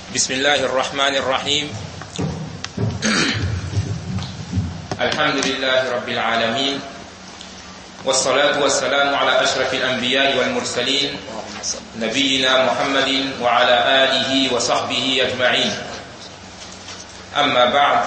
بسم الله الرحمن الرحيم. الحمد لله رب العالمين، والصلاة والسلام على أشرف الأنبياء والمرسلين نبينا محمد وعلى آله وصحبه أجمعين. أما بعد،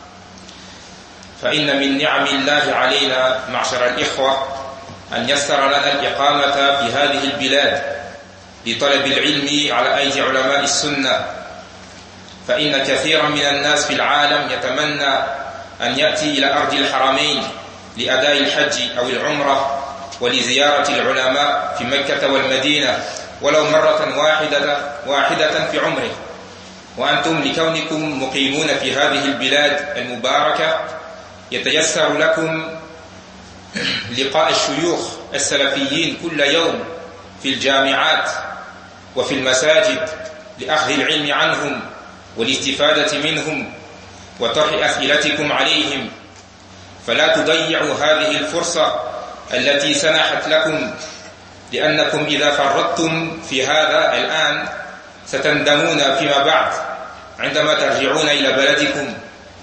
فإن من نعم الله علينا معشر الإخوة أن يسر لنا الإقامة في هذه البلاد لطلب العلم على أيدي علماء السنة، فإن كثيرا من الناس في العالم يتمنى أن يأتي إلى أرض الحرمين لأداء الحج أو العمرة ولزيارة العلماء في مكة والمدينة ولو مرة واحدة في عمره، وأنتم لكونكم مقيمون في هذه البلاد المباركة يتيسر لكم لقاء الشيوخ السلفيين كل يوم في الجامعات وفي المساجد لأخذ العلم عنهم والاستفادة منهم وطرح أسئلتكم عليهم، فلا تضيعوا هذه الفرصة التي سنحت لكم، لأنكم إذا فرطتم في هذا الآن ستندمون فيما بعد عندما ترجعون إلى بلدكم،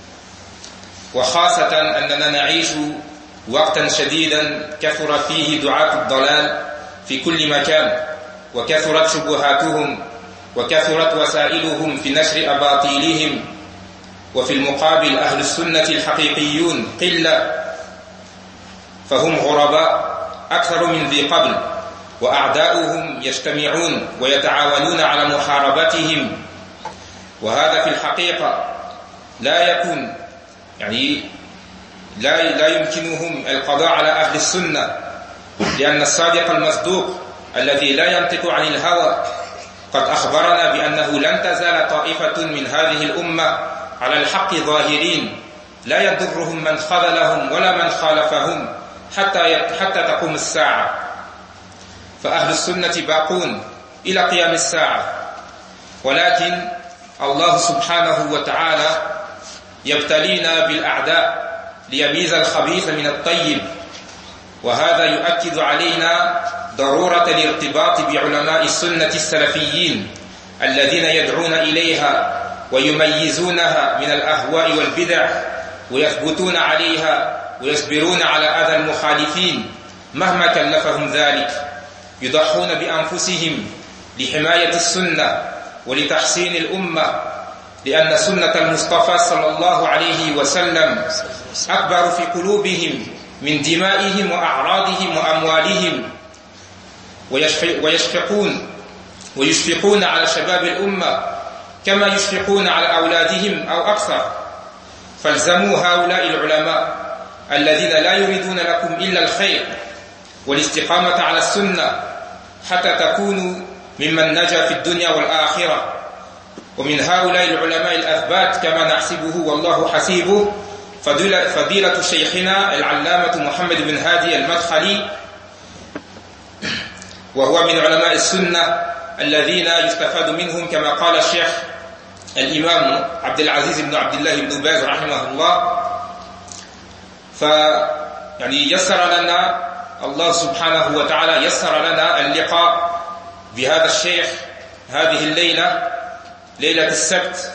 وخاصة أننا نعيش وقتا شديدا كثر فيه دعاة الضلال في كل مكان، وكثرت شبهاتهم وكثرت وسائلهم في نشر أباطيلهم، وفي المقابل أهل السنة الحقيقيون قلة، فهم غرباء أكثر من ذي قبل، وأعداؤهم يجتمعون ويتعاونون على محاربتهم. وهذا في الحقيقة لا يكون لا يمكنهم القضاء على أهل السنة، لأن الصادق المصدوق الذي لا ينطق عن الهوى قد أخبرنا بأنه لن تزال طائفة من هذه الأمة على الحق ظاهرين لا يضرهم من خذلهم ولا من خالفهم حتى تقوم الساعة، فأهل السنة باقون إلى قيام الساعة. ولكن الله سبحانه وتعالى يبتلينا بالأعداء ليميز الخبيث من الطيب، وهذا يؤكد علينا ضرورة الارتباط بعلماء السنة السلفيين الذين يدعون إليها ويميزونها من الأهواء والبدع، ويثبتون عليها ويصبرون على أذى المخالفين مهما كلفهم ذلك، يضحون بأنفسهم لحماية السنة ولتحسين الأمة، لأن سنة المصطفى صلى الله عليه وسلم أكبر في قلوبهم من دمائهم وأعراضهم وأموالهم، ويشفقون على شباب الأمة كما يشفقون على أولادهم أو أكثر. فالزموا هؤلاء العلماء الذين لا يريدون لكم إلا الخير والاستقامة على السنة حتى تكونوا ممن نجا في الدنيا والآخرة. ومن هؤلاء العلماء الأثبات كما نحسبه والله حسيبه فضيلة شيخنا العلامة محمد بن هادي المدخلي، وهو من علماء السنة الذين يستفاد منهم كما قال الشيخ الإمام عبد العزيز بن عبد الله بن باز رحمه الله. يسر لنا الله سبحانه وتعالى يسر لنا اللقاء بهذا الشيخ هذه الليلة، ليلة السبت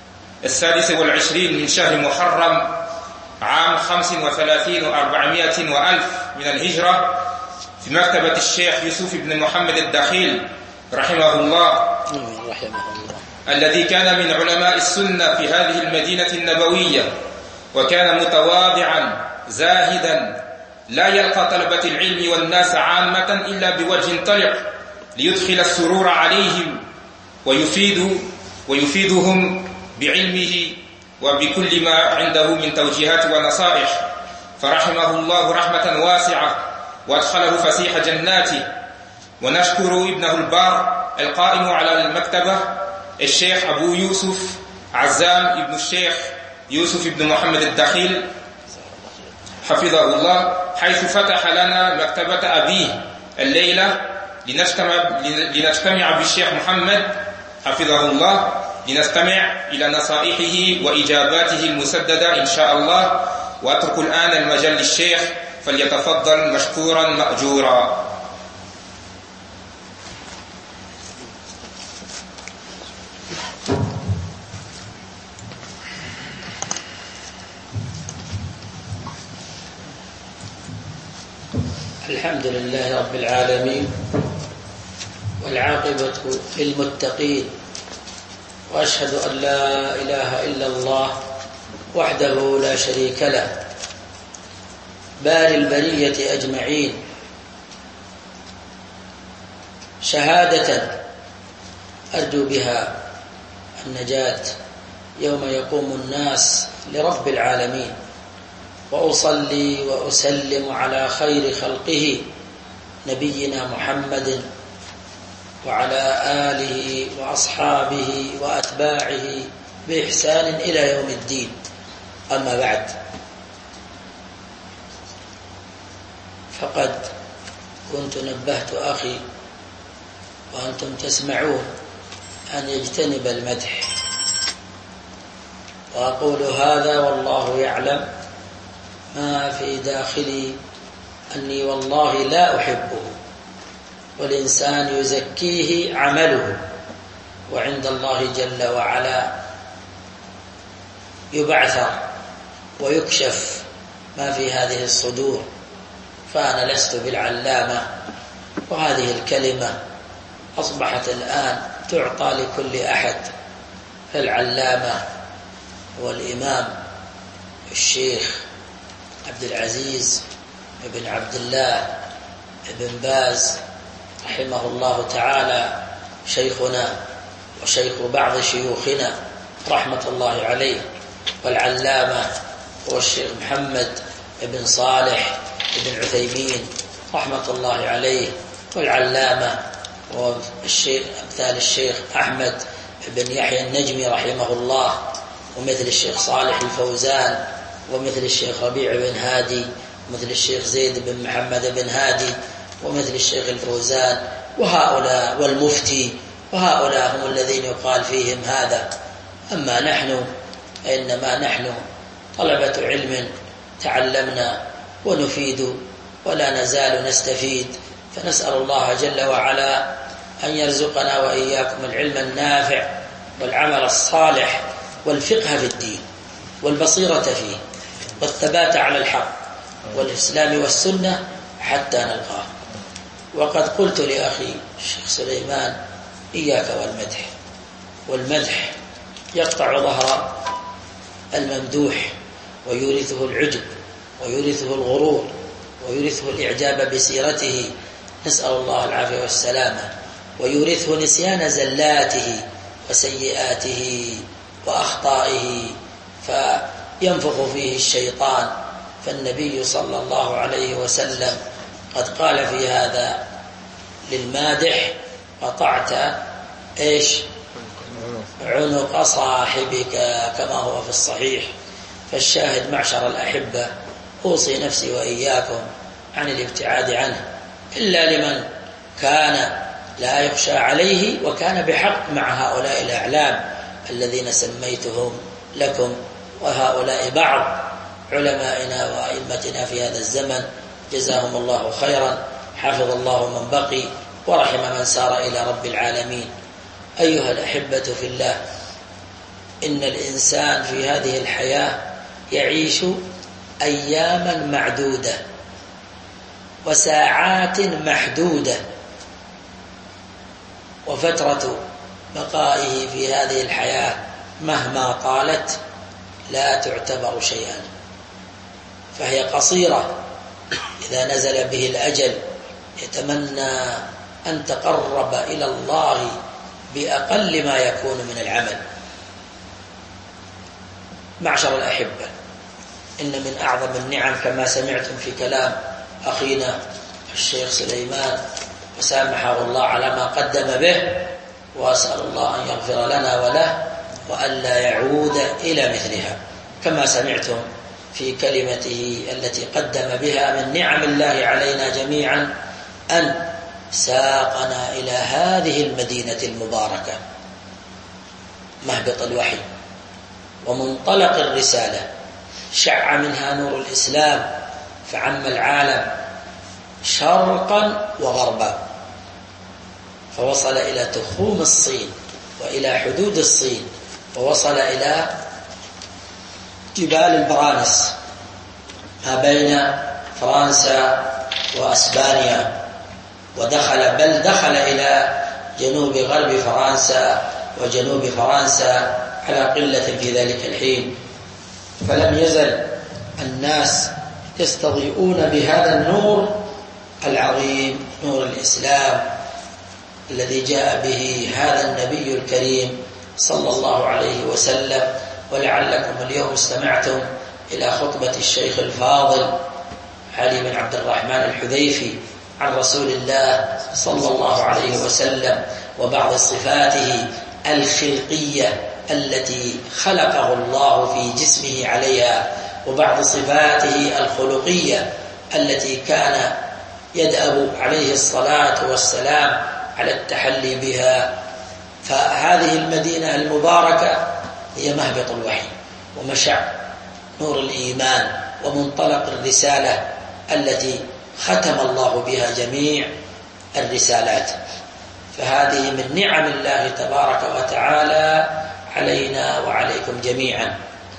26 من شهر محرم عام 35 و400 وألف من الهجرة، في مكتبة الشيخ يوسف بن محمد الدخيل رحمه الله، الذي كان من علماء السنة في هذه المدينة النبوية، وكان متواضعا زاهدا لا يلقى طلبة العلم والناس عامة إلا بوجه طلق ليدخل السرور عليهم ويفيدهم بعلمه وبكل ما عنده من توجيهات ونصائح، فرحمه الله رحمة واسعة وادخله فسيح جناته. ونشكر ابنه البار القائم على المكتبة الشيخ أبو يوسف عزام ابن الشيخ يوسف بن محمد الدخيل حفظه الله، حيث فتح لنا مكتبة أبيه الليلة لنجتمع بالشيخ محمد حفظه الله لنستمع إلى نصائحه وإجاباته المسددة إن شاء الله. وأترك الآن المجال للشيخ فليتفضل مشكورا مأجورا. الحمد لله رب العالمين، والعاقبة للمتقين، وأشهد أن لا إله إلا الله وحده لا شريك له، بارئ البرية أجمعين، شهادة أرجو بها النجاة يوم يقوم الناس لرب العالمين. وأصلي وأسلم على خير خلقه نبينا محمد وعلى آله وأصحابه وأتباعه بإحسان إلى يوم الدين. أما بعد، فقد كنت نبهت أخي وأنتم تسمعون أن يجتنب المدح، وأقول هذا والله يعلم ما في داخلي أني والله لا أحبه، والإنسان يزكيه عمله، وعند الله جل وعلا يبعثر ويكشف ما في هذه الصدور. فأنا لست بالعلامة، وهذه الكلمة أصبحت الآن تعطى لكل أحد. فالعلامة هو الإمام الشيخ عبد العزيز بن عبد الله بن باز رحمه الله تعالى، شيخنا وشيخ بعض شيوخنا رحمة الله عليه. والعلامة هو الشيخ محمد بن صالح بن عثيمين رحمة الله عليه. والعلامة هو أمثال الشيخ أحمد بن يحيى النجمي رحمه الله، ومثل الشيخ صالح الفوزان، ومثل الشيخ ربيع بن هادي، ومثل الشيخ زيد بن محمد بن هادي، ومثل الشيخ الفوزان، وهؤلاء والمفتي، وهؤلاء هم الذين يقال فيهم هذا. أما نحن فإنما نحن طلبة علم تعلمنا ونفيد ولا نزال نستفيد. فنسأل الله جل وعلا أن يرزقنا وإياكم العلم النافع والعمل الصالح والفقه في الدين والبصيرة فيه والثبات على الحق والإسلام والسنة حتى نلقاه. وقد قلت لأخي الشيخ سليمان إياك والمدح، والمدح يقطع ظهر الممدوح، ويورثه العجب، ويورثه الغرور، ويورثه الإعجاب بسيرته، نسأل الله العافية والسلامة، ويورثه نسيان زلاته وسيئاته وأخطائه، فينفخ فيه الشيطان. فالنبي صلى الله عليه وسلم قد قال في هذا للمادح: قطعت إيش؟ عنق صاحبك، كما هو في الصحيح. فالشاهد معشر الأحبة، أوصي نفسي وإياكم عن الابتعاد عنه، إلا لمن كان لا يخشى عليه وكان بحق مع هؤلاء الأعلام الذين سميتهم لكم، وهؤلاء بعض علمائنا وأئمتنا في هذا الزمن جزاهم الله خيرا، حفظ الله من بقي ورحم من سار إلى رب العالمين. أيها الأحبة في الله، إن الإنسان في هذه الحياة يعيش أياما معدودة وساعات محدودة، وفترة بقائه في هذه الحياة مهما طالت لا تعتبر شيئا، فهي قصيرة. إذا نزل به الأجل يتمنى أن تقرب إلى الله بأقل ما يكون من العمل. معشر الأحبة، إن من أعظم النعم كما سمعتم في كلام أخينا الشيخ سليمان، وسامحه الله على ما قدم به، وأسأل الله أن يغفر لنا وله وألا يعود إلى مثلها، كما سمعتم في كلمته التي قدم بها من نعم الله علينا جميعا أن ساقنا إلى هذه المدينة المباركة، مهبط الوحي ومنطلق الرسالة، شع منها نور الإسلام فعم العالم شرقا وغربا، فوصل إلى تخوم الصين وإلى حدود الصين، ووصل إلى جبال البرانس ما بين فرنسا وأسبانيا، بل دخل إلى جنوب غرب فرنسا وجنوب فرنسا على قلة في ذلك الحين. فلم يزل الناس يستضيئون بهذا النور العظيم، نور الإسلام الذي جاء به هذا النبي الكريم صلى الله عليه وسلم. ولعلكم اليوم استمعتم إلى خطبة الشيخ الفاضل علي بن عبد الرحمن الحذيفي عن رسول الله صلى الله عليه وسلم وبعض صفاته الخلقية التي خلقه الله في جسمه عليها، وبعض صفاته الخلقية التي كان يدأب عليه الصلاة والسلام على التحلي بها. فهذه المدينة المباركة هي مهبط الوحي ومشع نور الإيمان ومنطلق الرسالة التي ختم الله بها جميع الرسالات. فهذه من نعم الله تبارك وتعالى علينا وعليكم جميعا،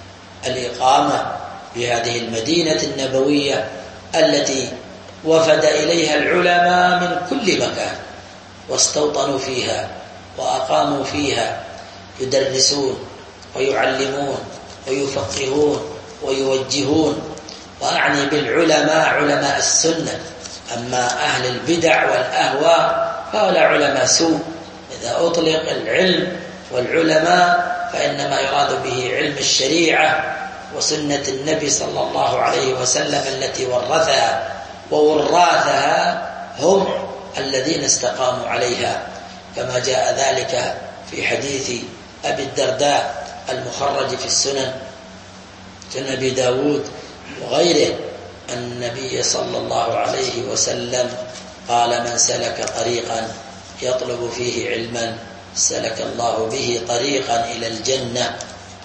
الإقامة بهذه المدينة النبوية التي وفد إليها العلماء من كل مكان واستوطنوا فيها وأقاموا فيها، يدرسون ويعلمون ويفقهون ويوجهون. وأعني بالعلماء علماء السنة، أما أهل البدع والأهواء فهؤلاء علماء سوء. إذا أطلق العلم والعلماء فإنما يراد به علم الشريعة وسنة النبي صلى الله عليه وسلم التي ورثها، ووراثها هم الذين استقاموا عليها، كما جاء ذلك في حديث أبي الدرداء المخرج في السنن كأبي داود وغيره. النبي صلى الله عليه وسلم قال: من سلك طريقا يطلب فيه علما سلك الله به طريقا إلى الجنة.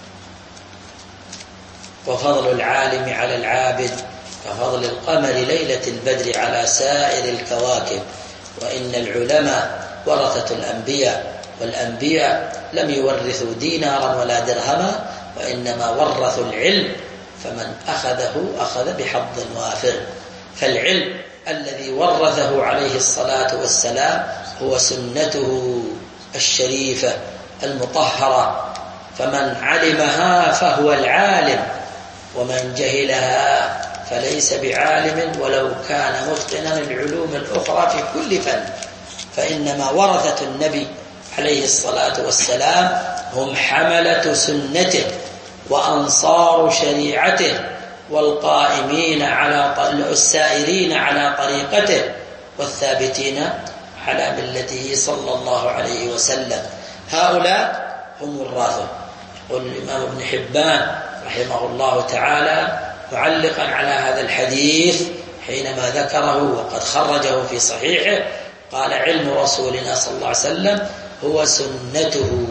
وفضل العالم على العابد كفضل القمر ليلة البدر على سائر الكواكب. وإن العلماء ورثة الأنبياء، والأنبياء لم يورثوا دينارا ولا درهما، وإنما ورثوا العلم، فمن أخذه أخذ بحظ وافر. فالعلم الذي ورثه عليه الصلاة والسلام هو سنته الشريفة المطهرة، فمن علمها فهو العالم، ومن جهلها فليس بعالم ولو كان متقنا العلوم الأخرى في كل فن. فإنما ورثة النبي عليه الصلاة والسلام هم حملة سنته وأنصار شريعته، والقائمين السائرين على طريقته، والثابتين على ملته صلى الله عليه وسلم. هؤلاء هم الراثة. يقول الإمام ابن حبان رحمه الله تعالى معلقا على هذا الحديث حينما ذكره وقد خرجه في صحيحه، قال: علم رسولنا صلى الله عليه وسلم هو سنته،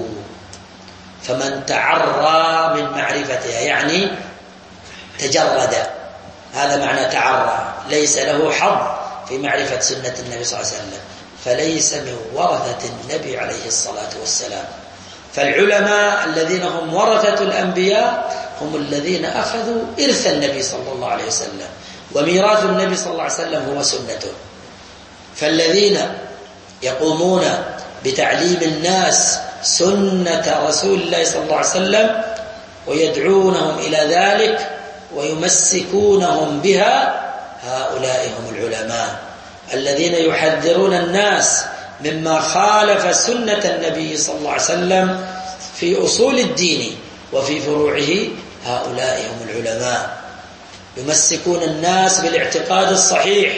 فمن تعرى من معرفتها يعني تجرد، هذا معنى تعرى، ليس له حظ في معرفة سنة النبي صلى الله عليه وسلم، فليس من ورثة النبي عليه الصلاة والسلام. فالعلماء الذين هم ورثة الأنبياء هم الذين أخذوا إرث النبي صلى الله عليه وسلم، وميراث النبي صلى الله عليه وسلم هو سنته. فالذين يقومون بتعليم الناس سنة رسول الله صلى الله عليه وسلم ويدعونهم إلى ذلك ويمسكونهم بها، هؤلاء هم العلماء الذين يحذرون الناس مما خالف سنة النبي صلى الله عليه وسلم في أصول الدين وفي فروعه. هؤلاء هم العلماء، يمسكون الناس بالاعتقاد الصحيح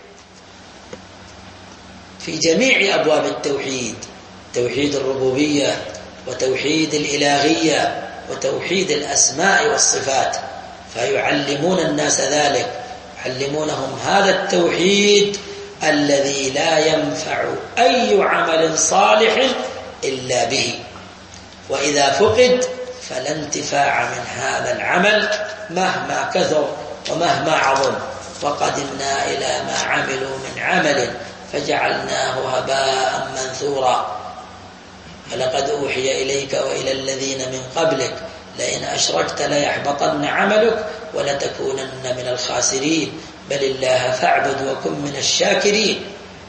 في جميع أبواب التوحيد، توحيد الربوبية وتوحيد الإلهية وتوحيد الأسماء والصفات، فيعلمون الناس ذلك، يعلمونهم هذا التوحيد الذي لا ينفع أي عمل صالح إلا به، وإذا فقد فلا انتفاع من هذا العمل مهما كثر ومهما عظم. وقدمنا إلى ما عملوا من عمل فجعلناه هباء منثورا. فلقد أوحي إليك وإلى الذين من قبلك لئن أشركت ليحبطن عملك ولتكونن من الخاسرين. بل الله فاعبد وكن من الشاكرين.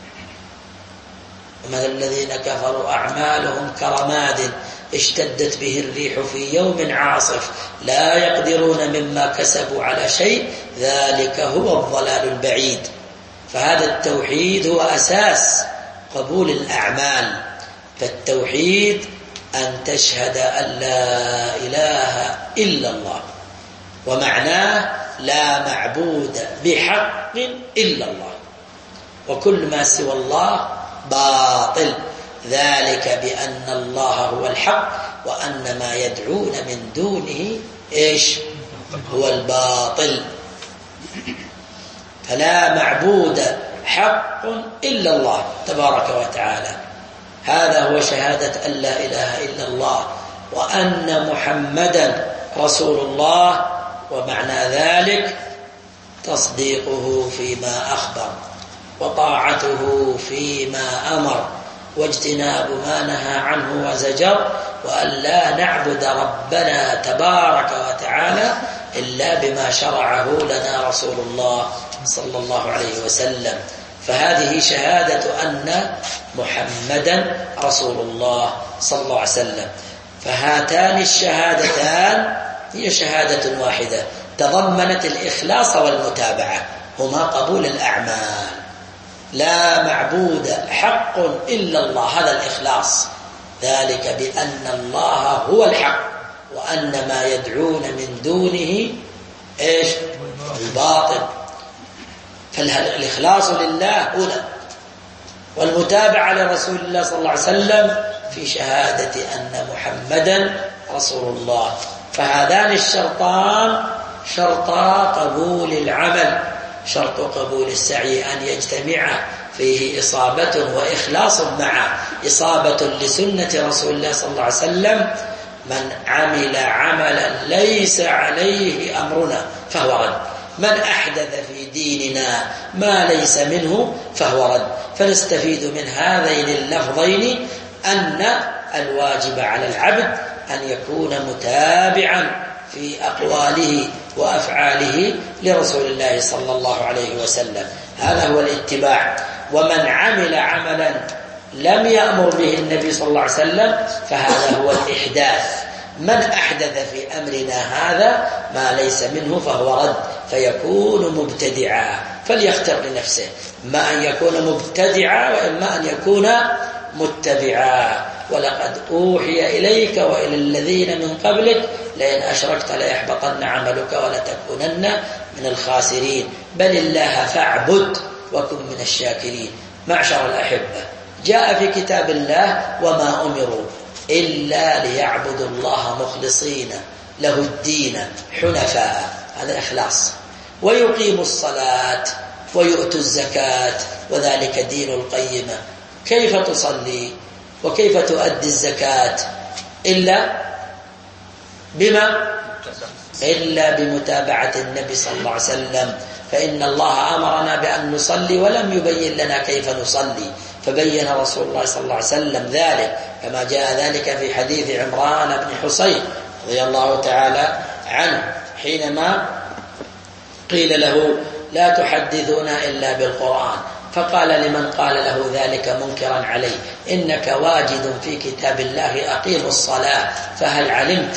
ومثل الذين كفروا أعمالهم كرماد اشتدت به الريح في يوم عاصف لا يقدرون مما كسبوا على شيء ذلك هو الضلال البعيد. فهذا التوحيد هو أساس قبول الأعمال. فالتوحيد أن تشهد أن لا إله إلا الله، ومعناه لا معبود بحق إلا الله، وكل ما سوى الله باطل، ذلك بأن الله هو الحق وأن ما يدعون من دونه إيش؟ هو الباطل. فلا معبود حق إلا الله تبارك وتعالى. هذا هو شهادة أن لا إله إلا الله وأن محمدا رسول الله. ومعنى ذلك تصديقه فيما أخبر وطاعته فيما أمر واجتناب ما نهى عنه وزجر، وأن لا نعبد ربنا تبارك وتعالى إلا بما شرعه لنا رسول الله صلى الله عليه وسلم. فهذه شهادة أن محمدا رسول الله صلى الله عليه وسلم. فهاتان الشهادتان هي شهادة واحدة تضمنت الإخلاص والمتابعة، هما قبول الأعمال. لا معبود حق إلا الله، هذا الإخلاص، ذلك بأن الله هو الحق وأن ما يدعون من دونه إيش؟ الباطل. فالإخلاص لله هنا، والمتابعة لرسول الله صلى الله عليه وسلم في شهادة أن محمدا رسول الله. فهذان الشرطان شرطا قبول العمل. شرط قبول السعي أن يجتمع فيه إصابة وإخلاص مع إصابة لسنة رسول الله صلى الله عليه وسلم. من عمل عملا ليس عليه أمرنا فهو رد، من أحدث في ديننا ما ليس منه فهو رد. فنستفيد من هذين اللفظين أن الواجب على العبد أن يكون متابعا في أقواله وأفعاله لرسول الله صلى الله عليه وسلم، هذا هو الاتباع. ومن عمل عملا لم يأمر به النبي صلى الله عليه وسلم فهذا هو الإحداث. من أحدث في أمرنا هذا ما ليس منه فهو رد، فيكون مبتدعا. فليختر لنفسه ما أن يكون مبتدعا وإما أن يكون متبعا. ولقد أوحي إليك وإلى الذين من قبلك لئن أشركت ليحبطن عملك ولتكونن من الخاسرين. بل الله فاعبد وكن من الشاكرين. معشر الأحبة، جاء في كتاب الله وما أمروا إلا ليعبدوا الله مخلصين له الدين حنفاء، هذا إخلاص، ويقيموا الصلاة ويؤتوا الزكاة وذلك دين القيمة. كيف تصلي وكيف تؤدي الزكاة إلا بما؟ إلا بمتابعة النبي صلى الله عليه وسلم. فإن الله أمرنا بأن نصلي ولم يبين لنا كيف نصلي، فبين رسول الله صلى الله عليه وسلم ذلك كما جاء ذلك في حديث عمران بن حصين رضي الله تعالى عنه حينما قيل له لا تحدثنا إلا بالقرآن، فقال لمن قال له ذلك منكرا عليه إنك واجد في كتاب الله أقيم الصلاة، فهل علمت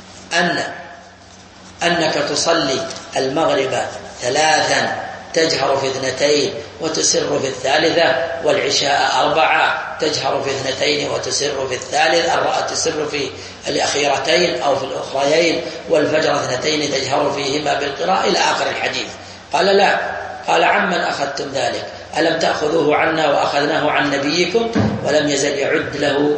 أنك تصلي المغرب 3 تجهر في 2 وتسر في 3، والعشاء 4 تجهر في 2 وتسر في 3، تسر في الأخيرتين أو في الأخريين، والفجر 2 تجهر فيهما بالقراءة إلى آخر الحديث. قال لا. قال عمن أخذتم ذلك؟ ألم تأخذوه عنا وأخذناه عن نبيكم؟ ولم يزل يعد له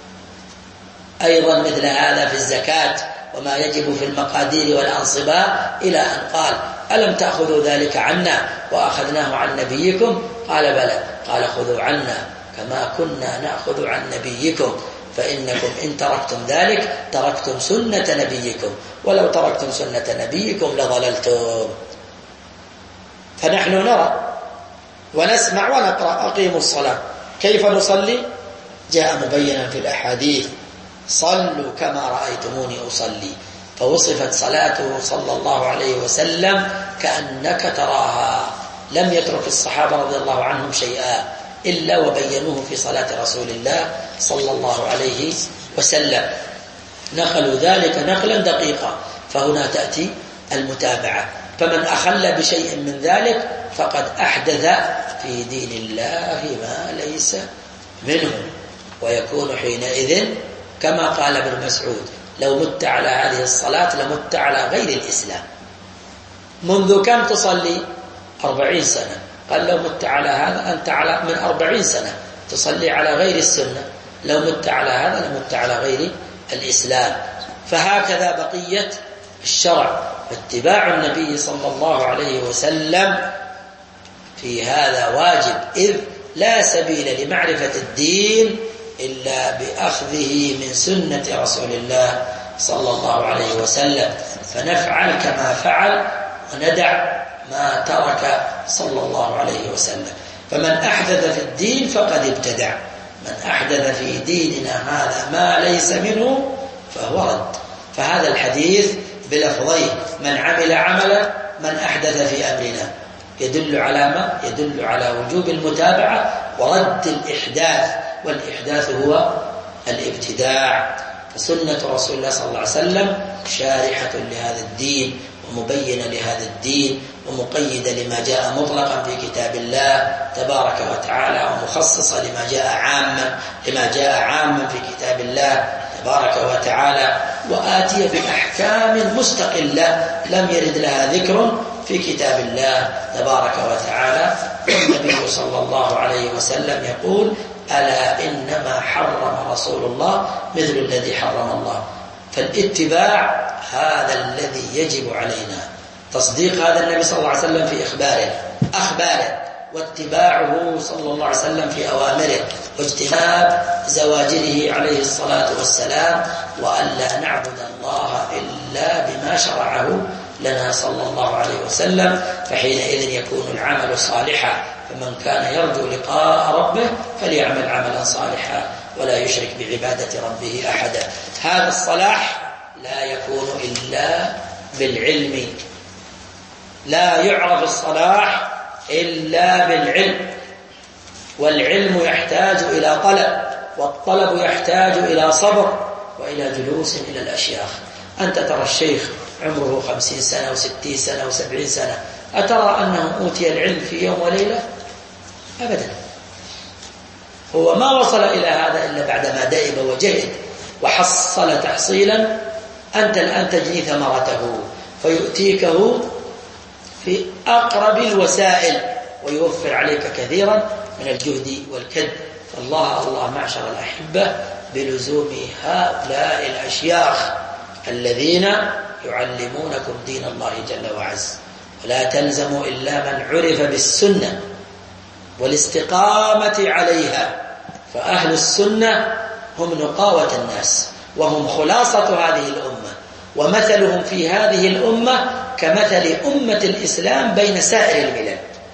أيضا مثل هذا في الزكاة وما يجب في المقادير والأنصباء، إلى أن قال ألم تأخذوا ذلك عنا وأخذناه عن نبيكم؟ قال بلى. قال خذوا عنا كما كنا نأخذ عن نبيكم، فإنكم إن تركتم ذلك تركتم سنة نبيكم، ولو تركتم سنة نبيكم لضللتم. فنحن نرى ونسمع ونقرأ أقيموا الصلاة. كيف نصلي؟ جاء مبينا في الأحاديث صلوا كما رأيتموني أصلي. فوصفت صلاته صلى الله عليه وسلم كأنك تراها. لم يترك الصحابة رضي الله عنهم شيئا إلا وبينوه في صلاة رسول الله صلى الله عليه وسلم. نقلوا ذلك نقلا دقيقا، فهنا تأتي المتابعة. فمن أخل بشيء من ذلك فقد أحدث في دين الله ما ليس منه، ويكون حينئذ كما قال ابن مسعود: لو مت على هذه الصلاة لمت على غير الإسلام. منذ كم تصلي؟ 40 سنة. قال: لو مت على هذا أنت على من 40 سنة تصلي على غير السنة، لو مت على هذا لمت على غير الإسلام. فهكذا بقية الشرع، اتباع النبي صلى الله عليه وسلم في هذا واجب، إذ لا سبيل لمعرفة الدين إلا بأخذه من سنة رسول الله صلى الله عليه وسلم. فنفعل كما فعل وندع ما ترك صلى الله عليه وسلم. فمن أحدث في الدين فقد ابتدع. من أحدث في ديننا هذا ما ليس منه فهو رد. فهذا الحديث بلفظين: من عمل عملا من أحدث في أمرنا، يدل على ما؟ يدل على وجوب المتابعة ورد الإحداث، والإحداث هو الابتداع. فسنة رسول الله صلى الله عليه وسلم شارحة لهذا الدين ومبينة لهذا الدين ومقيدة لما جاء مطلقا في كتاب الله تبارك وتعالى، ومخصصة لما جاء عاما في كتاب الله تبارك وتعالى، وآتية بأحكام مستقلة لم يرد لها ذكر في كتاب الله تبارك وتعالى. والنبي صلى الله عليه وسلم يقول: ألا إنما حرم رسول الله مثل الذي حرم الله. فالاتباع هذا الذي يجب علينا، تصديق هذا النبي صلى الله عليه وسلم في أخباره، واتباعه صلى الله عليه وسلم في أوامره، واجتناب زواجره عليه الصلاة والسلام، وأن لا نعبد الله إلا بما شرعه لنا صلى الله عليه وسلم. فحينئذ يكون العمل صالحا. فمن كان يرجو لقاء ربه فليعمل عملا صالحا ولا يشرك بعبادة ربه أحدا. هذا الصلاح لا يكون إلا بالعلم، لا يعرف الصلاح إلا بالعلم، والعلم يحتاج إلى طلب، والطلب يحتاج إلى صبر وإلى جلوس إلى الأشياخ. أنت ترى الشيخ عمره 50 سنة و60 سنة و70 سنة، أترى أنه أوتي العلم في يوم وليلة؟ أبدا. هو ما وصل إلى هذا إلا بعدما دأب وجهد وحصل تحصيلا. أنت الآن تجني ثمرته، فيؤتيكه في أقرب الوسائل ويوفر عليك كثيرا من الجهد والكد. فالله معشر الأحبة بلزوم هؤلاء الأشياخ الذين يعلمونكم دين الله جل وعز. ولا تلزموا إلا من عرف بالسنة والاستقامة عليها. فأهل السنة هم نقاوة الناس، وهم خلاصة هذه الأمة، ومثلهم في هذه الأمة كمثل أمة الإسلام بين سائر الملل.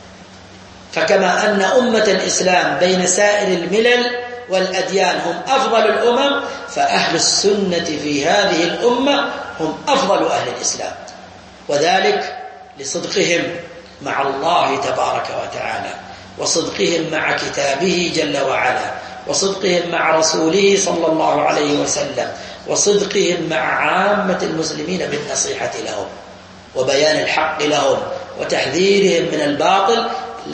فكما أن أمة الإسلام بين سائر الملل والأديان هم أفضل الأمم، فأهل السنة في هذه الأمة هم أفضل أهل الإسلام، وذلك لصدقهم مع الله تبارك وتعالى، وصدقهم مع كتابه جل وعلا، وصدقهم مع رسوله صلى الله عليه وسلم، وصدقهم مع عامة المسلمين بالنصيحة لهم وبيان الحق لهم وتحذيرهم من الباطل.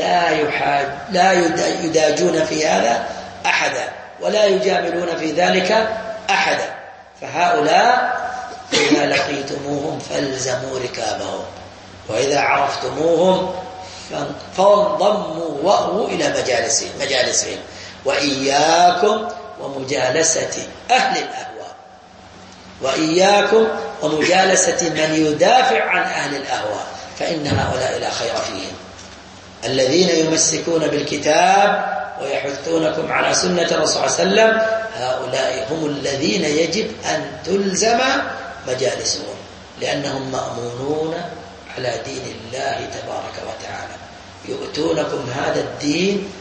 لا يداجون في هذا أحدا ولا يجاملون في ذلك أحدا. فهؤلاء إذا لقيتموهم فالزموا ركابهم، وإذا عرفتموهم فانضموا وأووا إلى مجالسهم. وإياكم ومجالسة أهل الأهواء، وإياكم ومجالسة من يدافع عن أهل الأهواء، فإن هؤلاء لا خير فيهم. الذين يمسكون بالكتاب ويحثونكم على سنة الرسول صلى الله عليه وسلم، هؤلاء هم الذين يجب أن تلزم مجالسهم، لأنهم مأمونون على دين الله تبارك وتعالى. يؤتونكم هذا الدين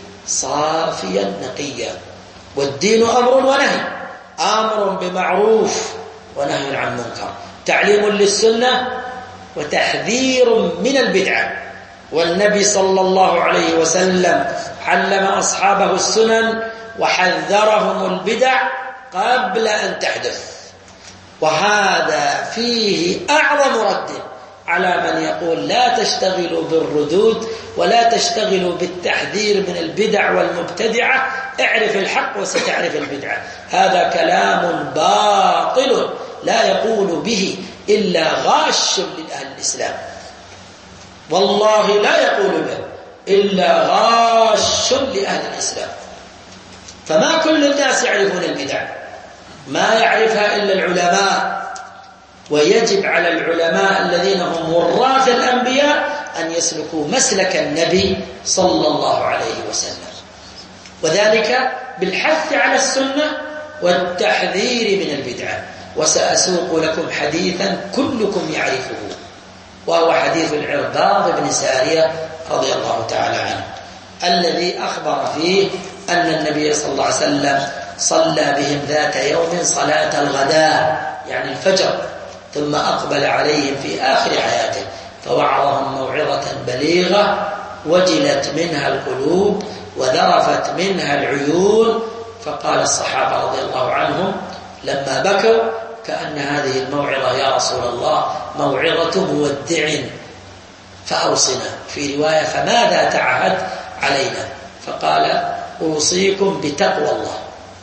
صافيا نقيا. والدين أمر ونهي، أمر بمعروف ونهي عن منكر، تعليم للسنة وتحذير من البدعة. والنبي صلى الله عليه وسلم علم أصحابه السنن وحذرهم البدع قبل أن تحدث، وهذا فيه أعظم رد على من يقول لا تشتغلوا بالردود ولا تشتغلوا بالتحذير من البدع والمبتدعة، اعرف الحق وستعرف البدعة. هذا كلام باطل لا يقول به إلا غاش لأهل الإسلام، والله لا يقول به إلا غاش لأهل الإسلام. فما كل الناس يعرفون البدع، ما يعرفها إلا العلماء، ويجب على العلماء الذين هم وراث الأنبياء أن يسلكوا مسلك النبي صلى الله عليه وسلم، وذلك بالحث على السنة والتحذير من البدعة. وسأسوق لكم حديثا كلكم يعرفه، وهو حديث العرباض بن سارية رضي الله تعالى عنه، الذي أخبر فيه أن النبي صلى الله عليه وسلم صلى بهم ذات يوم صلاة الغداء يعني الفجر، ثم أقبل عليهم في آخر حياته فوعظهم موعظة بليغة وجلت منها القلوب وذرفت منها العيون. فقال الصحابة رضي الله عنهم لما بكوا كأن هذه الموعظة يا رسول الله موعظة مودع فأوصنا، في رواية فماذا تعهد علينا؟ فقال أوصيكم بتقوى الله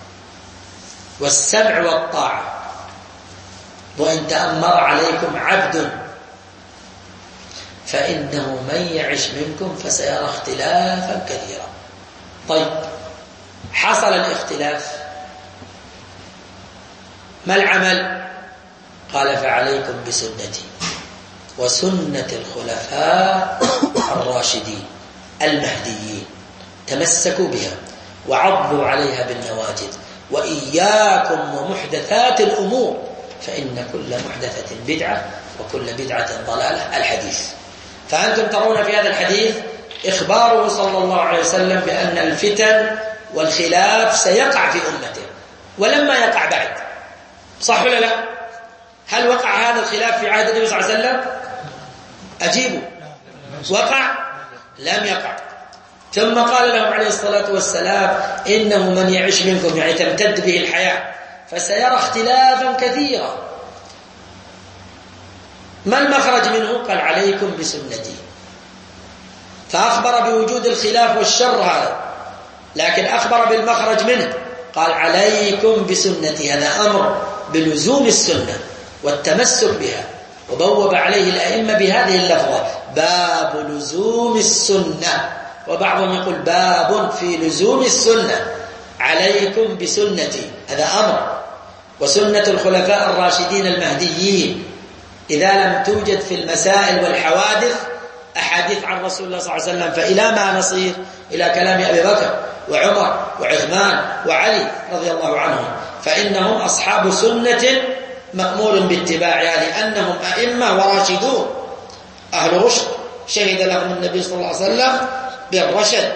والسمع والطاعة، وإن تأمر عليكم عبد فإنه من يعش منكم فسيرى اختلافا كثيرا. طيب، حصل الاختلاف، ما العمل؟ قال فعليكم بسنتي وسنة الخلفاء الراشدين المهديين، تمسكوا بها وعضوا عليها بالنواجذ، وإياكم ومحدثات الأمور فإن كل محدثة بدعة وكل بدعة ضلالة. الحديث. فأنتم ترون في هذا الحديث إخباره صلى الله عليه وسلم بأن الفتن والخلاف سيقع في أمته ولما يقع بعد، صح ولا لا؟ هل وقع هذا الخلاف في عهد النبي صلى الله عليه وسلم؟ أجيبوا، وقع؟ لم يقع. ثم قال لهم عليه الصلاة والسلام إنه من يعش منكم يعني تمتد به الحياة فسيرى اختلافا كثيرا. ما المخرج منه؟ قال عليكم بسنتي، فأخبر بوجود الخلاف والشر هذا، لكن أخبر بالمخرج منه قال عليكم بسنتي، هذا أمر بلزوم السنة والتمسك بها، وبوب عليه الأئمة بهذه اللفظة باب لزوم السنة، وبعضهم يقول باب في لزوم السنة. عليكم بسنتي هذا أمر، وسنة الخلفاء الراشدين المهديين. إذا لم توجد في المسائل والحوادث أحاديث عن رسول الله صلى الله عليه وسلم فإلى ما نصير؟ إلى كلام أبي بكر وعمر وعثمان وعلي رضي الله عنهم، فإنهم أصحاب سنة مأمور باتباعها لأنهم أئمة وراشدون أهل رشد، شهد لهم النبي صلى الله عليه وسلم بالرشد.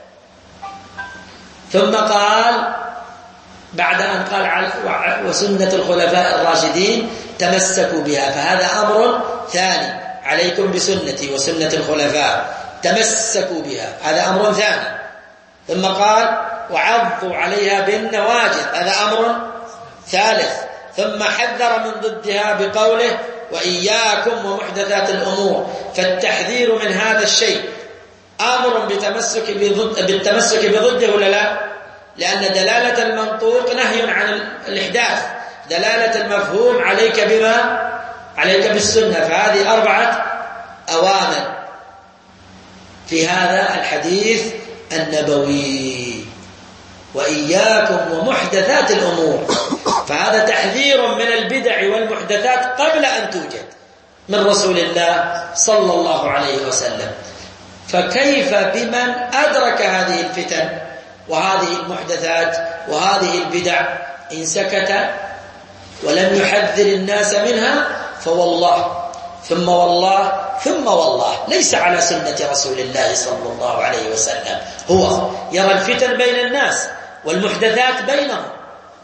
ثم قال بعد أن قال وسنة الخلفاء الراشدين تمسكوا بها، فهذا أمر ثاني، عليكم بسنتي وسنة الخلفاء تمسكوا بها، هذا أمر ثاني. ثم قال وعضوا عليها بالنواجذ، هذا أمر ثالث. ثم حذر من ضدها بقوله وإياكم ومحدثات الأمور، فالتحذير من هذا الشيء أمر بالتمسك بضده ولا لا؟ لأن دلالة المنطوق نهي عن الإحداث، دلالة المفهوم عليك بالسنة، فهذه 4 أوامر في هذا الحديث النبوي. وإياكم ومحدثات الأمور، فهذا تحذير من البدع والمحدثات قبل أن توجد من رسول الله صلى الله عليه وسلم. فكيف بمن أدرك هذه الفتن وهذه المحدثات وهذه البدع إن سكت ولم يحذر الناس منها؟ فوالله ثم والله ثم والله ليس على سنة رسول الله صلى الله عليه وسلم. هو يرى الفتن بين الناس والمحدثات بينهم،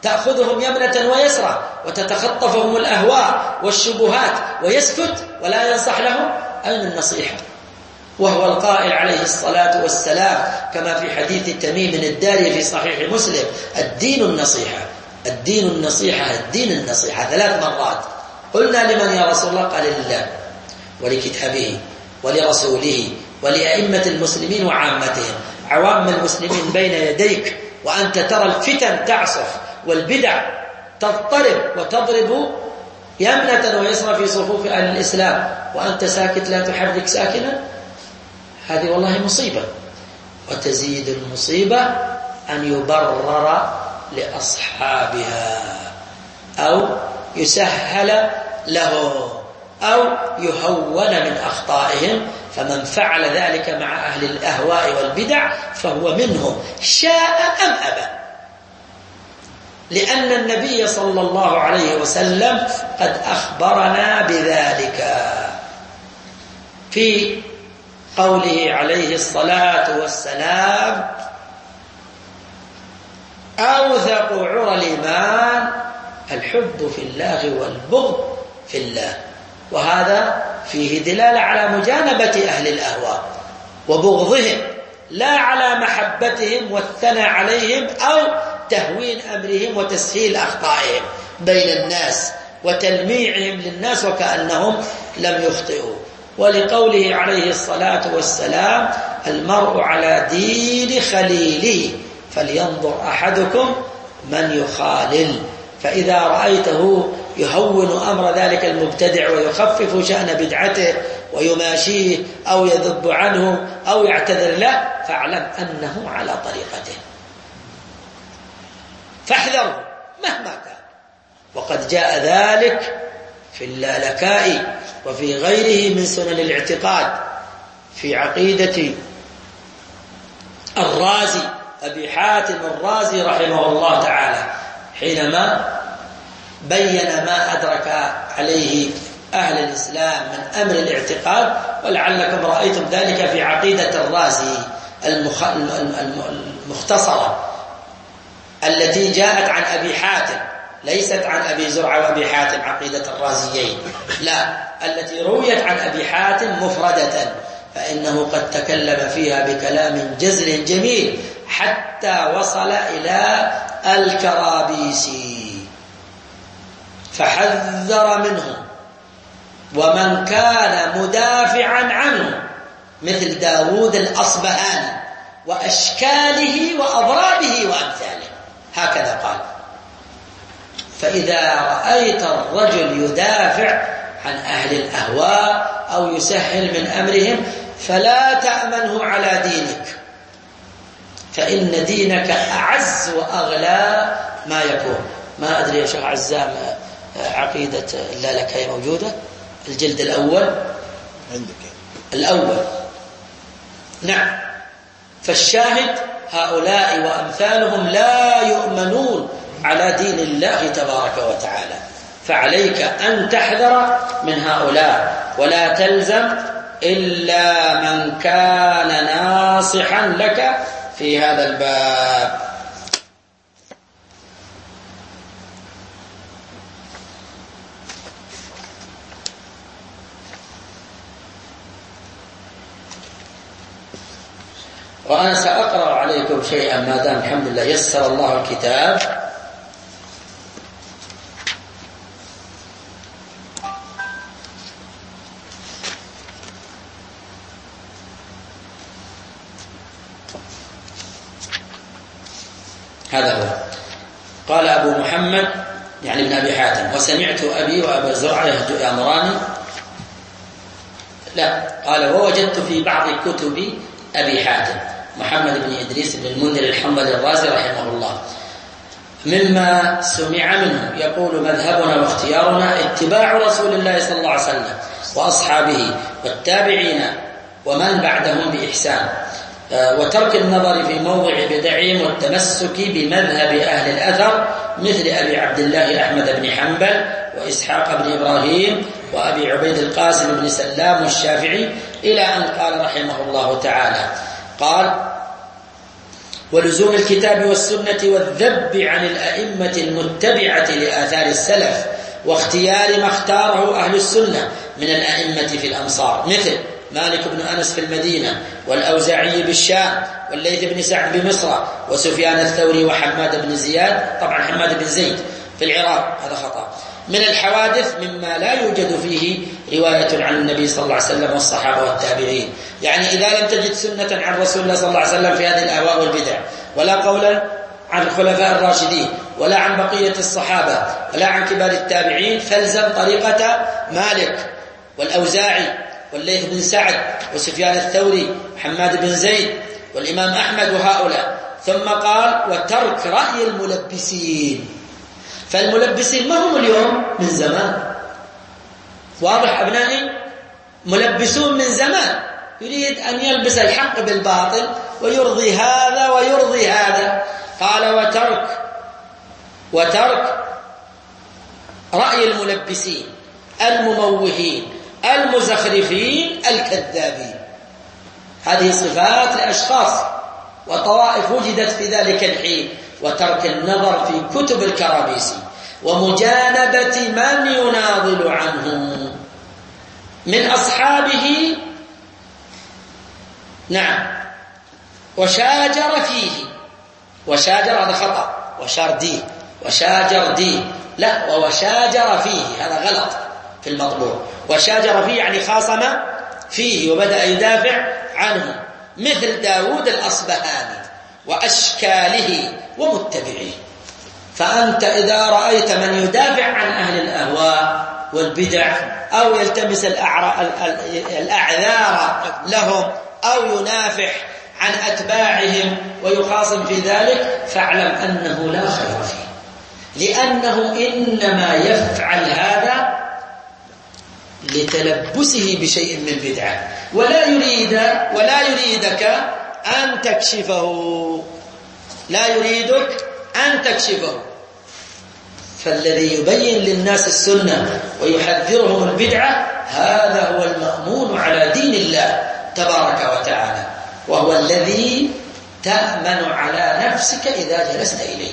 تأخذهم يمنة ويسرى وتتخطفهم الأهواء والشبهات ويسكت ولا ينصح لهم؟ أين النصيحة؟ وهو القائل عليه الصلاة والسلام كما في حديث تميم الداري في صحيح مسلم: الدين النصيحة، الدين النصيحة، الدين النصيحة 3 مرات. قلنا: لمن يا رسول الله؟ قال: لله ولكتابه ولرسوله ولأئمة المسلمين وعامتهم. عوام المسلمين بين يديك وأنت ترى الفتن تعصف والبدع تضطرب وتضرب يمنة ويسرى في صفوف أهل الإسلام وأنت ساكت لا تحرك ساكنا. هذه والله مصيبة. وتزيد المصيبة أن يبرر لأصحابها أو يسهل له أو يهون من أخطائهم، فمن فعل ذلك مع أهل الأهواء والبدع فهو منهم شاء أم أبى، لأن النبي صلى الله عليه وسلم قد أخبرنا بذلك في قوله عليه الصلاة والسلام: أوثق عرى الإيمان الحب في الله والبغض في الله. وهذا فيه دلالة على مجانبة أهل الأهواء وبغضهم، لا على محبتهم والثناء عليهم أو تهوين أمرهم وتسهيل أخطائهم بين الناس وتلميعهم للناس وكأنهم لم يخطئوا. ولقوله عليه الصلاة والسلام: المرء على دين خليله فلينظر أحدكم من يخالل. فإذا رأيته يهون أمر ذلك المبتدع ويخفف شأن بدعته ويماشيه أو يذب عنه أو يعتذر له فاعلم أنه على طريقته، فاحذروا مهما كان. وقد جاء ذلك في اللالكائي وفي غيره من سنن الاعتقاد في عقيدة الرازي أبي حاتم الرازي رحمه الله تعالى، حينما بين ما أدرك عليه أهل الإسلام من أمر الاعتقاد. ولعلكم رأيتم ذلك في عقيدة الرازي المختصرة التي جاءت عن أبي حاتم، ليست عن أبي زرعة وأبي حاتم عقيدة الرازيين، لا، التي رويت عن أبي حاتم مفردة، فإنه قد تكلم فيها بكلام جزل جميل حتى وصل إلى الكرابيسي فحذر منه ومن كان مدافعا عنه مثل داود الأصبهاني وأشكاله وأضرابه وأمثاله، هكذا قال. فإذا رأيت الرجل يدافع عن أهل الأهواء أو يسهل من أمرهم فلا تأمنه على دينك، فإن دينك أعز وأغلى ما يكون. ما أدري يا شيخ عزام عقيدة اللالكائي موجودة الجلد الأول عندك الأول؟ نعم. فالشاهد هؤلاء وأمثالهم لا يؤمنون على دين الله تبارك وتعالى، فعليك أن تحذر من هؤلاء ولا تلزم إلا من كان ناصحا لك في هذا الباب. وأنا سأقرأ عليكم شيئا ما دام الحمد لله يسر الله الكتاب. هذا هو. قال أبو محمد يعني ابن أبي حاتم: وسمعت أبي وأبا زرعة يأمراني، لا، قال: ووجدت في بعض كتب أبي حاتم محمد بن إدريس بن المنذر الحنظلي الرازي رحمه الله مما سمع منه يقول: مذهبنا واختيارنا اتباع رسول الله صلى الله عليه وسلم وأصحابه والتابعين ومن بعدهم بإحسان، وترك النظر في موضع بدعهم والتمسك بمذهب أهل الأثر مثل أبي عبد الله أحمد بن حنبل وإسحاق بن إبراهيم وأبي عبيد القاسم بن سلام والشافعي، إلى أن قال رحمه الله تعالى: قال: ولزوم الكتاب والسنة والذب عن الأئمة المتبعة لآثار السلف، واختيار ما اختاره أهل السنة من الأئمة في الأمصار، مثل مالك بن أنس في المدينة، والأوزاعي بالشام، والليث بن سعد بمصر، وسفيان الثوري، وحماد بن زياد، طبعا حماد بن زيد في العراق، هذا خطأ، من الحوادث مما لا يوجد فيه رواية عن النبي صلى الله عليه وسلم والصحابة والتابعين. يعني إذا لم تجد سنة عن رسول الله صلى الله عليه وسلم في هذه الأهواء والبدع، ولا قولا عن الخلفاء الراشدين، ولا عن بقية الصحابة، ولا عن كبار التابعين، فالزم طريقة مالك والأوزاعي والليث بن سعد وسفيان الثوري وحماد بن زيد والإمام أحمد وهؤلاء. ثم قال: وترك رأي الملبسين. فالملبسين ما هم اليوم؟ من زمان. واضح أبنائي؟ ملبسون من زمان، يريد أن يلبس الحق بالباطل ويرضي هذا ويرضي هذا. قال: وترك رأي الملبسين المموهين المزخرفين الكذابين. هذه صفات لأشخاص وطوائف وجدت في ذلك الحين. وترك النظر في كتب الكرابيسي ومجانبة من يناضل عنهم من أصحابه. نعم. وشاجر فيه. وشاجر هذا خطأ، وشاجر دي لا، وشاجر فيه هذا غلط في المطبوع. وشاجر فيه يعني خاصم فيه وبدأ يدافع عنه، مثل داود الأصبهاني وأشكاله ومتبعيه. فأنت إذا رأيت من يدافع عن أهل الأهواء والبدع أو يلتمس الأعذار لهم أو ينافح عن أتباعهم ويخاصم في ذلك، فاعلم أنه لا خير فيه، لأنه إنما يفعل هذا لتلبسه بشيء من بدعة، ولا يريدك أن تكشفه، لا يريدك أن تكشفه. فالذي يبين للناس السنة ويحذرهم البدعة هذا هو المأمون على دين الله تبارك وتعالى، وهو الذي تأمن على نفسك إذا جلست إليه.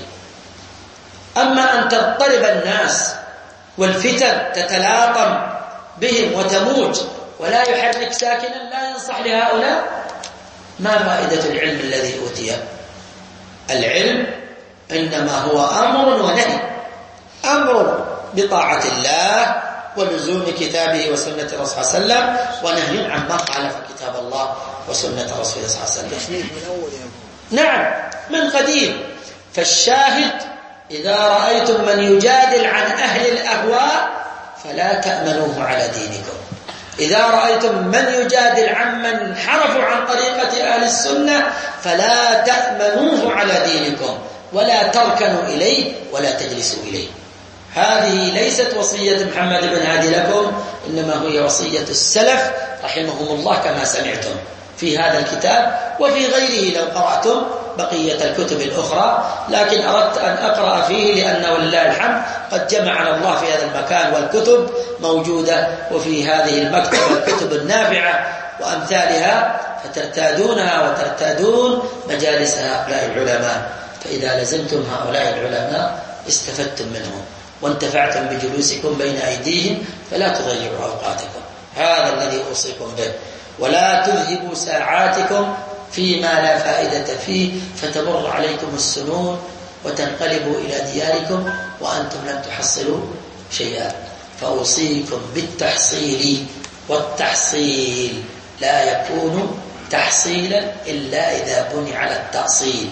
أما أن تضطرب الناس والفتن تتلاطم بهم وتموج ولا يحرك ساكنا لا ينصح لهؤلاء، ما فائدة العلم الذي أوتي؟ العلم إنما هو أمر ونهي، أمر بطاعة الله ولزوم كتابه وسنة رسوله صلى الله عليه وسلم، ونهي عما خالف كتاب الله وسنة رسوله صلى الله عليه وسلم. نعم، من قديم. فالشاهد: إذا رأيتم من يجادل عن أهل الأهواء فلا تأمنوه على دينكم. إذا رأيتم من يجادل عن من حرفوا عن طريقة أهل السنة فلا تأمنوه على دينكم، ولا تركنوا إليه ولا تجلسوا إليه. هذه ليست وصية محمد بن هادي لكم، إنما هي وصية السلف رحمهم الله كما سمعتم في هذا الكتاب وفي غيره لو قرأتم بقية الكتب الأخرى. لكن أردت أن أقرأ فيه لأنه لله الحمد قد جمعنا الله في هذا المكان، والكتب موجودة وفي هذه المكتبة الكتب النافعة وأمثالها، فترتادونها وترتادون مجالس هؤلاء العلماء. فإذا لزمتم هؤلاء العلماء استفدتم منهم وانتفعتم بجلوسكم بين أيديهم، فلا تضيعوا أوقاتكم. هذا الذي أوصيكم به. ولا تذهبوا ساعاتكم فيما لا فائدة فيه فتمر عليكم السنون وتنقلبوا إلى دياركم وأنتم لم تحصلوا شيئا. فأوصيكم بالتحصيل، والتحصيل لا يكون تحصيلا إلا إذا بني على التأصيل،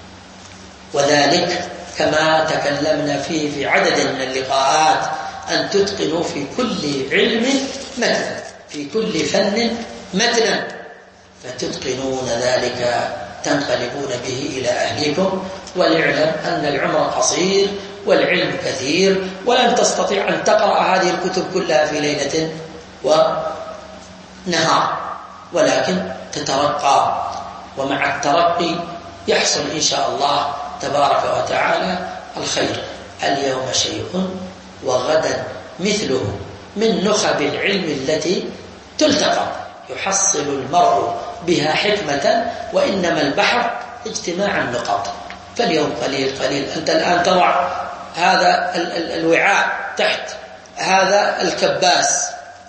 وذلك كما تكلمنا فيه في عدد من اللقاءات أن تتقنوا في كل علم متنا، في كل فن متنا، فتتقنون ذلك تنقلبون به إلى أهلكم. وليعلم أن العمر قصير والعلم كثير، ولن تستطيع أن تقرأ هذه الكتب كلها في ليلة ونهار، ولكن تترقى، ومع الترقي يحصل إن شاء الله تبارك وتعالى الخير. اليوم شيء وغدا مثله من نخب العلم التي تلتقى، يحصل المرء بها حكمة، وإنما البحر اجتماع النقاط. فاليوم قليل قليل، أنت الآن تضع هذا الوعاء تحت هذا الكباس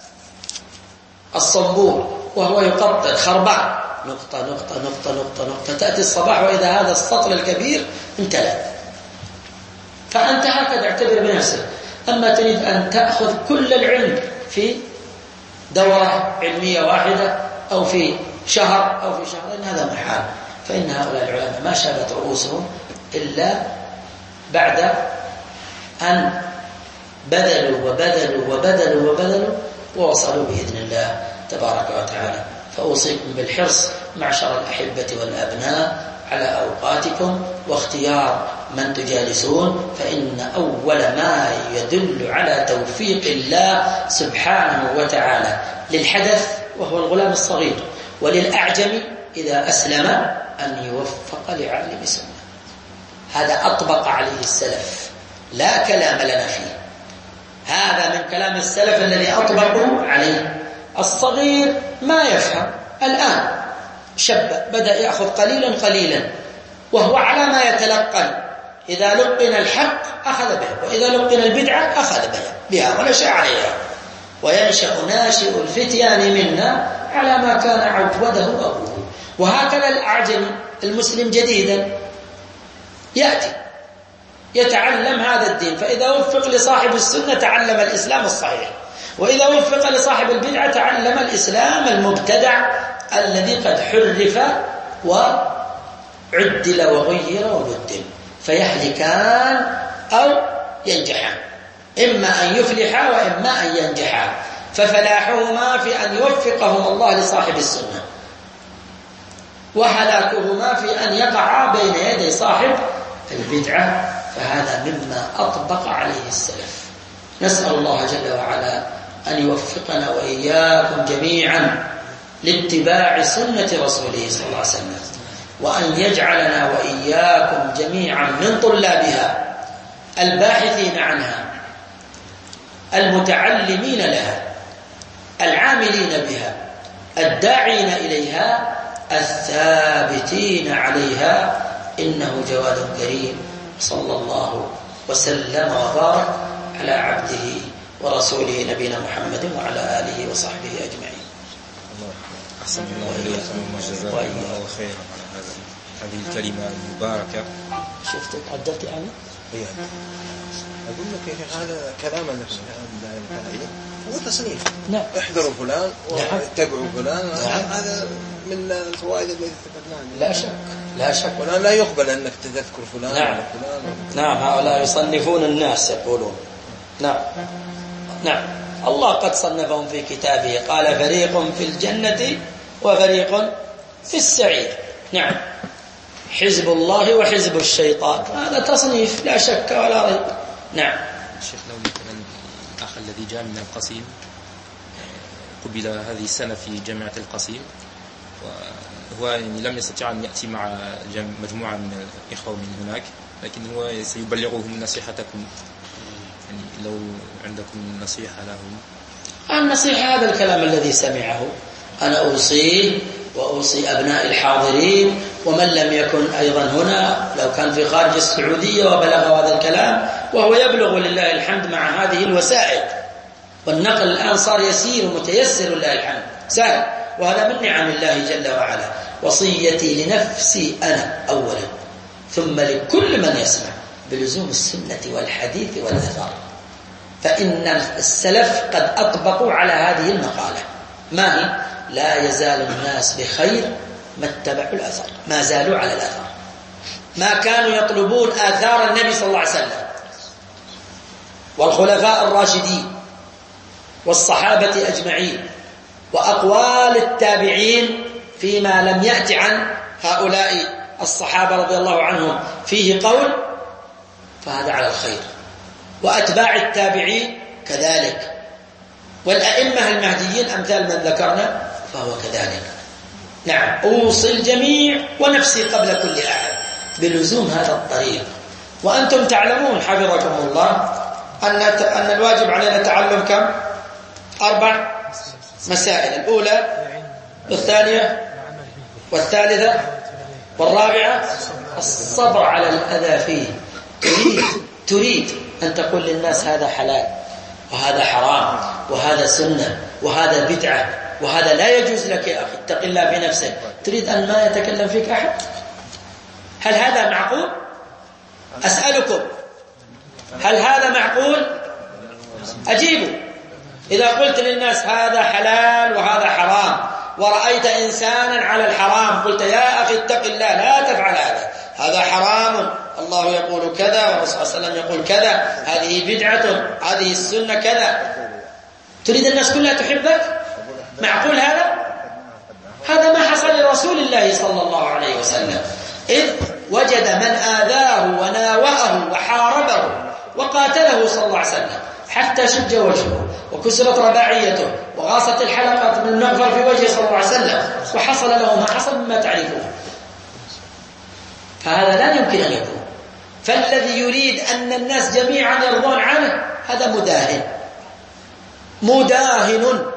الصنبور وهو يقطر خربان، نقطة نقطة نقطة نقطة نقطة، تأتي الصباح وإذا هذا السطل الكبير امتلأ. فأنت هكذا اعتبر بنفسك. أما تريد أن تأخذ كل العلم في دورة علمية واحدة أو في شهر أو في شهرين، هذا محال. فإن هؤلاء العلماء ما شابت رؤوسهم إلا بعد أن بذلوا وبذلوا وبذلوا وبذلوا ووصلوا بإذن الله تبارك وتعالى. فأوصيكم بالحرص معشر الأحبة والأبناء على أوقاتكم واختيار من تجالسون، فإن أول ما يدل على توفيق الله سبحانه وتعالى للحدث وهو الغلام الصغير وللأعجم إذا أسلم أن يوفق لعالم سنة. هذا أطبق عليه السلف، لا كلام لنا فيه، هذا من كلام السلف الذي أطبقوا عليه. الصغير ما يفهم الآن، شب بدأ يأخذ قليلا قليلا وهو على ما يتلقن، إذا لقن الحق أخذ به، وإذا لقن البدعة أخذ بها ونشأ عليها. وينشأ ناشئ الفتيان منا على ما كان عوده أبوه. وهكذا الأعجم المسلم جديدا يأتي يتعلم هذا الدين، فإذا وفق لصاحب السنة تعلم الإسلام الصحيح، وإذا وفق لصاحب البدعة تعلم الإسلام المبتدع الذي قد حرف وعدل وغير وبدل، فيهلكان أو ينجحان، إما أن يفلحا وإما أن ينجحا. ففلاحهما في أن يوفقهم الله لصاحب السنة، وهلاكهما في أن يقعا بين يدي صاحب البدعة. فهذا مما أطبق عليه السلف. نسأل الله جل وعلا أن يوفقنا وإياكم جميعا لاتباع سنة رسوله صلى الله عليه وسلم، وأن يجعلنا وإياكم جميعا من طلابها الباحثين عنها المتعلمين لها العاملين بها الداعين إليها الثابتين عليها، إنه جواد كريم. صلى الله وسلم وبارك على عبده ورسوله نبينا محمد وعلى آله وصحبه أجمعين. أحسن الله إليكم وجزاكم الله خيرا على هذه الكلمة المباركة. شفت عدلت عني؟ أقول لك يا شيخ هذا كلام النفس هو تصنيف. نعم. احذروا فلان واتبعوا فلان. نعم. هذا من الفوائد التي استفدناها. لا شك لا شك. ولا لا يقبل أنك تذكر فلان. نعم. فلان. نعم. هؤلاء يصنفون الناس يقولون. نعم نعم. الله قد صنفهم في كتابه، قال فريق في الجنة وفريق في السعير. نعم. حزب الله وحزب الشيطان، هذا تصنيف لا شك ولا ريب. نعم. الشيخ لو مثلا الأخ الذي جاء من القصيم قبل هذه السنة في جامعة القصيم، وهو يعني لم يستطيع أن يأتي مع مجموعة من الإخوة من هناك، لكن هو سيبلغهم نصيحتكم، يعني لو عندكم نصيحة لهم. النصيحة هذا الكلام الذي سمعه أنا أوصيه وأوصي أبناء الحاضرين، ومن لم يكن أيضا هنا لو كان في خارج السعودية وبلغ هذا الكلام، وهو يبلغ ولله الحمد مع هذه الوسائل، والنقل الآن صار يسير ومتيسر لله الحمد سهل، وهذا من نعم الله جل وعلا. وصيتي لنفسي أنا أولا ثم لكل من يسمع بلزوم السنة والحديث والأثار، فإن السلف قد أطبقوا على هذه المقالة. ما هي؟ لا يزال الناس بخير ما اتبعوا الأثر، ما زالوا على الأثر، ما كانوا يطلبون آثار النبي صلى الله عليه وسلم والخلفاء الراشدين والصحابة أجمعين وأقوال التابعين فيما لم يأتي عن هؤلاء الصحابة رضي الله عنهم فيه قول، فهذا على الخير. وأتباع التابعين كذلك، والأئمة المهديين أمثال من ذكرنا فهو كذلك. نعم. أوصي الجميع ونفسي قبل كل أحد بلزوم هذا الطريق. وأنتم تعلمون حفظكم الله أن الواجب علينا تعلم كم؟ 4 مسائل، الأولى والثانية والثالثة والرابعة الصبر على الأذى فيه. تريد أن تقول للناس هذا حلال وهذا حرام وهذا سنة وهذا بدعة وهذا لا يجوز لك يا أخي، اتق الله في نفسك. تريد أن ما يتكلم فيك أحد؟ هل هذا معقول؟ أسألكم، هل هذا معقول؟ أجيبوا. إذا قلت للناس هذا حلال وهذا حرام، ورأيت إنسانا على الحرام، قلت يا أخي اتق الله لا تفعل هذا حرام، الله يقول كذا والرسول صلى الله عليه وسلم يقول كذا، هذه بدعة، هذه السنة كذا، تريد الناس كلها تحبك؟ معقول هذا؟ هذا ما حصل لرسول الله صلى الله عليه وسلم، إذ وجد من آذاه وناوأه وحاربه وقاتله صلى الله عليه وسلم حتى شج وجهه وكسرت رباعيته وغاصت الحلقة من المغفر في وجهه صلى الله عليه وسلم، وحصل له ما حصل مما تعرفون. فهذا لا يمكن أن يكون. فالذي يريد أن الناس جميعا يرضون عنه هذا مداهن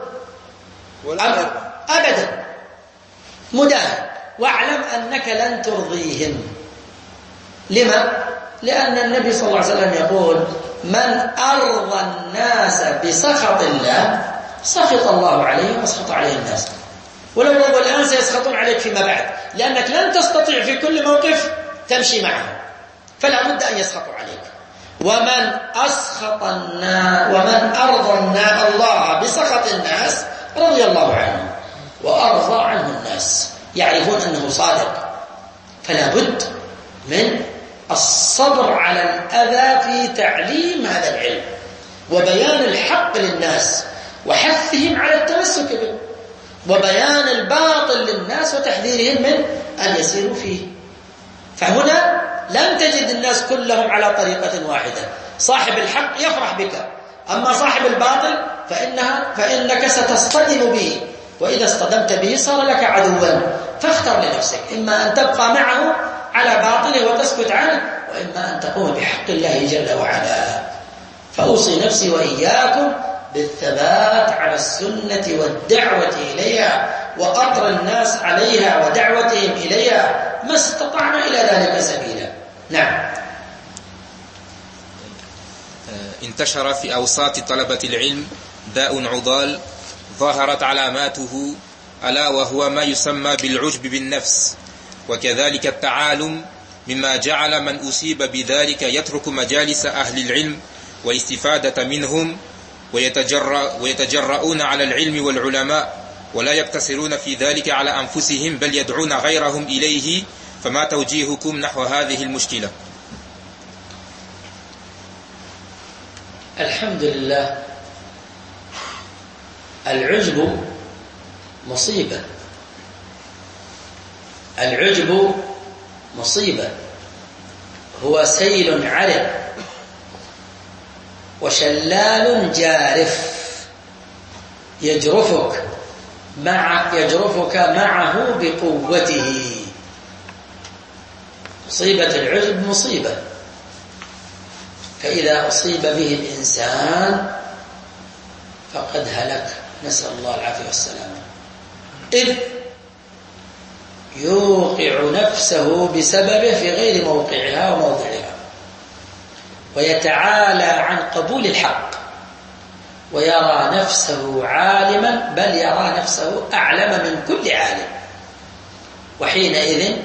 أبدا مداهن. واعلم أنك لن ترضيهم. لما؟ لأن النبي صلى الله عليه وسلم يقول من أرضى الناس بسخط الله سخط الله عليه وسخط عليه الناس. ولو رضوا الآن سيسخطون عليك فيما بعد، لأنك لن تستطيع في كل موقف تمشي معهم، فلا بد أن يسخطوا عليك. ومن أرضى الله بسخط الناس رضي الله عنه وأرضى عنه الناس، يعرفون أنه صادق. فلا بد من الصبر على الأذى في تعليم هذا العلم وبيان الحق للناس وحثهم على التمسك به، وبيان الباطل للناس وتحذيرهم من أن يسيروا فيه. فهنا لن تجد الناس كلهم على طريقة واحدة. صاحب الحق يفرح بك، أما صاحب الباطل فإنك ستصطدم به، وإذا اصطدمت به صار لك عدوا. فاختر لنفسك، إما أن تبقى معه على باطله وتسكت عنه، وإما أن تقوم بحق الله جل وعلا. فأوصي نفسي وإياكم بالثبات على السنة والدعوة إليها وأطر الناس عليها ودعوتهم إليها ما استطعنا إلى ذلك سبيلا. نعم. انتشر في أوساط طلبة العلم داء عضال ظهرت علاماته، ألا وهو ما يسمى بالعجب بالنفس، وكذلك التعالم، مما جعل من أصيب بذلك يترك مجالس أهل العلم والاستفادة منهم ويتجرؤون على العلم والعلماء، ولا يقتصرون في ذلك على أنفسهم بل يدعون غيرهم إليه. فما توجيهكم نحو هذه المشكلة؟ الحمد لله. العجب مصيبة، العجب مصيبة، هو سيل عرب وشلال جارف يجرفك معه بقوته. مصيبة العجب مصيبة، فإذا أصيب به الإنسان فقد هلك، نسأل الله العافية والسلامة، إذ يوقع نفسه بسببه في غير موقعها وموضعها، ويتعالى عن قبول الحق، ويرى نفسه عالما، بل يرى نفسه أعلم من كل عالم. وحينئذ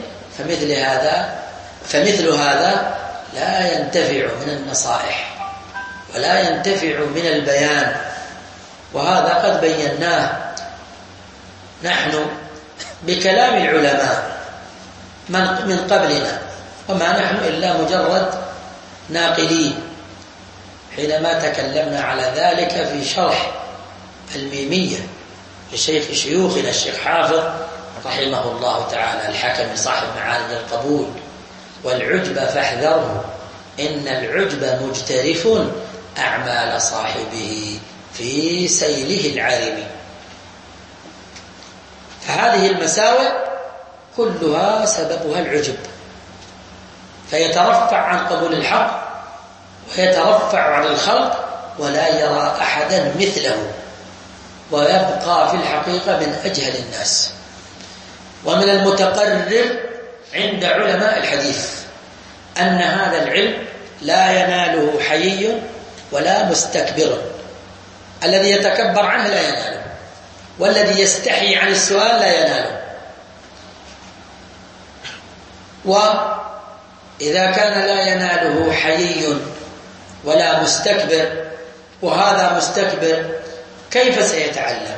فمثل هذا لا ينتفع من النصائح ولا ينتفع من البيان، وهذا قد بيناه نحن بكلام العلماء من قبلنا، وما نحن إلا مجرد ناقلين، حينما تكلمنا على ذلك في شرح الميمية لشيخ شيوخنا الشيخ حافظ رحمه الله تعالى الحكم صاحب معارج القبول. والعجب فاحذره، إن العجب مجترف أعمال صاحبه في سيله العارم. فهذه المساوئ كلها سببها العجب، فيترفع عن قبول الحق ويترفع عن الخلق ولا يرى أحدا مثله، ويبقى في الحقيقة من أجهل الناس. ومن المتقرر عند علماء الحديث أن هذا العلم لا يناله حيي ولا مستكبر. الذي يتكبر عنه لا يناله، والذي يستحي عن السؤال لا يناله. وإذا كان لا يناله حيي ولا مستكبر، وهذا مستكبر، كيف سيتعلم؟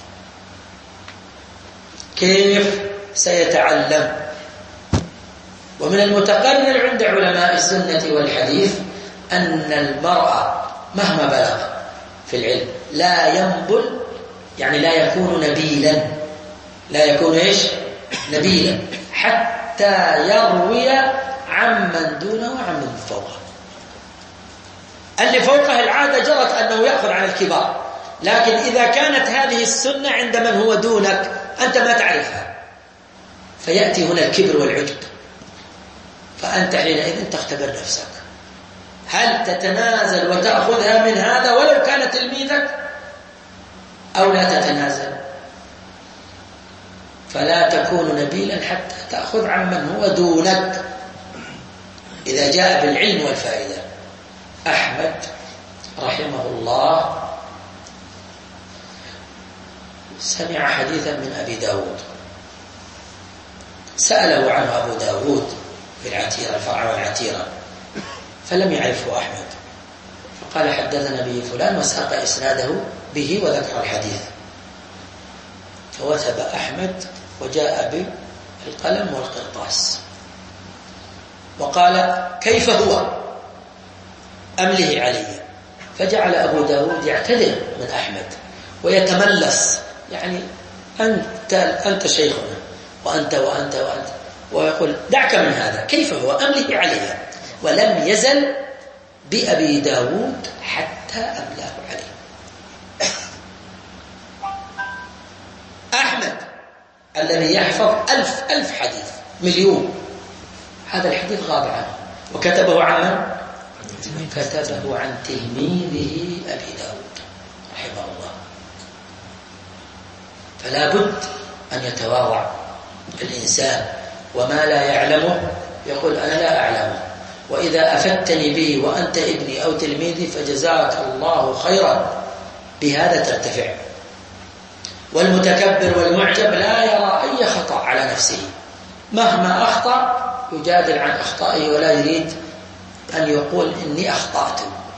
كيف سيتعلم؟ ومن المتقرر عند علماء السنة والحديث أن المرء مهما بلغ في العلم لا ينبل، يعني لا يكون نبيلا، لا يكون إيش؟ نبيلا، حتى يروي عمن دونه وعمن فوقه. اللي فوقه العادة جرت أنه يأخذ عن الكبار، لكن إذا كانت هذه السنة عند من هو دونك أنت ما تعرفها، فيأتي هنا الكبر والعجب، فأنت حينئذ تختبر نفسك، هل تتنازل وتأخذها من هذا ولو كان تلميذك أو لا تتنازل؟ فلا تكون نبيلا حتى تأخذ عمن هو دونك إذا جاء بالعلم والفائدة. أحمد رحمه الله سمع حديثا من أبي داود، سأله عنه أبو داود في العتيرة، الفرع والعتيرة، فلم يعرفه أحمد، فقال حدثنا به فلان وساق إسناده به وذكر الحديث. فوثب أحمد وجاء بالقلم والقرطاس وقال كيف هو؟ أمله علي. فجعل أبو داود يعتذر من أحمد ويتملص، يعني أنت شيخنا وأنت وأنت وأنت، ويقول دعك من هذا، كيف هو؟ أمله علي. ولم يزل بأبي داود حتى أملاه عليه. أحمد الذي يحفظ 1000 حديث، مليون، هذا الحديث غاب عنه وكتبه عن من؟ كتبه عن تلميذه أبي داود رحمه الله. فلا بد أن يتواضع الإنسان، وما لا يعلمه يقول أنا لا أعلمه، وإذا أفدتني به وأنت ابني أو تلميذي فجزاك الله خيرا، بهذا ترتفع. والمتكبر والمعجب لا يرى أي خطأ على نفسه، مهما أخطأ يجادل عن أخطائه ولا يريد أن يقول إني أخطأت،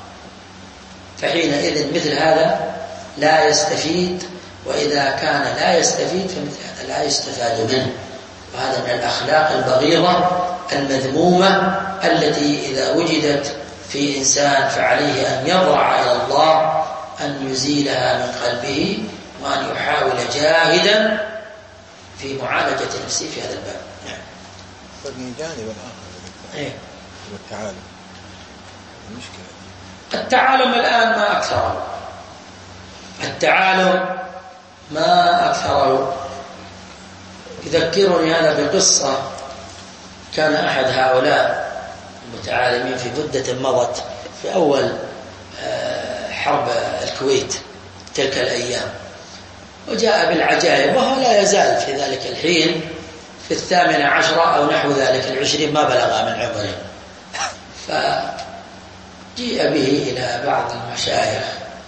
فحينئذ مثل هذا لا يستفيد، وإذا كان لا يستفيد فمثل هذا لا يستفاد منه. وهذا من الأخلاق البغيضة المذمومة التي إذا وجدت في إنسان فعليه أن يضرع إلى الله أن يزيلها من قلبه، وأن يحاول جاهدا في معالجة نفسه في هذا الباب. نعم. من جانب الآخر والتعالم، المشكلة التعالم الآن ما أكثره، التعالم ما أكثره. يذكرني هذا بقصة، كان أحد هؤلاء المتعالمين في مدة مضت في أول حرب الكويت تلك الأيام، وجاء بالعجائب، وهو لا يزال في ذلك الحين في 18 أو نحو ذلك 20 ما بلغ من عمره. فجيء به إلى بعض المشايخ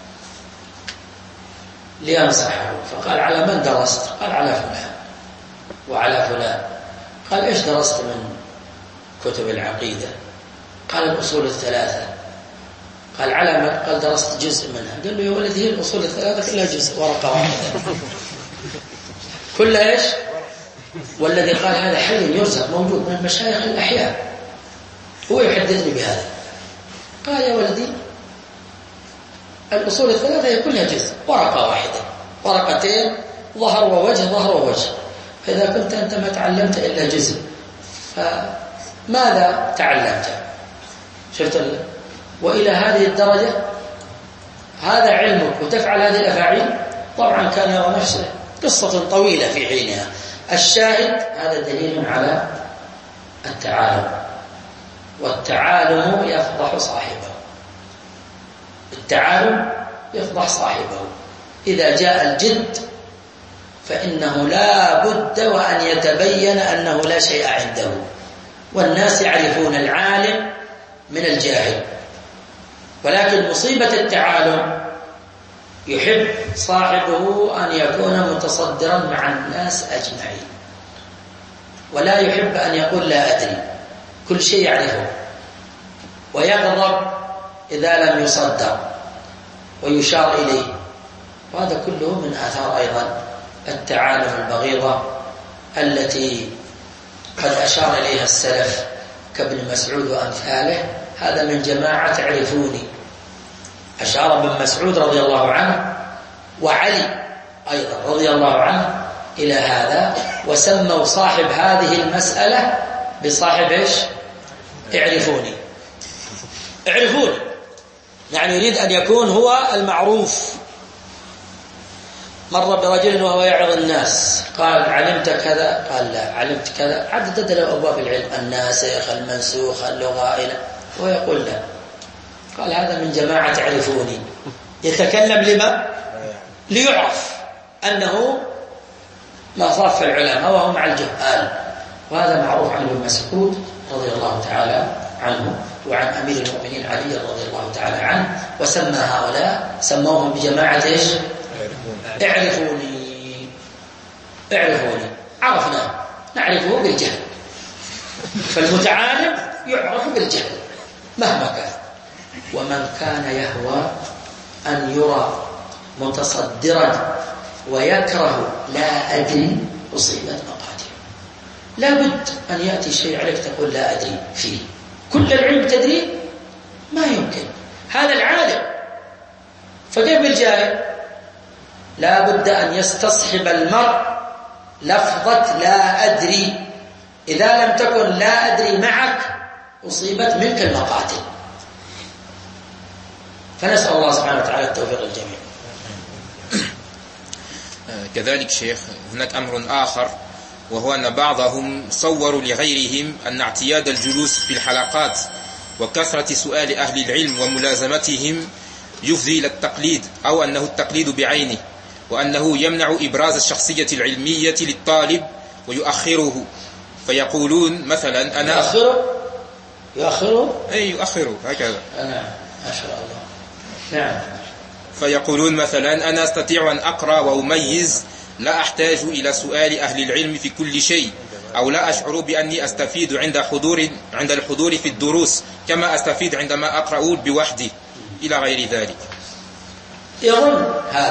لينصحه، فقال على من درست؟ قال على فلان وعلى فلان. قال إيش درست من كتب العقيدة؟ قال الأصول 3. قال على من؟ قال درست جزء منها. قال له يا ولدي هي الأصول 3 كلها جزء، ورقة واحدة كلها إيش؟ والذي قال هذا حي يرزق موجود من المشايخ الأحياء، هو يحدثني بهذا. قال يا ولدي الأصول 3 هي كلها جزء، ورقة واحدة، ورقتين، ظهر ووجه، ظهر ووجه. فإذا كنت أنت ما تعلمت إلا جزء فماذا تعلمت؟ شفت وإلى هذه الدرجة هذا علمك وتفعل هذه الأفاعيل؟ طبعا كان يرى نفسه قصة طويلة في حينها. الشاهد هذا دليل على التعالم، والتعالم يفضح صاحبه، التعالم يفضح صاحبه. إذا جاء الجد فإنه لا بد وأن يتبين أنه لا شيء عنده، والناس يعرفون العالم من الجاهل. ولكن مصيبة التعالم يحب صاحبه أن يكون متصدرا مع الناس أجمعين، ولا يحب أن يقول لا أدري، كل شيء يعرفه، ويغضب إذا لم يصدر ويشار إليه. وهذا كله من آثار أيضا التعالم البغيضة التي قد أشار إليها السلف كابن مسعود وأمثاله. هذا من جماعة عرفوني. أشار ابن مسعود رضي الله عنه وعلي أيضا رضي الله عنه إلى هذا، وسموا صاحب هذه المسألة بصاحب إيش؟ اعرفوني. اعرفوني يعني يريد أن يكون هو المعروف. مر برجل وهو يعظ الناس، قال علمت كذا؟ قال لا. علمت كذا؟ عدد له أبواب العلم، الناسخ المنسوخ اللغة إلى، ويقول لا. قال هذا من جماعة اعرفوني، يتكلم لما؟ ليعرف أنه ما صاف العلماء وهو مع الجهال. وهذا معروف عن ابن مسعود رضي الله تعالى عنه وعن أمير المؤمنين علي رضي الله تعالى عنه. وسمى هؤلاء سموهم بجماعة إيش؟ اعرفوني. اعرفوني، عرفناه، نعرفه بالجهل. فالمتعالم يعرف بالجهل مهما كان. ومن كان يهوى أن يرى متصدرا ويكره لا أدري أصيبت مقاتل. لا بد أن يأتي شيء عليك تقول لا أدري فيه. كل العلم تدري؟ ما يمكن. هذا العالم. فكيف بالجاهل؟ لا بد أن يستصحب المرء لفظة لا أدري. إذا لم تكن لا أدري معك أصيبت منك المقاتل. فنسأل الله سبحانه وتعالى التوفيق للجميع. كذلك شيخ هناك أمر آخر، وهو أن بعضهم صوروا لغيرهم أن اعتياد الجلوس في الحلقات وكثرة سؤال أهل العلم وملازمتهم يفضي إلى التقليد، أو أنه التقليد بعينه، وأنه يمنع إبراز الشخصية العلمية للطالب ويؤخره. فيقولون مثلا أنا يؤخره أي يؤخره هكذا. نعم ما شاء الله. نعم. فيقولون مثلا أنا أستطيع أن أقرأ وأميز، لا أحتاج إلى سؤال أهل العلم في كل شيء، أو لا أشعر بأني أستفيد عند الحضور في الدروس كما أستفيد عندما أقرأ بوحدي، إلى غير ذلك. يظن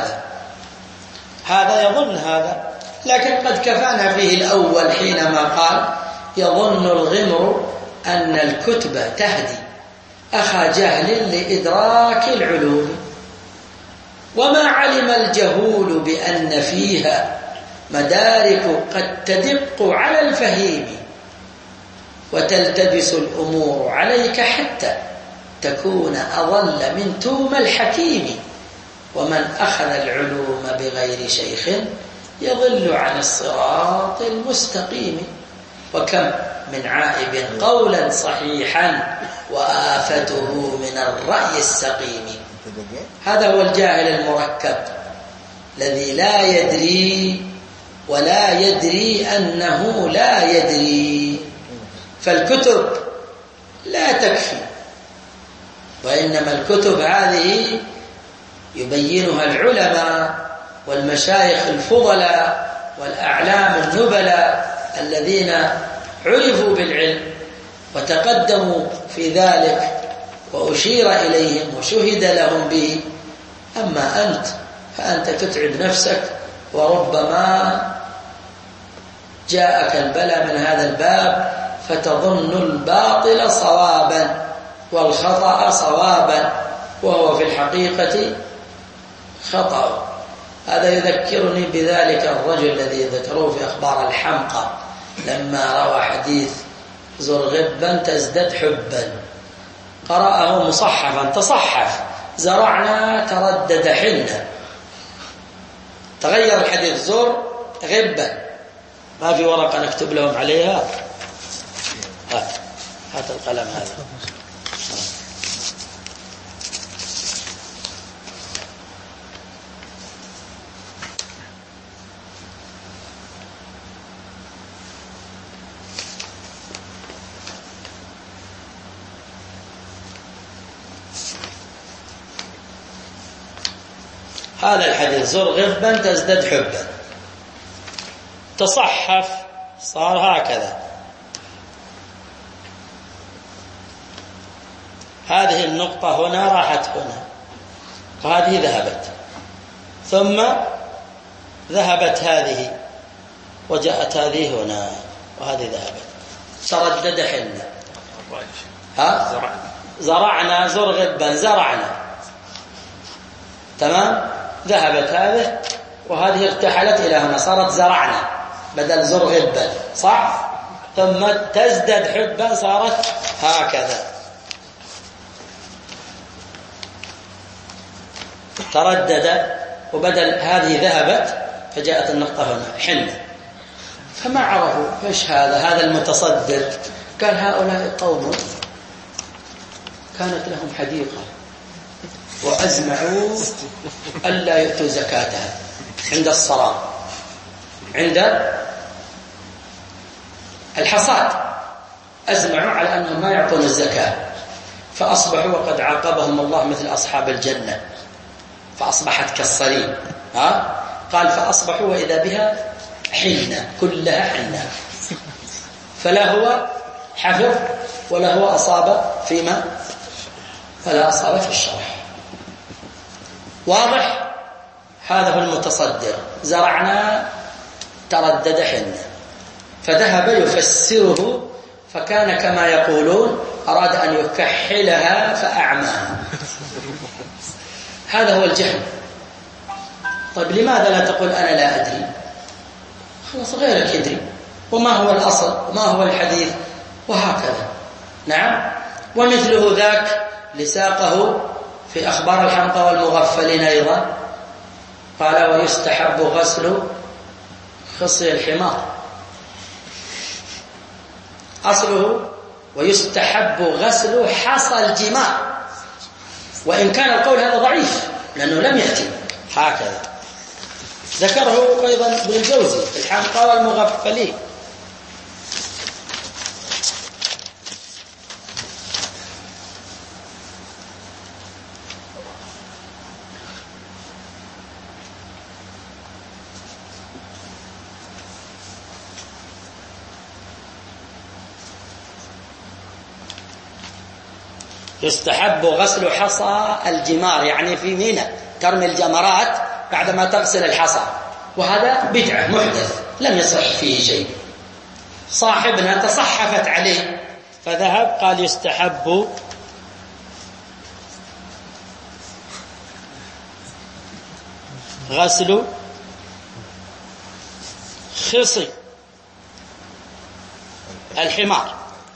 هذا يظن هذا، لكن قد كفانا فيه الأول حينما قال يظن الغمر أن الكتب تهدي أخا جهل لإدراك العلوم، وما علم الجهول بأن فيها مدارك قد تدق على الفهيم، وتلتبس الأمور عليك حتى تكون أضل من توم الحكيم. ومن أخذ العلوم بغير شيخ يضل عن الصراط المستقيم. وكم من عائب قولا صحيحا وآفته من الرأي السقيم. هذا هو الجاهل المركب الذي لا يدري ولا يدري أنه لا يدري. فالكتب لا تكفي، وإنما الكتب هذه يبينها العلماء والمشايخ الفضلاء والأعلام النبلاء الذين عرفوا بالعلم وتقدموا في ذلك وأشير إليهم وشهد لهم به. أما أنت فأنت تتعب نفسك، وربما جاءك البلاء من هذا الباب فتظن الباطل صوابا والخطأ صوابا، وهو في الحقيقة خطأ. هذا يذكرني بذلك الرجل الذي ذكروه في أخبار الحمقى لما روى حديث زر غبا تزدد حبا، قرأه مصحفا تصحف، زرعنا تردد حنا، تغير الحديث زر غبا. ما في ورقة نكتب لهم عليها؟ هات القلم هذا. هذا الحديث زر غبا تزدد حبا، تصحف صار هكذا، هذه النقطة هنا راحت هنا وهذه ذهبت، ثم ذهبت هذه وجاءت هذه هنا وهذه ذهبت، تردد حنا. زرعنا زر غبا، زرعنا تمام، ذهبت هذه وهذه ارتحلت إلى هنا صارت زرعنا بدل زر غبا، صح؟ ثم تزدد حبا صارت هكذا، تردد وبدل هذه ذهبت فجاءت النقطة هنا حنة. فما عرفوا ايش هذا المتصدر. قال هؤلاء قوم كانت لهم حديقة وأزمعوا ألا يؤتوا زكاتها عند الصرام، عند الحصاد أزمعوا على أنهم ما يعطون الزكاة، فأصبحوا وقد عاقبهم الله مثل أصحاب الجنة، فأصبحت كالصريم. قال فأصبحوا وإذا بها حنة، كلها حنة، فلا هو حفظ ولا هو أصاب فيما فلا أصاب في الشرح. واضح؟ هذا هو المتصدر. زرعنا تردد حنة، فذهب يفسره فكان كما يقولون أراد أن يكحلها فأعماها. هذا هو الجهل. طيب لماذا لا تقول أنا لا أدري؟ خلاص غيرك يدري، وما هو الأصل وما هو الحديث وهكذا. نعم. ومثله ذاك لساقه في أخبار الحمقى والمغفلين أيضا، قال ويستحب غسل خصي الحمار، أصله ويستحب غسل حصى الجمار، وإن كان القول هذا ضعيف لأنه لم يأتي هكذا. ذكره أيضا ابن الجوزي في الحمقى والمغفلين. يستحب غسل حصى الجمار، يعني في منى ترمي الجمرات بعدما تغسل الحصى، وهذا بدعة محدث لم يصح فيه شيء. صاحبنا تصحفت عليه فذهب قال يستحب غسل خصي الحمار،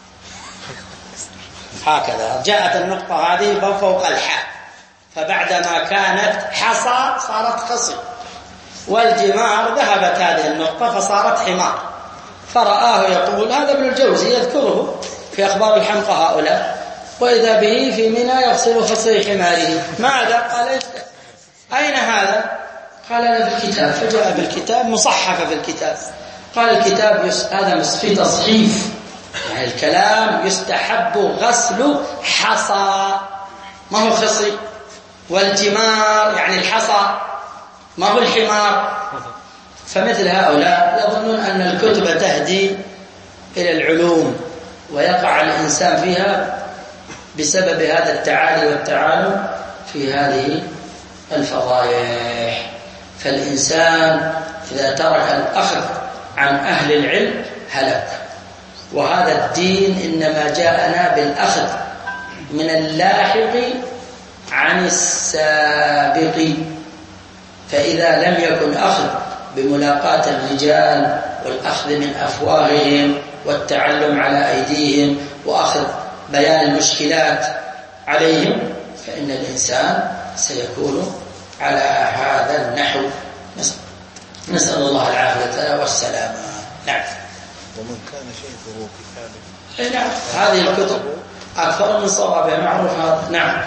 هكذا جاءت النقطة هذه فوق الحاء، فبعدما كانت حصى صارت خصي، والجمار ذهبت هذه النقطة فصارت حمار. فرآه يقول هذا ابن الجوزي يذكره في أخبار الحمقى هؤلاء، وإذا به في منى يغسل خصي حماره. ماذا؟ قال أين هذا؟ قال أنا في الكتاب، فجاء بالكتاب مصحف في الكتاب. قال الكتاب هذا في تصحيف، يعني الكلام يستحب غسل حصى ما هو خصي، والجمار يعني الحصى ما هو الحمار. فمثل هؤلاء يظنون أن الكتب تهدي إلى العلوم ويقع الإنسان فيها بسبب هذا التعالي والتعالم في هذه الفضائح. فالإنسان إذا ترك الأخذ عن أهل العلم هلك. وهذا الدين إنما جاءنا بالأخذ من اللاحق عن السابق، فإذا لم يكن أخذ بملاقاة الرجال والأخذ من أفواههم والتعلم على أيديهم وأخذ بيان المشكلات عليهم، فإن الإنسان سيكون على هذا النحو. نسأل الله العافية والسلامة. نعم. ومن كان شيخه كتابه. نعم. هذه الكتب أكثر من صوابها معروف هذا. نعم.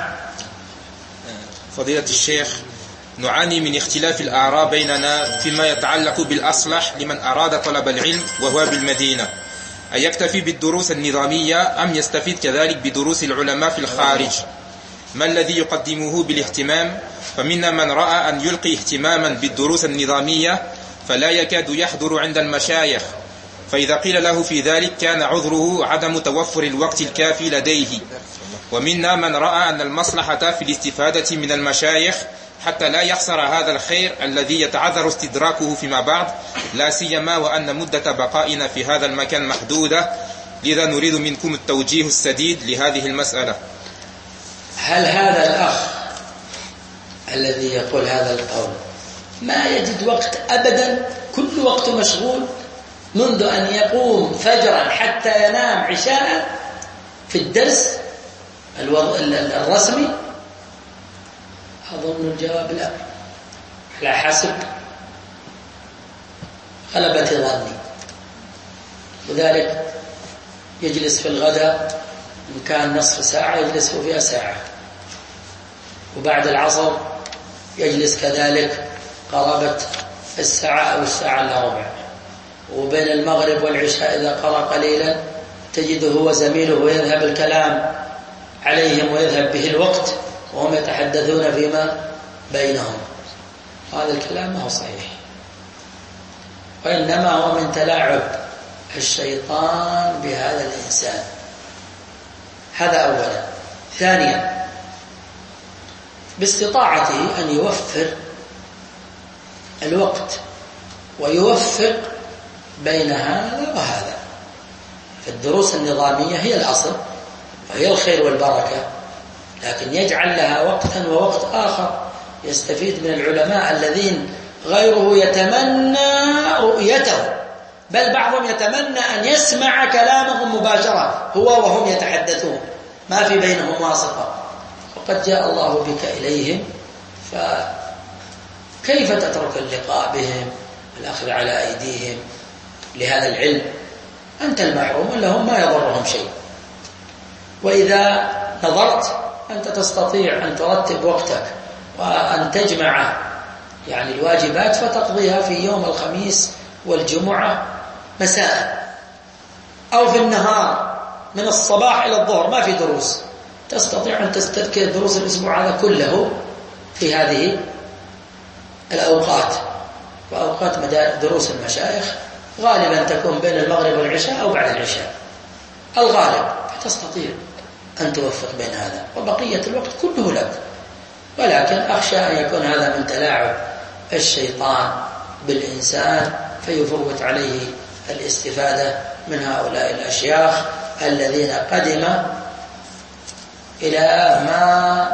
فضيلة الشيخ، نعاني من اختلاف الآراء بيننا فيما يتعلق بالأصلح لمن أراد طلب العلم وهو بالمدينة، أن يكتفي بالدروس النظامية أم يستفيد كذلك بدروس العلماء في الخارج؟ ما الذي يقدمه بالاهتمام؟ فمنا من رأى أن يلقي اهتماما بالدروس النظامية فلا يكاد يحضر عند المشايخ، فإذا قيل له في ذلك كان عذره عدم توفر الوقت الكافي لديه. ومنا من رأى أن المصلحة في الاستفادة من المشايخ حتى لا يخسر هذا الخير الذي يتعذر استدراكه فيما بعد، لا سيما وأن مدة بقائنا في هذا المكان محدودة، لذا نريد منكم التوجيه السديد لهذه المسألة. هل هذا الأخ الذي يقول هذا القول ما يجد وقت أبدا؟ كل وقت مشغول منذ أن يقوم فجرا حتى ينام عشاء في الدرس الرسمي. أظن الجواب لا، على حسب غلبة ظني. وذلك يجلس في الغداء إن كان نصف ساعة يجلس فيها ساعة، وبعد العصر يجلس كذلك قرابة الساعة أو الساعة إلا ربع، وبين المغرب والعشاء إذا قرأ قليلا تجده هو زميله ويذهب الكلام عليهم ويذهب به الوقت وهم يتحدثون فيما بينهم. هذا الكلام ما هو صحيح، وإنما هو من تلاعب الشيطان بهذا الإنسان. هذا أولا. ثانيا، باستطاعته أن يوفر الوقت ويوفق بين هذا وهذا. فالدروس النظامية هي الأصل وهي الخير والبركة، لكن يجعل لها وقتا ووقت آخر يستفيد من العلماء الذين غيره يتمنى رؤيته، بل بعضهم يتمنى أن يسمع كلامهم مباشرة هو وهم يتحدثون، ما في بينهم واسطة. وقد جاء الله بك إليهم، فكيف تترك اللقاء بهم والأخذ على أيديهم لهذا العلم؟ أنت المحروم لهم ما يضرهم شيء. وإذا نظرت أنت تستطيع أن ترتب وقتك وأن تجمع يعني الواجبات فتقضيها في يوم الخميس والجمعة مساء، أو في النهار من الصباح إلى الظهر ما في دروس، تستطيع أن تستذكر دروس الأسبوع هذا كله في هذه الأوقات. وأوقات دروس المشايخ غالبا تكون بين المغرب والعشاء أو بعد العشاء الغالب، فتستطيع أن توفق بين هذا، وبقية الوقت كله لك. ولكن أخشى أن يكون هذا من تلاعب الشيطان بالإنسان فيفوت عليه الاستفادة من هؤلاء الأشياخ الذين قدم إلى ما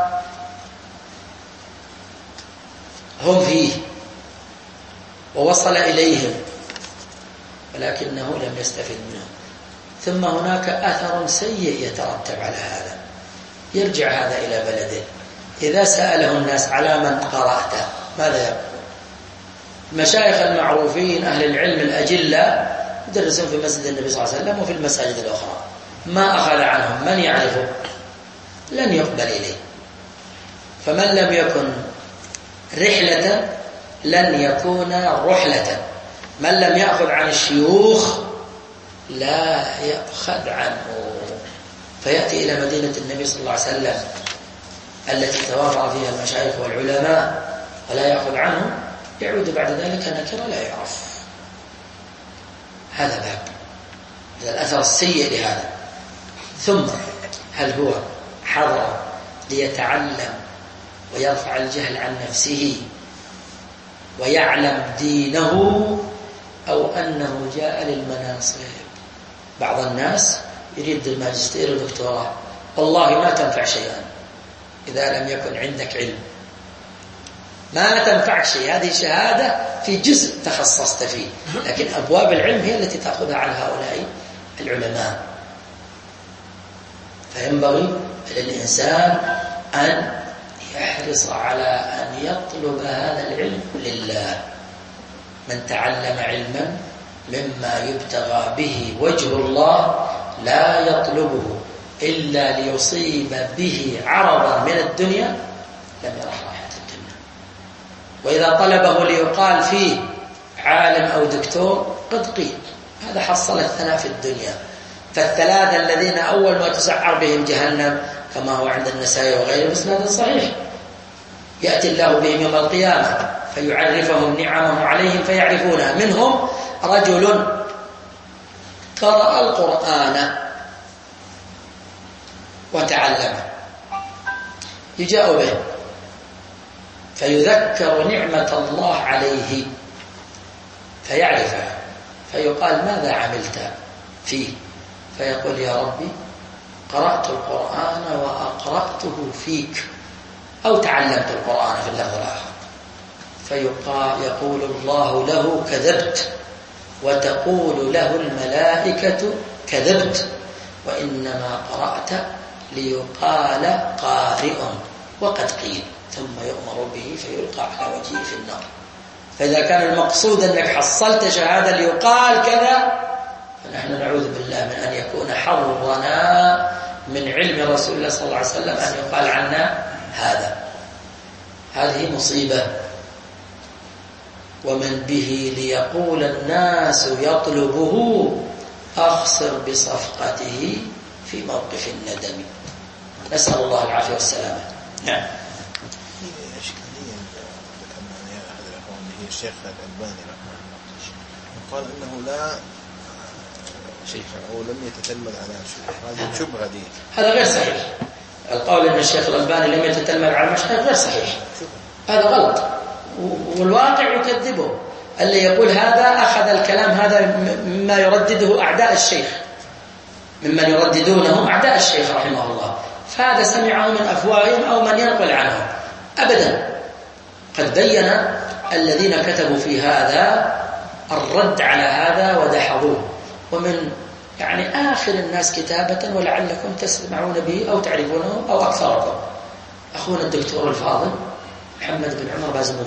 هم فيه ووصل إليهم، ولكنه لم يستفد منهم. ثم هناك أثر سيء يترتب على هذا، يرجع هذا إلى بلده. إذا سأله الناس على من قرأته ماذا يقول؟ المشايخ المعروفين أهل العلم الأجلة يدرسون في مسجد النبي صلى الله عليه وسلم وفي المساجد الأخرى، ما أخذ عنهم من يعرفه لن يقبل إليه. فمن لم يكن رحلة لن يكون رحلة. من لم يأخذ عن الشيوخ لا يأخذ عنه، فيأتي إلى مدينة النبي صلى الله عليه وسلم التي توافر فيها المشايخ والعلماء ولا يأخذ عنه، يعود بعد ذلك نكرة لا يعرف. هذا باب الأثر السيء لهذا. ثم هل هو حضر ليتعلم ويرفع الجهل عن نفسه ويعلم دينه، أو أنه جاء للمناصب؟ بعض الناس يريد الماجستير والدكتوراه، والله ما تنفع شيئا إذا لم يكن عندك علم، ما تنفع شيء. هذه شهادة في جزء تخصصت فيه، لكن أبواب العلم هي التي تأخذها عن هؤلاء العلماء. فينبغي للإنسان أن يحرص على أن يطلب هذا العلم لله. من تعلم علما مما يبتغى به وجه الله لا يطلبه إلا ليصيب به عرضا من الدنيا لم يرح راحة الدنيا. وإذا طلبه ليقال فيه عالم أو دكتور قد قيل، هذا حصل الثناء في الدنيا. فالثلاثة الذين أول ما تسعر بهم جهنم كما هو عند النسائي وغيره بإسناد صحيح. يأتي الله بهم يوم القيامة فيعرفهم نعمه عليهم فيعرفونها. منهم رجل قرأ القرآن وتعلمه، يجاء به فيذكر نعمة الله عليه فيعرفها، فيقال ماذا عملت فيه؟ فيقول يا ربي قرأت القرآن وأقرأته فيك، أو تعلمت القرآن في اللفظ الآخر. فيقول الله له كذبت، وتقول له الملائكة كذبت، وإنما قرأت ليقال قارئ وقد قيل، ثم يؤمر به فيلقى على وجهه في النار. فإذا كان المقصود أنك حصلت شهادة ليقال كذا، فنحن نعوذ بالله من أن يكون حظنا من علم رسول الله صلى الله عليه وسلم أن يقال عنا هذا. هذه مصيبة. ومن به ليقول الناس يطلبه أخسر بصفقته في موقف الندم. نسأل الله العافية والسلامة. نعم. الشيخ الألباني رحمه الله قال إنه لا شيخ أو لم يتتلمذ على شيخ، هذه شبهة دي. هذا غير صحيح. القول أن الشيخ الألباني لم يتتلمذ على المشايخ غير صحيح، هذا غلط، والواقع يكذبه. اللي يقول هذا أخذ الكلام هذا مما يردده أعداء الشيخ، ممن يرددونهم أعداء الشيخ رحمه الله، فهذا سمعه من أفواههم أو من ينقل عنهم. أبدا، قد بين الذين كتبوا في هذا الرد على هذا ودحضوه، ومن يعني آخر الناس كتابة ولعلكم تسمعون به أو تعرفونه أو أكثركم أخونا الدكتور الفاضل محمد بن عمر بازمول.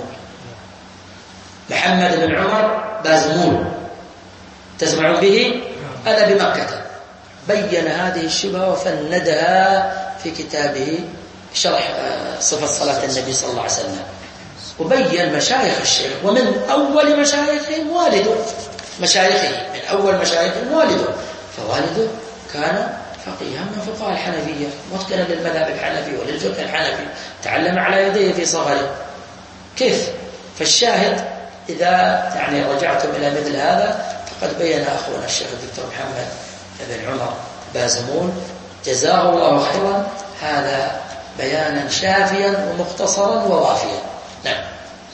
محمد بن عمر بازمول تسمعون به؟ هذا بمكة، بين هذه الشبهة وفندها في كتابه شرح صفة صلاة النبي صلى الله عليه وسلم، وبين مشايخ الشيخ، ومن أول مشايخهم والده، من أول مشايخهم والده، فوالده كان فقيها من فقهاء الحنفية، متقنا للمذهب الحنفي وللفقه الحنفي، تعلم على يديه في صغره. كيف؟ فالشاهد إذا يعني رجعتم إلى مثل هذا فقد بين أخونا الشيخ الدكتور محمد بن عمر بازمول جزاه الله خيرا هذا بيانا شافيا ومختصرا ووافيا. نعم.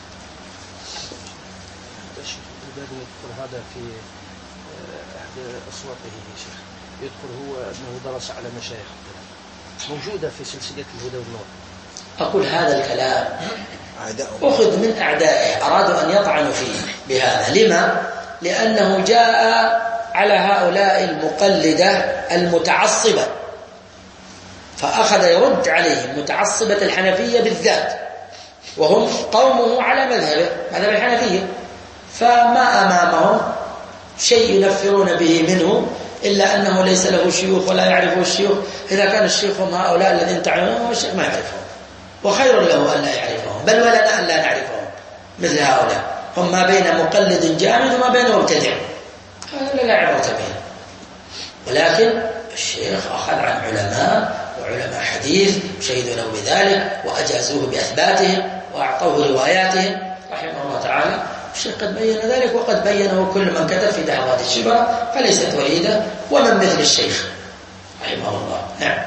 الشيخ الألباني يذكر هذا في أحد أصواته يا شيخ، يذكر هو أنه درس على مشايخ موجودة في سلسلة الهدى والنور. أقول هذا الكلام أخذ من أعدائه، أرادوا أن يطعنوا فيه بهذا. لما؟ لأنه جاء على هؤلاء المقلدة المتعصبة، فأخذ يرد عليهم متعصبة الحنفية بالذات، وهم قومه على مذهب الحنفية، فما أمامهم شيء ينفرون به منه إلا أنه ليس له شيوخ ولا يعرفه الشيوخ. إذا كان الشيخ هم هؤلاء الذين تعلمون والشيخ ما يعرفهم، وخير له أن لا يعرفهم، بل ولنا أن لا نعرفهم مثل هؤلاء، هم ما بين مقلد جامد وما بين مبتدع، هذا لا عبرة به. ولكن الشيخ أخذ عن علماء وعلماء حديث شهدوا له بذلك وأجازوه بأثباتهم وأعطوه رواياتهم رحمه الله تعالى. الشيخ قد بين ذلك، وقد بينه كل من كتب في دعوات الشبهة، فليست وليدة ومن مثل الشيخ رحمه الله. نعم.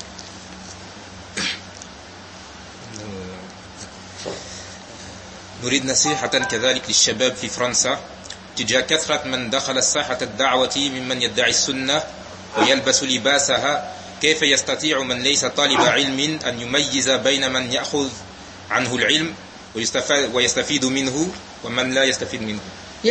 نريد نصيحة كذلك للشباب في فرنسا تجاه كثرة من دخل ساحة الدعوة ممن يدعي السنة ويلبس لباسها. كيف يستطيع من ليس طالب علم أن يميز بين من يأخذ عنه العلم ويستفيد منه ومن لا يستفيد منه؟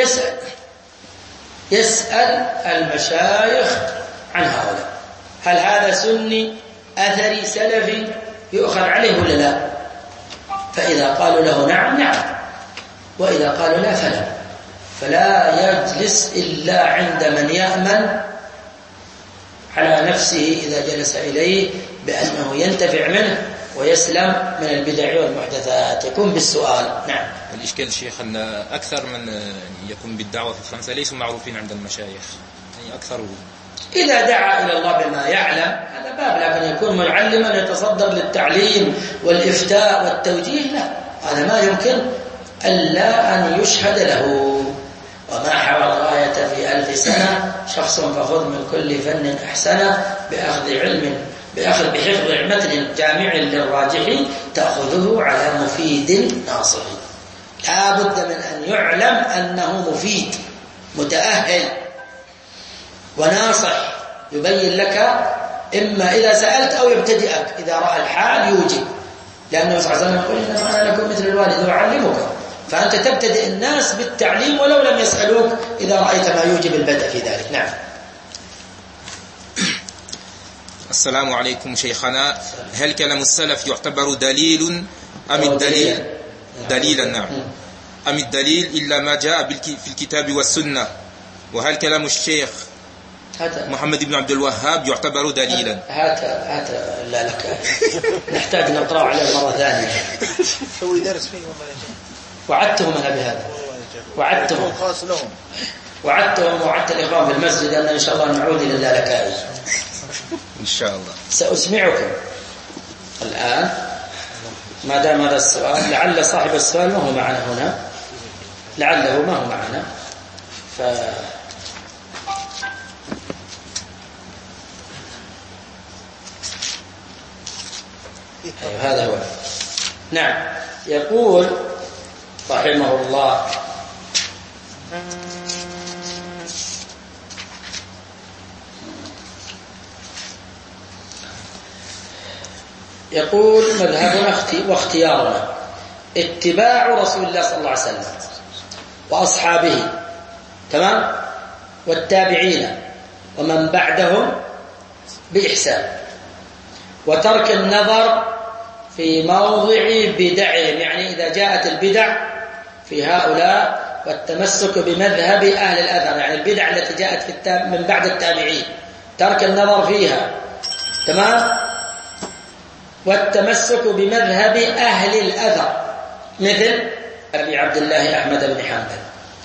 يسأل المشايخ عن هؤلاء، هل هذا سني أثري سلفي يؤخذ عليه ولا لا؟ فإذا قالوا له نعم نعم، وإذا قالوا لا فلا يجلس إلا عند من يأمن على نفسه إذا جلس إليه بأنه ينتفع منه ويسلم من البدع والمحدثات. يكون بالسؤال. نعم. الإشكال شيخ أن أكثر من يكون بالدعوة في فرنسا ليسوا معروفين عند المشايخ، يعني أكثر إذا دعا إلى الله بما يعلم هذا باب، لكن يكون معلما يتصدر للتعليم والإفتاء والتوجيه لا، هذا ما يمكن ألا أن يشهد له. وما حوى الغاية في 1000 سنة شخص فخذ من كل فن أحسنه بحفظ متن جامع للراجح تأخذه على مفيد ناصح. لا بد من أن يعلم أنه مفيد متأهل وناصح يبين لك إما إذا سألت أو يبتدئك إذا رأى الحال يوجب، لأنه صلى الله عليه وسلم يقول إنما أنا لكم مثل الوالد وأعلمك، فأنت تبتدئ الناس بالتعليم ولو لم يسألوك إذا رأيت ما يوجب البدء في ذلك. نعم. السلام عليكم شيخنا، هل كلام السلف يعتبر دليل أم الدليل دليلا؟ نعم. أم الدليل إلا ما جاء في الكتاب والسنة؟ وهل كلام الشيخ محمد بن عبد الوهاب يعتبر دليلا؟ هات لا لك نحتاج نقرأ عليه مرة ثانية. سوي درس فيه والله يا شيخ. وعدتهم أنا بهذا، وعدتهم خاص لهم، وعدت الإخوان في المسجد أن إن شاء الله نعود إلى اللالكائي إن شاء الله. سأسمعكم الآن ما دام هذا السؤال، لعل صاحب السؤال ما هو معنا هنا، لعله ما هو معنا، أيوه هذا هو. نعم. يقول رحمه الله يقول مذهبنا واختيارنا اتباع رسول الله صلى الله عليه وسلم وأصحابه تمام، والتابعين ومن بعدهم بإحسان، وترك النظر في موضع بدعهم، يعني إذا جاءت البدع في هؤلاء، والتمسك بمذهب أهل الأثر، يعني البدع التي جاءت من بعد التابعين ترك النظر فيها تمام، والتمسك بمذهب أهل الأثر مثل أبي عبد الله أحمد بن حنبل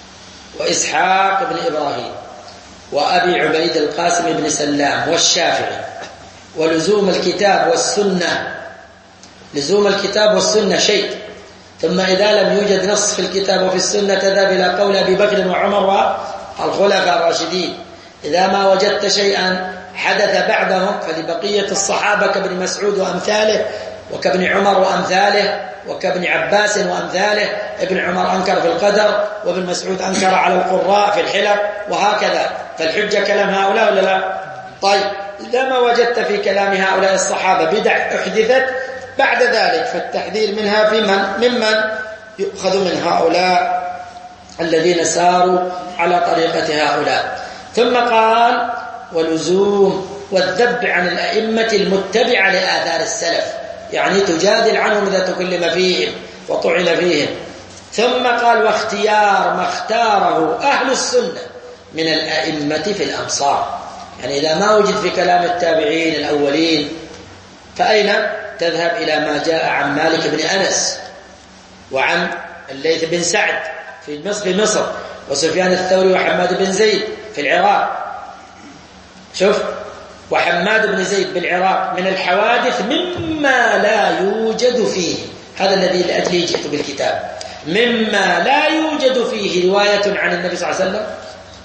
وإسحاق بن إبراهيم وأبي عبيد القاسم بن سلام والشافعي، ولزوم الكتاب والسنة، لزوم الكتاب والسنة شيء، ثم إذا لم يوجد نص في الكتاب وفي السنة تذهب إلى قول أبي بكر وعمر والخلفاء الراشدين. إذا ما وجدت شيئا حدث بعدهم فلبقية الصحابة كابن مسعود وأمثاله، وكابن عمر وأمثاله، وكابن عباس وأمثاله. ابن عمر أنكر في القدر، وابن مسعود أنكر على القراء في الحلق، وهكذا. فالحجة كلام هؤلاء ولا لا؟ طيب إذا ما وجدت في كلام هؤلاء الصحابة بدع أحدثت بعد ذلك فالتحذير منها في ممن يؤخذ من هؤلاء الذين ساروا على طريقة هؤلاء. ثم قال ولزوم والذب عن الأئمة المتبعة لآثار السلف، يعني تجادل عنهم إذا تكلم فيهم وطعن فيهم. ثم قال واختيار ما اختاره أهل السنة من الأئمة في الأمصار، يعني إذا ما وجد في كلام التابعين الأولين فأين تذهب؟ إلى ما جاء عن مالك بن أنس وعن الليث بن سعد في مصر وسفيان الثوري وحماد بن زيد في العراق. شوف، وحماد بن زيد بالعراق من الحوادث مما لا يوجد فيه، هذا الذي لأجله جئت بالكتاب، مما لا يوجد فيه رواية عن النبي صلى الله عليه وسلم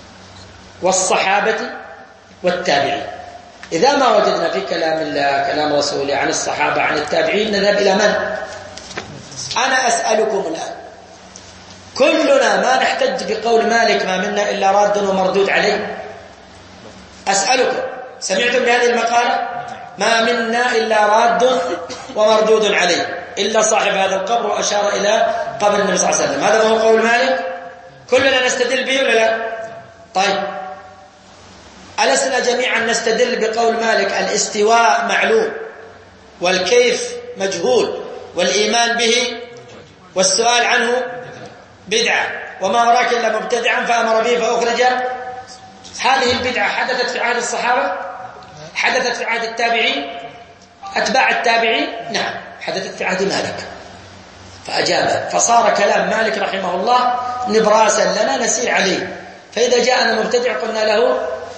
والصحابة والتابعين. إذا ما وجدنا في كلام الله كلام رسوله عن الصحابة عن التابعين نذهب إلى من؟ أنا أسألكم الآن، كلنا ما نحتج بقول مالك ما منا إلا راد ومردود عليه؟ أسألكم، سمعتم بهذه المقالة؟ ما منا إلا راد ومردود عليه إلا صاحب هذا القبر، وأشار إلى قبر النبي صلى الله عليه وسلم. هذا هو قول مالك، كلنا نستدل به ولا لا؟ طيب ألسنا جميعا نستدل بقول مالك الاستواء معلوم والكيف مجهول والإيمان به والسؤال عنه بدعة، وما أراك إلا مبتدعا فأمر به فأخرج؟ هذه البدعة حدثت في عهد الصحابة؟ حدثت في عهد التابعين أتباع التابعين؟ نعم حدثت في عهد مالك. فأجاب، فصار كلام مالك رحمه الله نبراسا لنا نسير عليه. فإذا جاءنا مبتدع قلنا له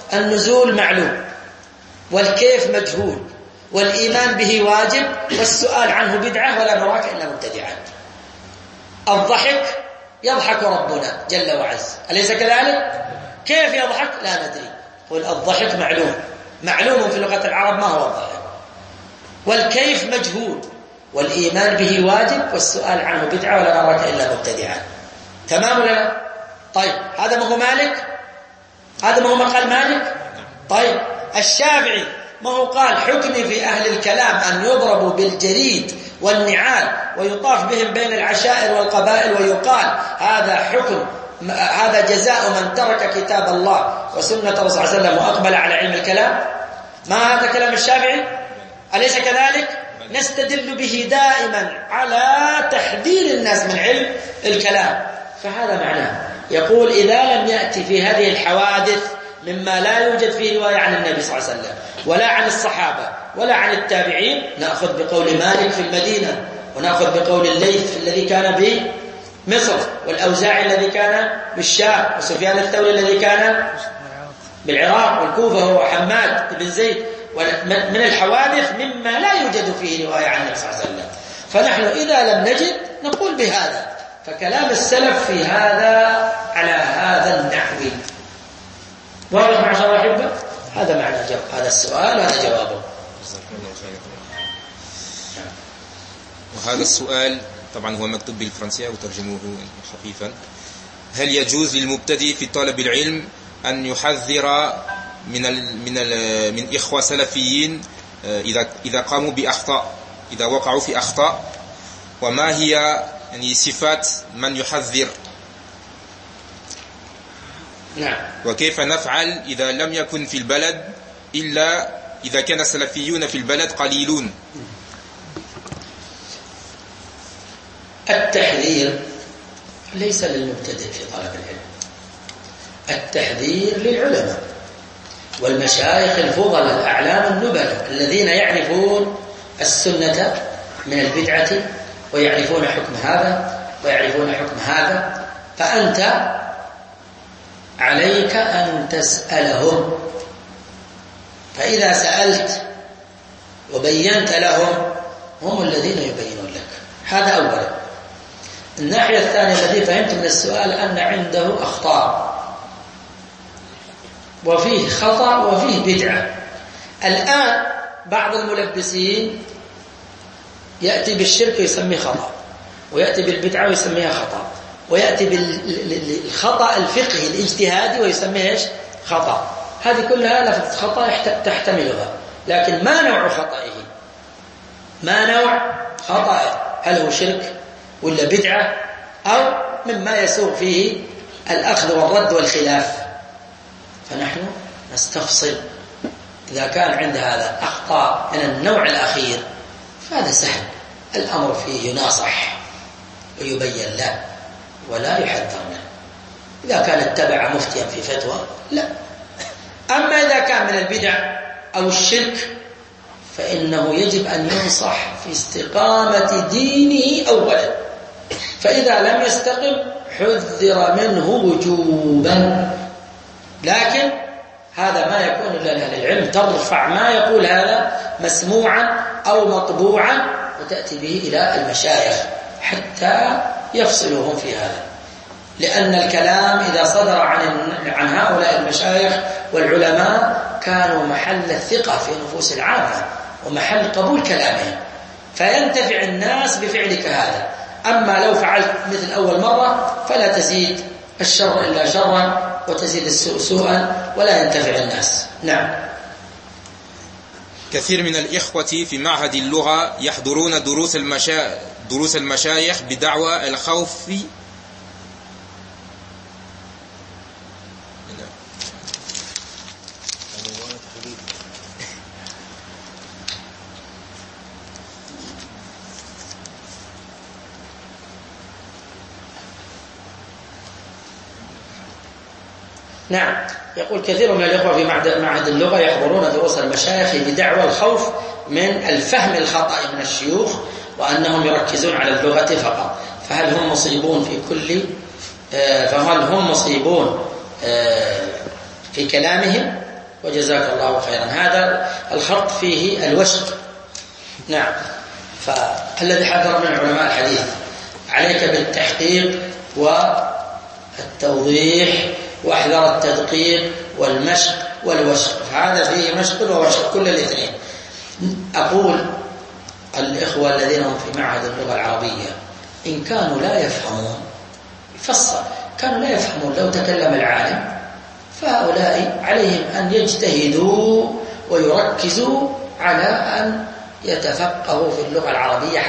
النزول معلوم والكيف مجهول والإيمان به واجب والسؤال عنه بدعة ولا نراك إلا مبتدعا. الضحك يضحك ربنا جل وعز، أليس كذلك؟ كيف يضحك؟ لا ندري. قل الضحك معلوم في لغة العرب ما هو الضحك، والكيف مجهول والإيمان به واجب والسؤال عنه بدعة ولا نراك إلا مبتدعا. تمام ولا لا؟ طيب هذا ما هو مالك؟ هذا ما هو مقال مالك؟ طيب الشافعي ما هو قال حكمي في أهل الكلام أن يضربوا بالجريد والنعال ويطاف بهم بين العشائر والقبائل ويقال هذا حكم، هذا جزاء من ترك كتاب الله وسنة الرسول صلى الله عليه وسلم وأقبل على علم الكلام؟ ما هذا كلام الشافعي؟ أليس كذلك؟ نستدل به دائما على تحذير الناس من علم الكلام. فهذا معناه يقول إذا لم يأتي في هذه الحوادث مما لا يوجد فيه رواية عن النبي صلى الله عليه وسلم ولا عن الصحابة ولا عن التابعين، نأخذ بقول مالك في المدينة، ونأخذ بقول الليث الذي كان بمصر، والأوزاعي الذي كان بالشام، وسفيان الثوري الذي كان بالعراق والكوفة هو حماد بن زيد، من الحوادث مما لا يوجد فيه رواية عن النبي صلى الله عليه وسلم. فنحن إذا لم نجد نقول بهذا. فكلام السلف في هذا على هذا النحو. واضح معشر الأحبة؟ هذا معنى هذا السؤال وهذا جوابه. وهذا السؤال طبعا هو مكتوب بالفرنسية وترجموه خفيفا. هل يجوز للمبتدئ في طلب العلم أن يحذر من إخوة سلفيين إذا قاموا بأخطاء، إذا وقعوا في أخطاء؟ وما هي يعني صفات من يحذر؟ نعم. وكيف نفعل إذا لم يكن في البلد إلا إذا كان السلفيون في البلد قليلون؟ التحذير ليس للمبتدئ في طلب العلم، التحذير للعلماء والمشايخ الفضلاء الأعلام النبلاء الذين يعرفون السنة من البدعة ويعرفون حكم هذا ويعرفون حكم هذا. فأنت عليك أن تسألهم، فإذا سألت وبينت لهم هم الذين يبينون لك. هذا أولا. الناحية الثانية الذي فهمت من السؤال أن عنده أخطاء وفيه خطأ وفيه بدعة. الآن بعض الملبسين يأتي بالشرك ويسميه خطأ، ويأتي بالبدعة ويسميها خطأ، ويأتي بالخطأ الفقهي الاجتهادي ويسميه إيش؟ خطأ. هذه كلها لفظة خطأ تحتملها، لكن ما نوع خطئه؟ ما نوع خطأه؟ هل هو شرك ولا بدعة أو مما يسوغ فيه الأخذ والرد والخلاف؟ فنحن نستفصل. إذا كان عند هذا أخطاء من النوع الأخير فهذا سهل، الأمر فيه يناصح ويبين له ولا يحذر منه. إذا كان اتبع مفتيا في فتوى لا. أما إذا كان من البدع أو الشرك فإنه يجب أن ينصح في استقامة دينه أولا، فإذا لم يستقم حذر منه وجوبا. لكن هذا ما يكون إلا لأهل العلم، ترفع ما يقول هذا مسموعا أو مطبوعا وتأتي به إلى المشايخ حتى يفصلوهم في هذا، لأن الكلام إذا صدر عن هؤلاء المشايخ والعلماء كانوا محل الثقة في نفوس العامة ومحل قبول كلامهم، فينتفع الناس بفعلك هذا. أما لو فعلت مثل أول مرة فلا تزيد الشر إلا شرا وتزيد السوء سوءا ولا ينتفع الناس. نعم. كثير من الإخوة في معهد اللغة يحضرون دروس المشايخ بدعوى الخوف نعم. يقول كثير من الإخوة في معهد اللغة يحضرون دروس المشايخ بدعوى الخوف من الفهم الخطأ من الشيوخ وأنهم يركزون على اللغة فقط، فهل هم مصيبون في كلامهم وجزاك الله خيرا. هذا الخط فيه الوشق. نعم. فالذي حذر من علماء الحديث عليك بالتحقيق والتوضيح، واحذر التدقيق والمشق والوشق. هذا فيه مشق ووشق كل الاثنين. أقول الإخوة الذين هم في معهد اللغة العربية إن كانوا لا يفهمون يفسر، كانوا لا يفهمون لو تكلم العالم، فهؤلاء عليهم أن يجتهدوا ويركزوا على أن يتفقهوا في اللغة العربية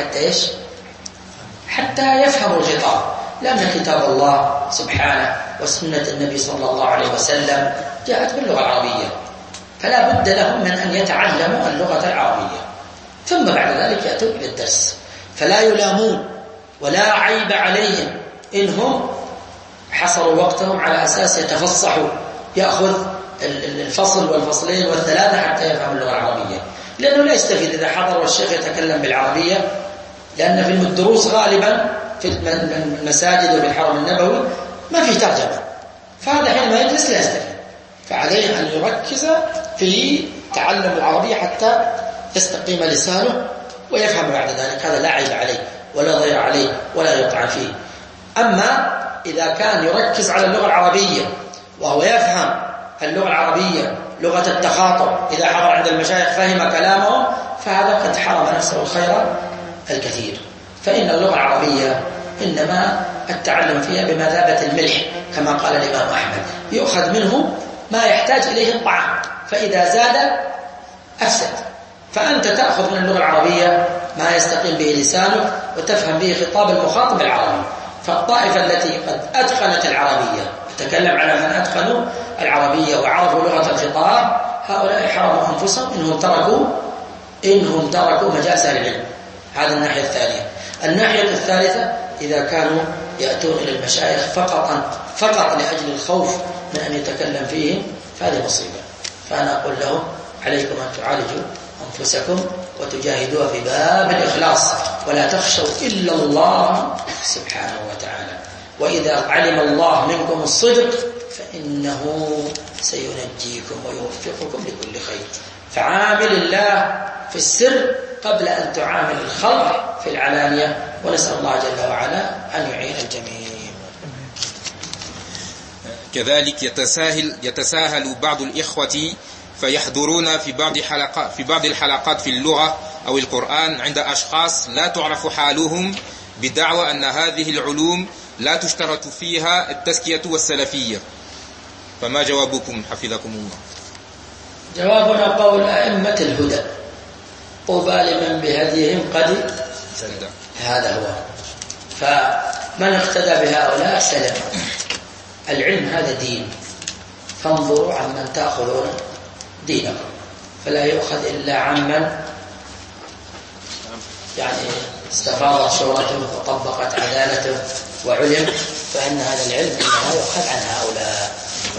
حتى يفهموا الخطاب، لأن كتاب الله سبحانه وسنة النبي صلى الله عليه وسلم جاءت باللغة العربية، فلا بد لهم من أن يتعلموا اللغة العربية، ثم بعد ذلك يأتوا إلى الدرس. فلا يلامون ولا عيب عليهم إنهم حصروا وقتهم على أساس يتفصحوا، يأخذ الفصل والفصلين والثلاثة حتى يفهم اللغة العربية، لأنه لا يستفيد إذا حضر والشيخ يتكلم بالعربية، لأن في الدروس غالبا في المساجد وفي الحرم النبوي ما في ترجمة، فهذا حينما يجلس لا يستفيد. فعليه أن يركز في تعلم العربية حتى يستقيم لسانه ويفهم بعد ذلك. هذا لا عيب عليه ولا ضير عليه ولا يطعن فيه. أما إذا كان يركز على اللغة العربية وهو يفهم اللغة العربية لغة التخاطب، إذا حضر عند المشايخ فهم كلامهم، فهذا قد حرم نفسه الخير الكثير. فإن اللغة العربية إنما التعلم فيها بمثابة الملح كما قال الإمام أحمد، يؤخذ منه ما يحتاج إليه الطعام، فإذا زاد أفسد. فأنت تأخذ من اللغة العربية ما يستقيم به لسانك وتفهم به خطاب المخاطب العربي. فالطائفة التي قد أتقنت العربية، تكلم على من أتقنوا العربية وعرفوا لغة الخطاب، هؤلاء حرموا أنفسهم إنهم تركوا مجالس العلم. هذا الناحية الثانية. الناحية الثالثة إذا كانوا يأتون إلى المشايخ فقط لأجل الخوف من أن يتكلم فيهم، فهذه مصيبة. فأنا أقول لهم عليكم أن تعالجوا أنفسكم وتجاهدوها في باب الإخلاص، ولا تخشوا إلا الله سبحانه وتعالى. وإذا علم الله منكم الصدق فإنه سينجيكم ويوفقكم لكل خير. فعامل الله في السر قبل أن تعامل الخلق في العلانية، ونسأل الله جل وعلا أن يعين الجميع. كذلك يتساهل بعض الإخوة فيحضرون في بعض الحلقات في اللغة أو القرآن عند أشخاص لا تعرف حالهم بدعوى أن هذه العلوم لا تشترط فيها التزكية والسلفية، فما جوابكم حفظكم الله؟ جوابنا قول أئمة الهدى: طوبى لمن بهديهم قد سدى. هذا هو. فمن اقتدى بهؤلاء سلم. العلم هذا دين، فانظروا عمن تأخذون دينكم، فلا يؤخذ إلا عمن يعني استفاضت شهرته وطبقت عدالته وعلم، فإن هذا العلم إنما يؤخذ عن هؤلاء.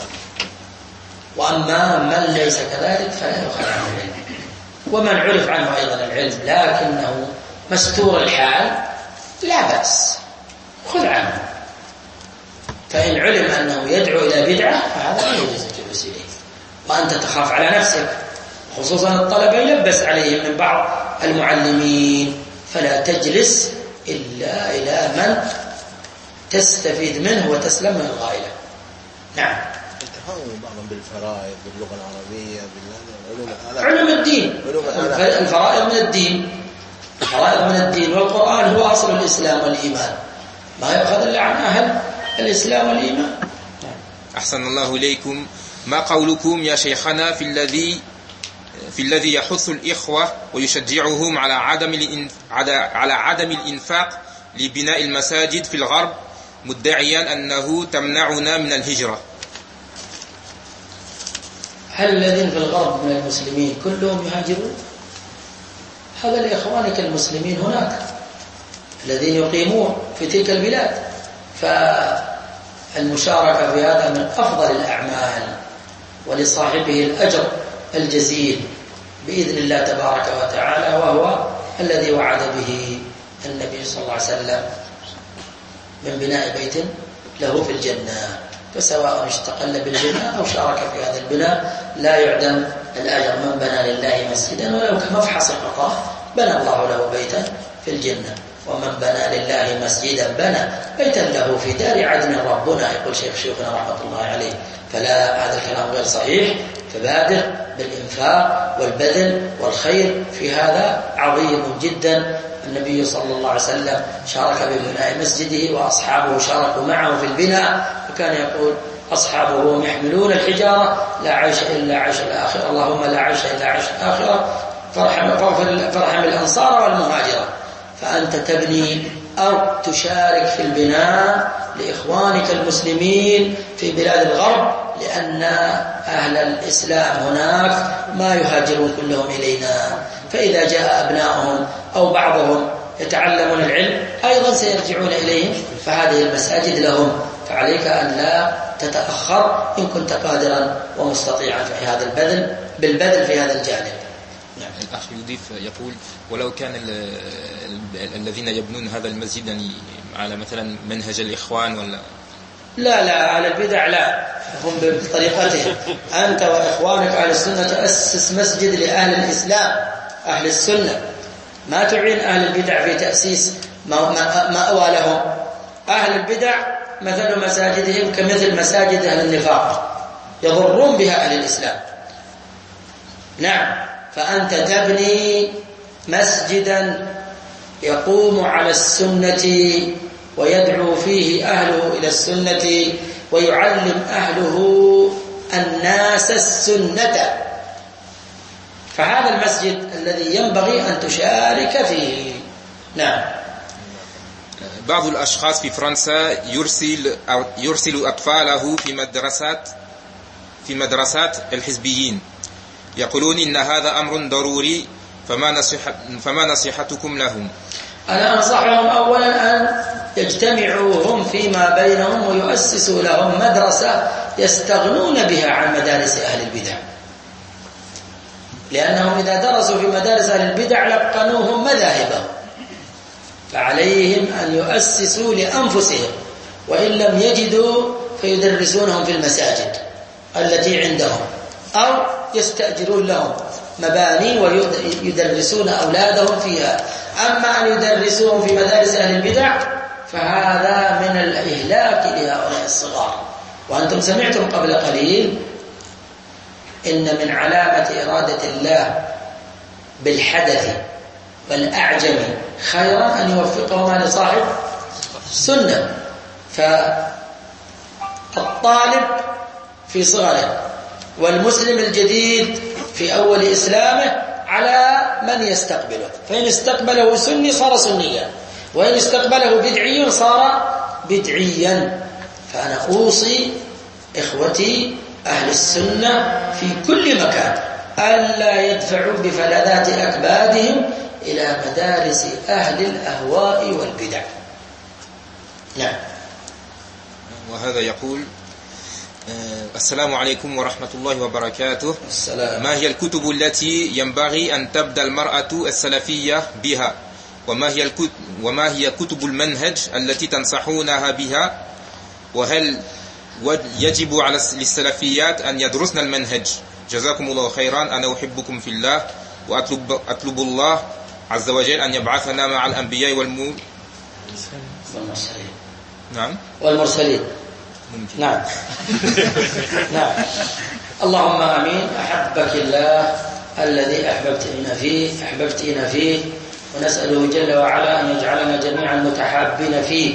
وأما من ليس كذلك فلا يؤخذ عنه العلم. ومن عرف عنه أيضا العلم لكنه مستور الحال لا بأس، خذ عنه. فإن علم أنه يدعو إلى بدعة فهذا لا يجوز الجلوس إليه، وأنت تخاف على نفسك، خصوصا الطلبة يلبس عليهم من بعض المعلمين، فلا تجلس إلا إلى من تستفيد منه وتسلم من الغائلة. نعم. يتفاهم بعضهم بالفرائض باللغة العربية علوم الدين. الفرائض من الدين، الفرائض من الدين، والقرآن هو أصل الإسلام والإيمان، ما يؤخذ إلا عن أهل الإسلام والإيمان. أحسن الله إليكم. ما قولكم يا شيخنا في الذي يحث الإخوة ويشجعهم على عدم الإنفاق لبناء المساجد في الغرب، مدعيا أنه تمنعنا من الهجرة؟ هل الذين في الغرب من المسلمين كلهم يهاجرون؟ هذا لإخوانك المسلمين هناك الذين يقيمون في تلك البلاد. فالمشاركة في هذا من أفضل الأعمال، ولصاحبه الأجر الجزيل بإذن الله تبارك وتعالى، وهو الذي وعد به النبي صلى الله عليه وسلم من بناء بيت له في الجنة. فسواء استقل بالبناء أو شارك في هذا البناء لا يعدم الأجر. من بنى لله مسجدا ولو كمفحص قطاه بنى الله له بيتا في الجنة، ومن بنى لله مسجدا بنى بيتا له في دار عدن ربنا، يقول شيخنا رحمة الله عليه. فلا، هذا الكلام غير صحيح. فبادر بالإنفاق والبذل والخير في هذا عظيم جدا. النبي صلى الله عليه وسلم شارك ببناء مسجده وأصحابه شاركوا معه في البناء، وكان يقول أصحابه يحملون الحجارة لا عيش إلا عيش الآخرة، اللهم لا عيش إلا عيش الآخرة، فارحم الأنصار والمهاجرة. فأنت تبني أو تشارك في البناء لإخوانك المسلمين في بلاد الغرب، لأن أهل الإسلام هناك ما يهاجرون كلهم إلينا، فإذا جاء أبنائهم أو بعضهم يتعلمون العلم أيضا سيرجعون إليهم، فهذه المساجد لهم. فعليك أن لا تتأخر إن كنت قادرا ومستطيعا في هذا بالبذل في هذا الجانب. الأخ يضيف يقول: ولو كان الذين يبنون هذا المسجد يعني على مثلا منهج الإخوان ولا لا أهل البدع لا، هم بطريقتهم. أنت وإخوانك أهل السنة تأسس مسجد لأهل الإسلام أهل السنة، ما تعين أهل البدع في تأسيس مأوى لهم. أهل البدع مثل مساجدهم كمثل مساجد أهل النفاق، يضرون بها أهل الإسلام. نعم، فأنت تبني مسجدا يقوم على السنة ويدعو فيه أهله إلى السنة ويعلم أهله الناس السنة، فهذا المسجد الذي ينبغي أن تشارك فيه. نعم. بعض الأشخاص في فرنسا يرسل أطفاله في مدرسات الحزبيين، يقولون إن هذا أمر ضروري، فما نصيحتكم لهم؟ أنا أنصحهم أولا أن يجتمعوا هم فيما بينهم ويؤسسوا لهم مدرسة يستغنون بها عن مدارس أهل البدع، لأنهم إذا درسوا في مدارس أهل البدع لقنوهم مذاهبهم، فعليهم أن يؤسسوا لأنفسهم، وإن لم يجدوا فيدرسونهم في المساجد التي عندهم، أو يستأجرون لهم مباني ويدرسون أولادهم فيها. أما أن يدرسوهم في مدارس أهل البدع فهذا من الإهلاك لهؤلاء الصغار. وأنتم سمعتم قبل قليل إن من علامة إرادة الله بالحدث والأعجم خيرا أن يوفقهما لصاحب السنة. فالطالب في صغره والمسلم الجديد في أول إسلامه على من يستقبله، فإن استقبله سني صار سنيا، وإن استقبله بدعي صار بدعيا. فأنا أوصي إخوتي أهل السنة في كل مكان ألا يدفعوا بفلذات أكبادهم إلى مدارس أهل الأهواء والبدع. نعم. وهذا يقول: السلام عليكم ورحمة الله وبركاته. السلام. ما هي الكتب التي ينبغي أن تبدأ المرأة السلفية بها؟ وما هي كتب المنهج التي تنصحونها بها؟ وهل يجب على السلفيات أن يدرسن المنهج؟ جزاكم الله خيرا، أنا أحبكم في الله، وأطلب الله عز وجل أن يبعثنا مع الأنبياء والمرسلين. نعم، والمرسلين. نعم. نعم. اللهم آمين. أحبك الله الذي أحببتنا فيه، ونسأله جل وعلا أن يجعلنا جميعا متحابين فيه،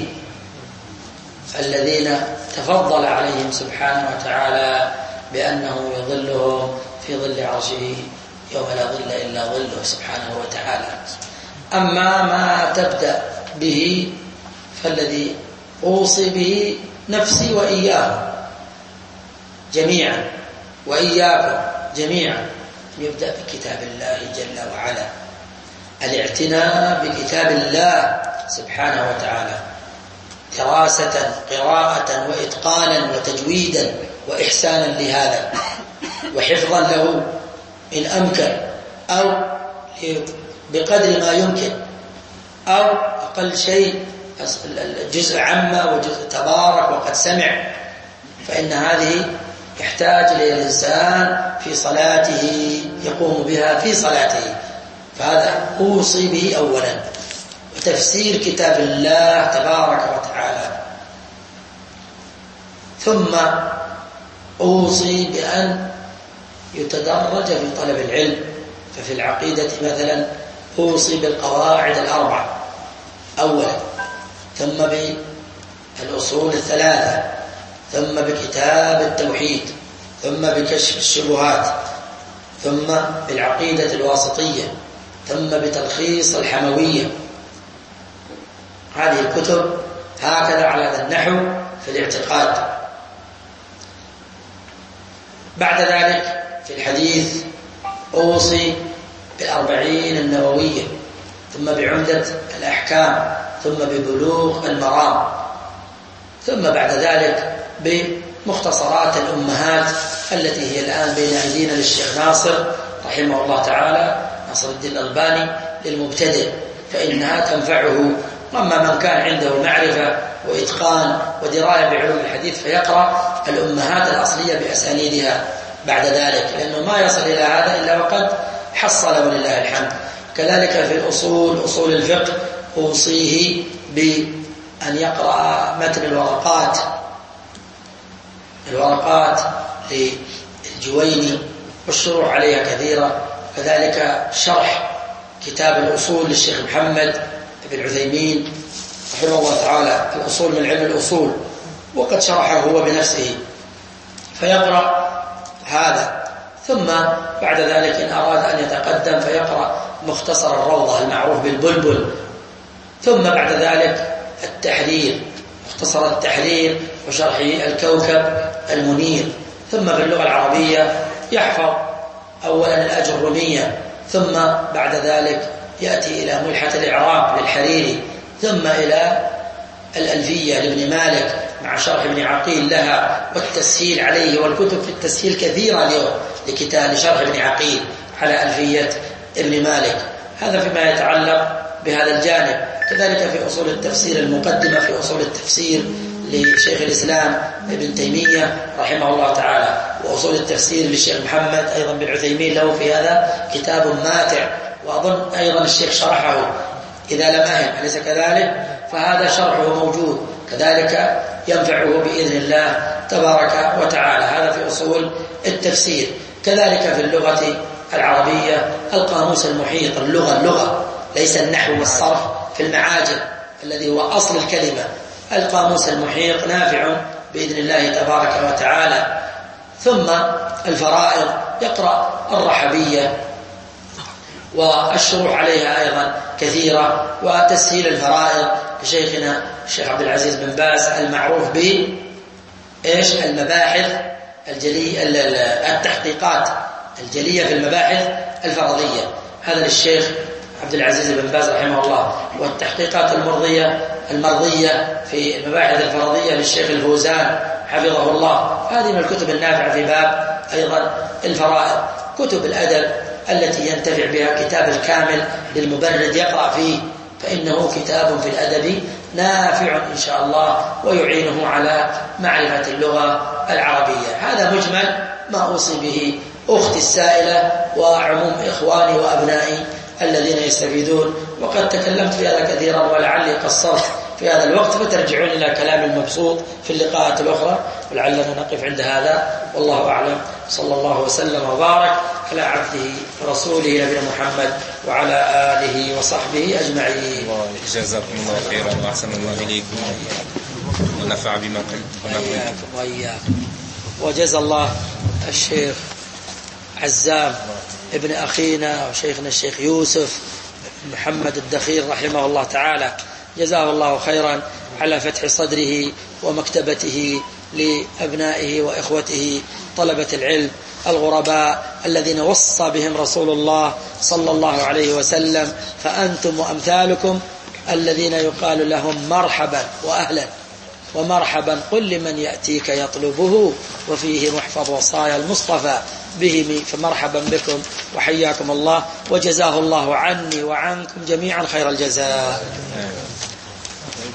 الذين تفضل عليهم سبحانه وتعالى بأنه يظلهم في ظل عرشه يوم لا ظل إلا ظله سبحانه وتعالى. أما ما تبدأ به فالذي أوصي به نفسي وإياكم جميعا، وإياكم جميعا، يبدأ بكتاب الله جل وعلا، الاعتناء بكتاب الله سبحانه وتعالى، دراسة قراءة وإتقانا وتجويدا وإحسانا لهذا، وحفظا له إن أمكن، أو بقدر ما يمكن، أو أقل شيء جزء عامة وجزء تبارك وقد سمع، فإن هذه يحتاج إلى الإنسان في صلاته، يقوم بها في صلاته، فهذا أوصي به أولا. وتفسير كتاب الله تبارك وتعالى. ثم أوصي بأن يتدرج في طلب العلم، ففي العقيدة مثلا أوصي بالقواعد الأربع أولا، ثم بالأصول الثلاثة، ثم بكتاب التوحيد، ثم بكشف الشبهات، ثم بالعقيدة الواسطية، ثم بتلخيص الحموية. هذه الكتب هكذا على هذا النحو في الاعتقاد. بعد ذلك في الحديث أوصي بالأربعين النووية، ثم بعمدة الأحكام، ثم ببلوغ المرام، ثم بعد ذلك بمختصرات الأمهات التي هي الآن بين أيدينا للشيخ ناصر رحمه الله تعالى، ناصر الدين الألباني، للمبتدئ، فإنها تنفعه. أما من كان عنده معرفة وإتقان ودراية بعلوم الحديث فيقرأ الأمهات الأصلية بأسانيدها بعد ذلك، لأنه ما يصل إلى هذا إلا وقد حصل ولله الحمد. كذلك في الأصول، أصول الفقه، أوصيه بأن يقرأ متن الورقات للجويني، والشروح عليها كثيرة. كذلك شرح كتاب الأصول للشيخ محمد بن عثيمين رحمه الله تعالى، الأصول من علم الأصول، وقد شرحه هو بنفسه، فيقرأ هذا. ثم بعد ذلك إن أراد أن يتقدم فيقرأ مختصر الروضة المعروف بالبلبل، ثم بعد ذلك التحرير، مختصر التحرير وشرح الكوكب المنير. ثم باللغة العربية يحفظ أولا الأجرمية، ثم بعد ذلك يأتي إلى ملحة الإعراب للحريري، ثم إلى الألفية لابن مالك مع شرح ابن عقيل لها والتسهيل عليه، والكتب في التسهيل كثيرة اليوم لشرح ابن عقيل على ألفية ابن مالك. هذا فيما يتعلق بهذا الجانب. كذلك في أصول التفسير المقدمة في أصول التفسير لشيخ الإسلام ابن تيمية رحمه الله تعالى، وأصول التفسير للشيخ محمد أيضا بن عثيمين له في هذا كتاب ماتع، وأظن أيضا الشيخ شرحه إذا لم أهم، أليس كذلك؟ فهذا شرحه موجود، كذلك ينفعه بإذن الله تبارك وتعالى. هذا في أصول التفسير. كذلك في اللغة العربية القاموس المحيط، اللغة ليس النحو والصرف في المعاجم الذي هو أصل الكلمة. القاموس المحيط نافع بإذن الله تبارك وتعالى. ثم الفرائض يقرأ الرحبية والشروح عليها أيضا كثيرة، وتسهيل الفرائض لشيخنا الشيخ عبد العزيز بن باز المعروف المباحث الجلية، التحقيقات الجلية في المباحث الفرضية، هذا للشيخ عبد العزيز بن باز رحمه الله. والتحقيقات المرضية في المباحث الفرضية للشيخ الفوزان حفظه الله. هذه من الكتب النافعة في باب أيضا الفرائض. كتب الأدب التي ينتفع بها كتاب الكامل للمبرد يقرأ فيه، فإنه كتاب في الأدب نافع إن شاء الله ويعينه على معرفة اللغة العربية. هذا مجمل ما أوصي به أختي السائلة وعموم إخواني وأبنائي الذين يستفيدون. وقد تكلمت في هذا كثيرا ولعلي قصرت في هذا الوقت، فترجعون إلى كلام المبسوط في اللقاءات الأخرى، ولعلنا نقف عند هذا والله أعلم. صلى الله وسلم وبارك على عبده ورسوله نبينا محمد وعلى آله وصحبه أجمعين. جزاكم الله خيرا وأحسن الله إليكم ونفع بما قلتم وإياكم. وجزا الله الشيخ عزام ابن أخينا وشيخنا الشيخ يوسف محمد الدخيل رحمه الله تعالى، جزاه الله خيرا على فتح صدره ومكتبته لأبنائه وإخوته طلبة العلم الغرباء الذين وصى بهم رسول الله صلى الله عليه وسلم. فأنتم وأمثالكم الذين يقال لهم مرحبا وأهلا ومرحبا، قل لمن يأتيك يطلبه وفيه محفظ وصايا المصطفى به، فمرحبا بكم وحياكم الله، وجزاه الله عني وعنكم جميعا خير الجزاء.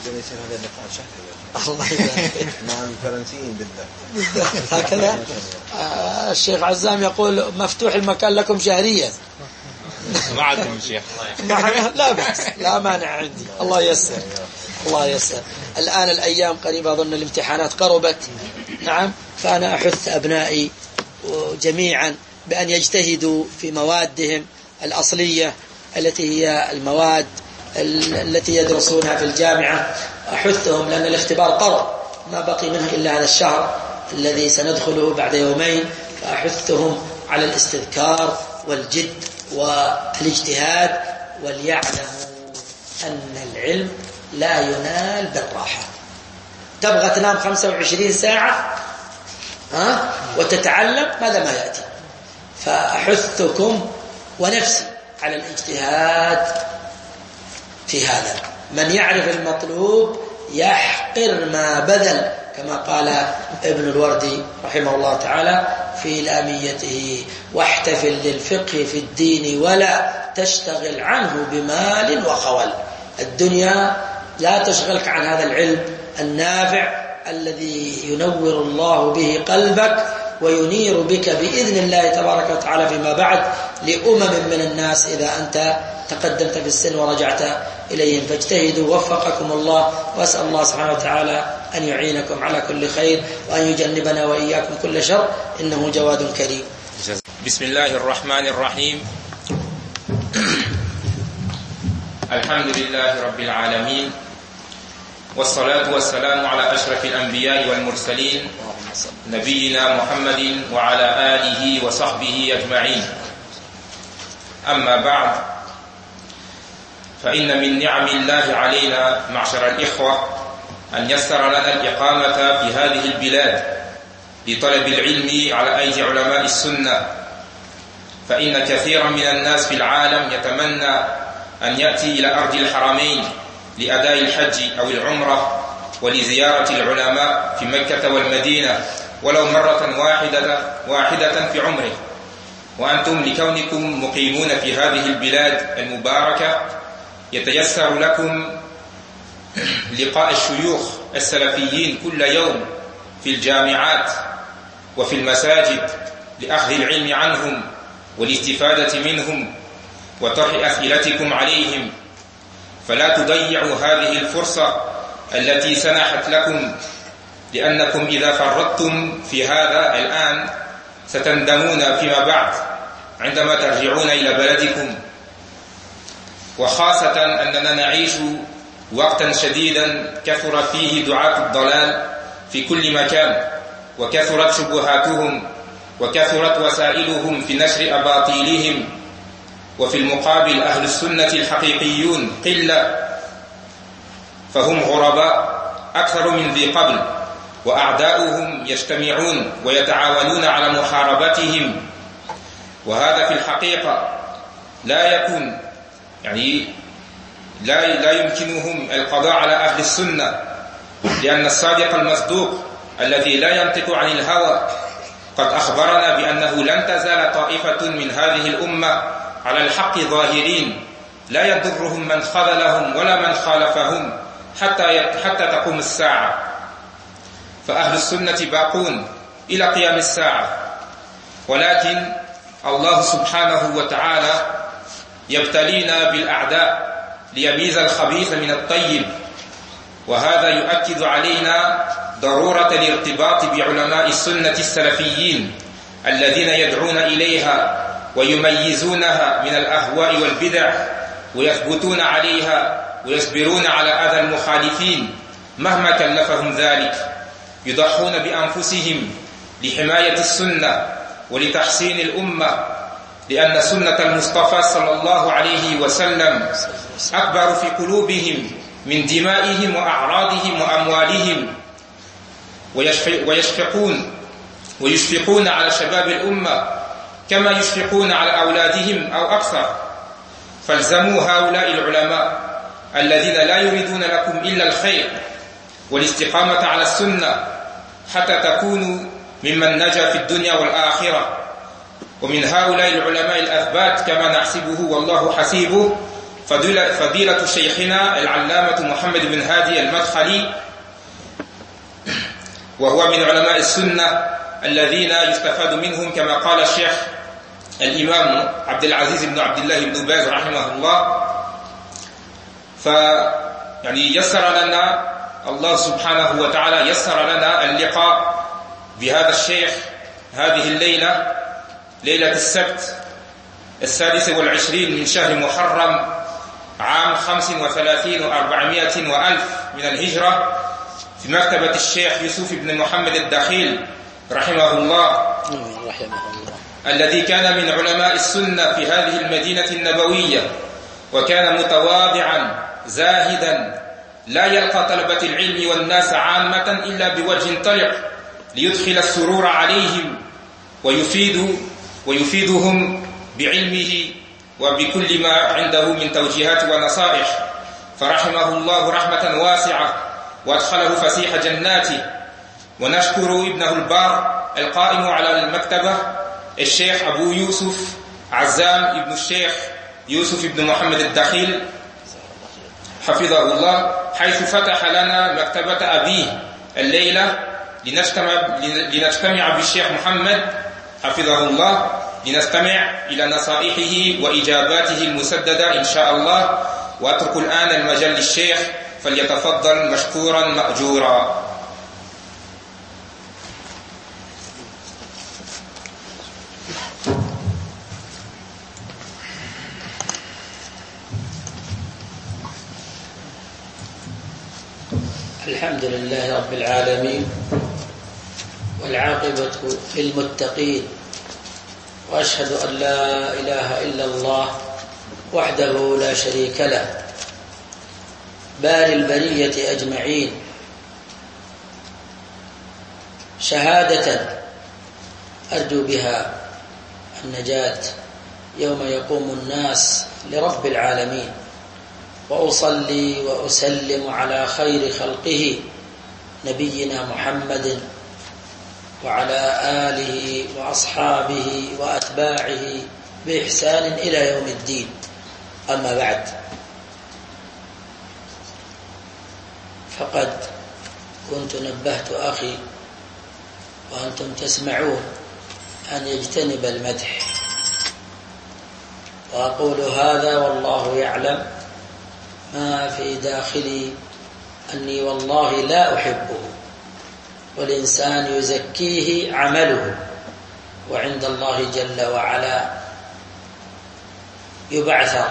جدا يصير هذا اللقاء شهري. الله يبارك مع الفرنسيين بالذات. هكذا. الشيخ عزام يقول مفتوح المكان لكم شهريا. معكم شيخ. لا بأس، لا مانع عندي. الله ييسر. الله ييسر. الآن الأيام قريبة، أظن الامتحانات قربت. نعم. فأنا أحث أبنائي جميعا بأن يجتهدوا في موادهم الأصلية التي هي المواد التي يدرسونها في الجامعة. أحثهم لأن الاختبار قرب، ما بقي منه إلا هذا الشهر الذي سندخله بعد يومين. فأحثهم على الاستذكار والجد والاجتهاد، وليعلموا أن العلم لا ينال بالراحة. تبغى تنام 25 ساعة وتتعلم، ماذا ما يأتي. فأحثكم ونفسي على الاجتهاد في هذا. من يعرف المطلوب يحقر ما بذل، كما قال ابن الوردي رحمه الله تعالى في لاميته: واحتفل للفقه في الدين ولا تشتغل عنه بمال وخول. الدنيا لا تشغلك عن هذا العلم النافع الذي ينور الله به قلبك وينير بك بإذن الله تبارك وتعالى فيما بعد لأمم من الناس إذا أنت تقدمت في السن ورجعت إليهم. فاجتهدوا وفقكم الله، وأسأل الله سبحانه وتعالى أن يعينكم على كل خير وأن يجنبنا وإياكم كل شر، إنه جواد كريم. بسم الله الرحمن الرحيم. الحمد لله رب العالمين، والصلاة والسلام على أشرف الأنبياء والمرسلين نبينا محمد وعلى آله وصحبه أجمعين. أما بعد، فإن من نعم الله علينا معشر الإخوة أن يسر لنا الإقامة في هذه البلاد لطلب العلم على أيدي علماء السنة. فإن كثيرا من الناس في العالم يتمنى أن يأتي إلى أرض الحرمين لأداء الحج أو العمرة ولزيارة العلماء في مكة والمدينة ولو مرة واحدة في عمره. وأنتم لكونكم مقيمون في هذه البلاد المباركة يتيسر لكم لقاء الشيوخ السلفيين كل يوم في الجامعات وفي المساجد لأخذ العلم عنهم والاستفادة منهم وطرح أسئلتكم عليهم. فلا تضيعوا هذه الفرصة التي سنحت لكم، لأنكم إذا فرطتم في هذا الآن ستندمون فيما بعد عندما ترجعون إلى بلدكم. وخاصة أننا نعيش وقتا شديدا كثر فيه دعاة الضلال في كل مكان، وكثرت شبهاتهم وكثرت وسائلهم في نشر أباطيلهم، وفي المقابل أهل السنة الحقيقيون قلة، فهم غرباء أكثر من ذي قبل، وأعداؤهم يجتمعون ويتعاونون على محاربتهم. وهذا في الحقيقة لا يكون لا يمكنهم القضاء على أهل السنة، لأن الصادق المصدوق الذي لا ينطق عن الهوى قد أخبرنا بأنه لن تزال طائفة من هذه الأمة على الحق ظاهرين لا يضرهم من خذلهم ولا من خالفهم حتى تقوم الساعة. فأهل السنة باقون إلى قيام الساعة، ولكن الله سبحانه وتعالى يبتلينا بالأعداء ليميز الخبيث من الطيب. وهذا يؤكد علينا ضرورة الارتباط بعلماء السنة السلفيين الذين يدعون إليها ويميزونها من الأهواء والبدع، ويثبتون عليها ويصبرون على أذى المخالفين مهما كلفهم ذلك، يضحون بأنفسهم لحماية السنة ولتحسين الأمة، لأن سنة المصطفى صلى الله عليه وسلم أكبر في قلوبهم من دمائهم وأعراضهم وأموالهم، ويشفقون على شباب الأمة كما يشفقون على أولادهم أو أكثر. فالزموا هؤلاء العلماء الذين لا يريدون لكم إلا الخير والاستقامة على السنة حتى تكونوا ممن نجا في الدنيا والآخرة. ومن هؤلاء العلماء الأثبات كما نحسبه والله حسيبه فضيلة شيخنا العلامة محمد بن هادي المدخلي، وهو من علماء السنة الذين يستفاد منهم كما قال الشيخ الإمام عبد العزيز بن عبد الله بن باز رحمه الله. يعني يسر لنا الله سبحانه وتعالى يسر لنا اللقاء بهذا الشيخ هذه الليلة، ليلة السبت 26 من شهر محرم عام 35 و400 وألف من الهجرة، في مكتبة الشيخ يوسف بن محمد الدخيل رحمه الله، الذي كان من علماء السنة في هذه المدينة النبوية، وكان متواضعا زاهدا لا يلقى طلبة العلم والناس عامة إلا بوجه طلق ليدخل السرور عليهم ويفيدهم بعلمه وبكل ما عنده من توجيهات ونصائح، فرحمه الله رحمة واسعة وادخله فسيح جناته. ونشكر ابنه البار القائم على المكتبة الشيخ أبو يوسف عزام ابن الشيخ يوسف بن محمد الدخيل حفظه الله، حيث فتح لنا مكتبة أبيه الليلة لنجتمع بالشيخ محمد حفظه الله، لنستمع إلى نصائحه وإجاباته المسددة إن شاء الله. وأترك الآن المجال للشيخ فليتفضل مشكورا مأجورا. الحمد لله رب العالمين، والعاقبة للمتقين، وأشهد أن لا إله إلا الله وحده لا شريك له باري البرية أجمعين، شهادة أرجو بها النجاة يوم يقوم الناس لرب العالمين. وأصلي وأسلم على خير خلقه نبينا محمد وعلى آله وأصحابه وأتباعه بإحسان إلى يوم الدين. أما بعد، فقد كنت نبهت أخي وأنتم تسمعون أن يجتنب المدح، وأقول هذا والله يعلم ما في داخلي أني والله لا أحبه، والإنسان يزكيه عمله، وعند الله جل وعلا يبعثر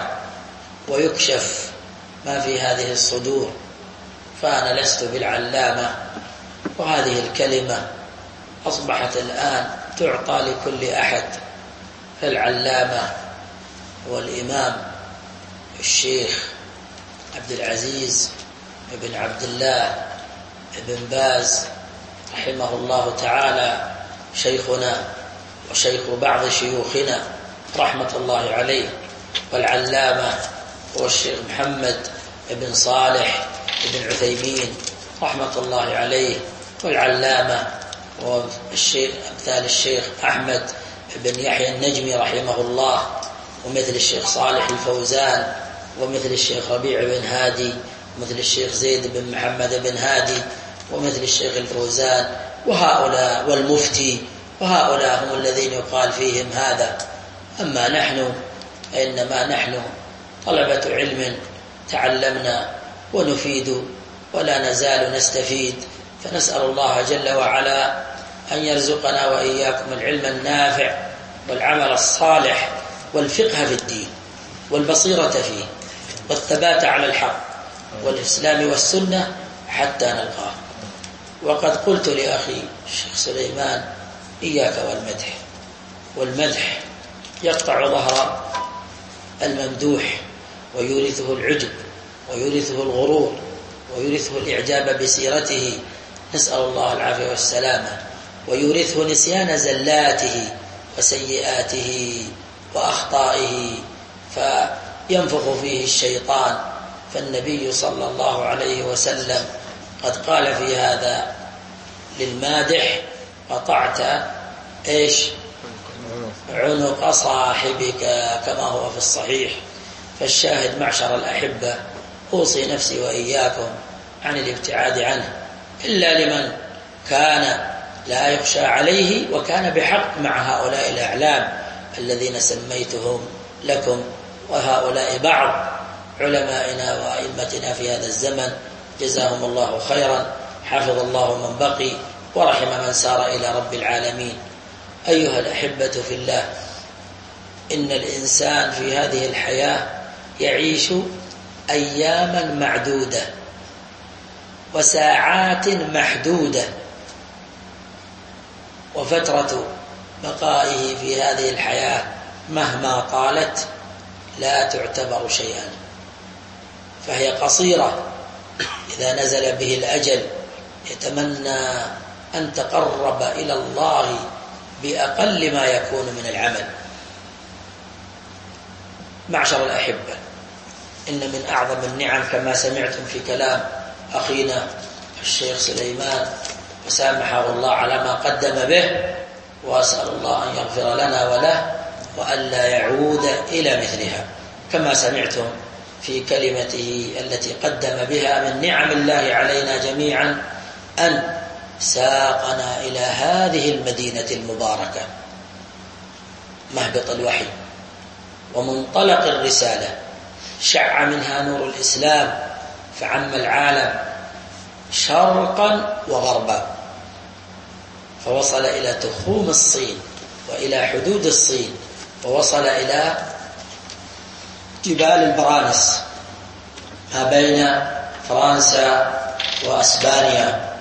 ويكشف ما في هذه الصدور. فأنا لست بالعلامة، وهذه الكلمة أصبحت الآن تعطى لكل أحد. فالعلامة هو الإمام الشيخ عبد العزيز بن عبد الله بن باز رحمه الله تعالى، شيخنا وشيخ بعض شيوخنا رحمة الله عليه. والعلامة هو الشيخ محمد بن صالح بن عثيمين رحمة الله عليه. والعلامة هو أمثال الشيخ أحمد بن يحيى النجمي رحمه الله، ومثل الشيخ صالح الفوزان، ومثل الشيخ ربيع بن هادي، ومثل الشيخ زيد بن محمد بن هادي، ومثل الشيخ الفوزان، وهؤلاء والمفتي، وهؤلاء هم الذين يقال فيهم هذا. أما نحن إنما نحن طلبة علم تعلمنا ونفيد ولا نزال نستفيد، فنسأل الله جل وعلا أن يرزقنا وإياكم العلم النافع والعمل الصالح والفقه في الدين والبصيرة فيه والثبات على الحق والإسلام والسنة حتى نلقاه. وقد قلت لأخي الشيخ سليمان إياك والمدح، والمدح يقطع ظهر الممدوح ويورثه العجب ويورثه الغرور ويورثه الإعجاب بسيرته، نسأل الله العافية والسلامة، ويورثه نسيان زلاته وسيئاته وأخطائه فينفخ فيه الشيطان. فالنبي صلى الله عليه وسلم قد قال في هذا للمادح: قطعت إيش؟ عنق صاحبك، كما هو في الصحيح. فالشاهد معشر الأحبة أوصي نفسي وإياكم عن الابتعاد عنه إلا لمن كان لا يخشى عليه وكان بحق مع هؤلاء الأعلام الذين سميتهم لكم، وهؤلاء بعض علمائنا وأئمتنا في هذا الزمن جزاهم الله خيرا، حفظ الله من بقي ورحم من سار إلى رب العالمين. أيها الأحبة في الله، إن الإنسان في هذه الحياة يعيش أياما معدودة وساعات محدودة، وفترة بقائه في هذه الحياة مهما طالت لا تعتبر شيئا، فهي قصيرة. إذا نزل به الأجل يتمنى أن تقرب إلى الله بأقل ما يكون من العمل. معشر الأحبة، إن من أعظم النعم كما سمعتم في كلام أخينا الشيخ سليمان وسامحه الله على ما قدم به، وأسأل الله أن يغفر لنا وله وألا يعود إلى مثلها، كما سمعتم في كلمته التي قدم بها من نعم الله علينا جميعا أن ساقنا إلى هذه المدينة المباركة، مهبط الوحي ومنطلق الرسالة، شع منها نور الإسلام فعم العالم شرقا وغربا، فوصل إلى تخوم الصين وإلى حدود الصين، ووصل إلى جبال البرانس ما بين فرنسا وأسبانيا،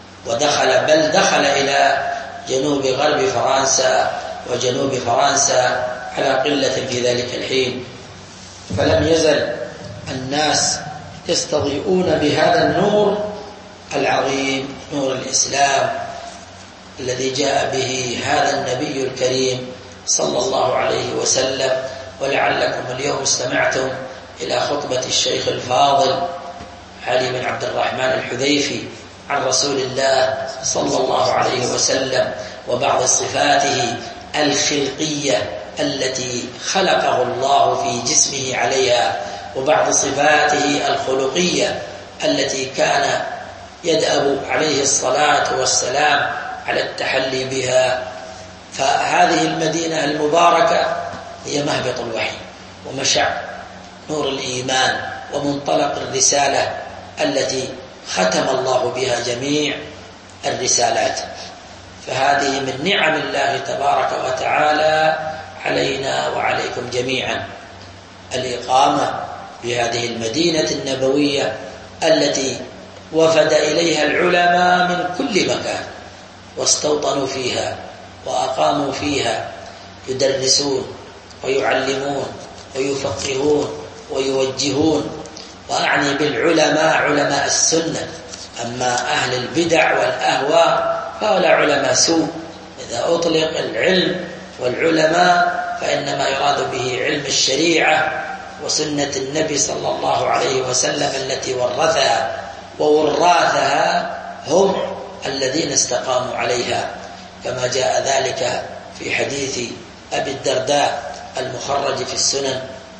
بل دخل إلى جنوب غرب فرنسا وجنوب فرنسا على قلة في ذلك الحين. فلم يزل الناس يستضيئون بهذا النور العظيم، نور الإسلام الذي جاء به هذا النبي الكريم صلى الله عليه وسلم. ولعلكم اليوم استمعتم إلى خطبة الشيخ الفاضل علي بن عبد الرحمن الحذيفي عن رسول الله صلى الله عليه وسلم وبعض صفاته الخلقية التي خلقه الله في جسمه عليها، وبعض صفاته الخلقية التي كان يدأب عليه الصلاة والسلام على التحلي بها. فهذه المدينة المباركة هي مهبط الوحي ومشع نور الإيمان ومنطلق الرسالة التي ختم الله بها جميع الرسالات. فهذه من نعم الله تبارك وتعالى علينا وعليكم جميعا، الإقامة بهذه المدينة النبوية التي وفد إليها العلماء من كل مكان واستوطنوا فيها وأقاموا فيها، يدرسون ويعلمون ويفقهون ويوجهون. وأعني بالعلماء علماء السنة، أما أهل البدع والأهواء فهؤلاء علماء سوء. إذا أطلق العلم والعلماء فإنما يراد به علم الشريعة وسنة النبي صلى الله عليه وسلم التي ورثها، ووراثها هم الذين استقاموا عليها، كما جاء ذلك في حديث أبي الدرداء المخرج في السنن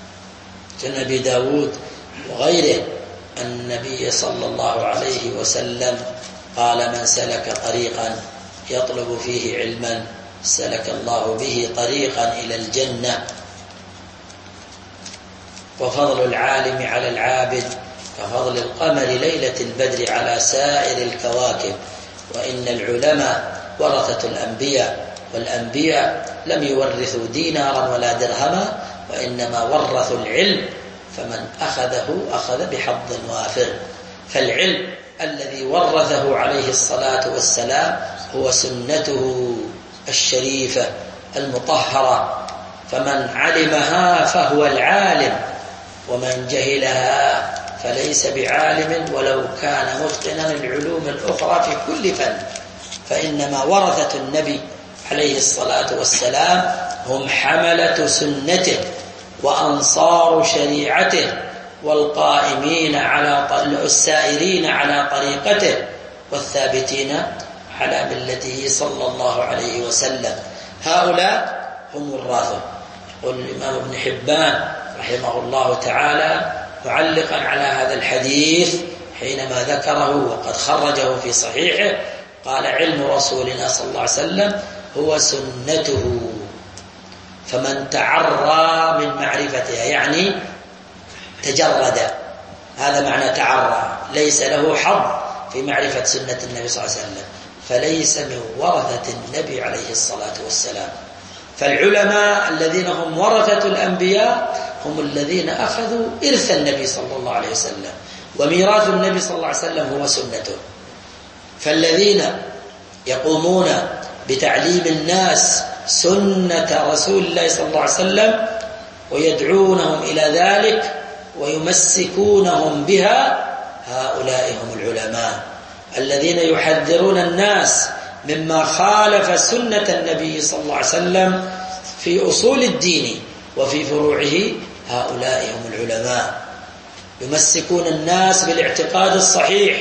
أبي داود وغيره، النبي صلى الله عليه وسلم قال: من سلك طريقا يطلب فيه علما سلك الله به طريقا إلى الجنة. وفضل العالم على العابد كفضل القمر ليلة البدر على سائر الكواكب. وإن العلماء ورثة الأنبياء، والأنبياء لم يورثوا دينارا ولا درهما، وإنما ورثوا العلم، فمن أخذه أخذ بحظ وافر. فالعلم الذي ورثه عليه الصلاة والسلام هو سنته الشريفة المطهرة، فمن علمها فهو العالم، ومن جهلها فليس بعالم ولو كان متقنا العلوم الأخرى في كل فن. فإنما ورثة النبي عليه الصلاة والسلام هم حملة سنته وأنصار شريعته، والقائمين على السائرين على طريقته، والثابتين على ملته صلى الله عليه وسلم. هؤلاء هم الوراثة. يقول الإمام ابن حبان رحمه الله تعالى معلقا على هذا الحديث حينما ذكره وقد خرجه في صحيحه قال: علم رسولنا صلى الله عليه وسلم هو سنته، فمن تعرى من معرفتها يعني تجرد، هذا معنى تعرى، ليس له حظ في معرفة سنة النبي صلى الله عليه وسلم فليس من ورثة النبي عليه الصلاة والسلام. فالعلماء الذين هم ورثة الأنبياء هم الذين أخذوا إرث النبي صلى الله عليه وسلم، وميراث النبي صلى الله عليه وسلم هو سنته. فالذين يقومون بتعليم الناس سنة رسول الله صلى الله عليه وسلم ويدعونهم إلى ذلك ويمسكونهم بها، هؤلاء هم العلماء الذين يحذرون الناس مما خالف سنة النبي صلى الله عليه وسلم في أصول الدين وفي فروعه. هؤلاء هم العلماء يمسكون الناس بالاعتقاد الصحيح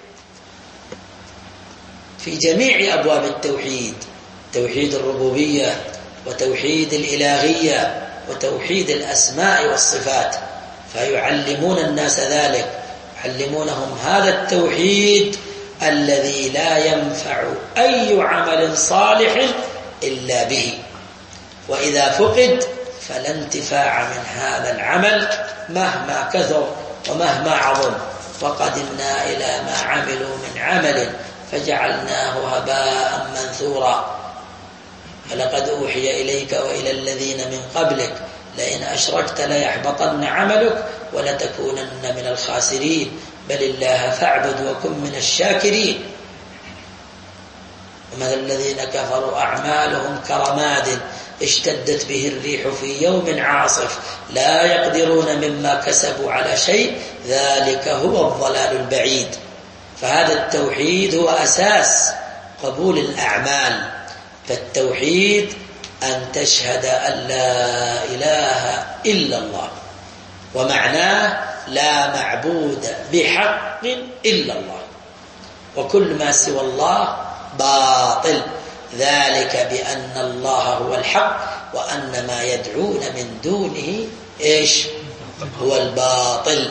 في جميع أبواب التوحيد، توحيد الربوبية وتوحيد الإلهية وتوحيد الأسماء والصفات، فيعلمون الناس ذلك، يعلمونهم هذا التوحيد الذي لا ينفع أي عمل صالح إلا به، وإذا فقد فلا انتفاع من هذا العمل مهما كثر ومهما عظم. وقدمنا إلى ما عملوا من عمل فجعلناه هباء منثورا. فلقد أوحي إليك وإلى الذين من قبلك لئن أشركت ليحبطن عملك ولتكونن من الخاسرين بل الله فاعبد وكن من الشاكرين. ومثل الذين كفروا أعمالهم كرماد اشتدت به الريح في يوم عاصف لا يقدرون مما كسبوا على شيء ذلك هو الضلال البعيد. فهذا التوحيد هو أساس قبول الأعمال. فالتوحيد أن تشهد أن لا إله إلا الله، ومعناه لا معبود بحق إلا الله، وكل ما سوى الله باطل، ذلك بأن الله هو الحق وأن ما يدعون من دونه إيش؟ هو الباطل.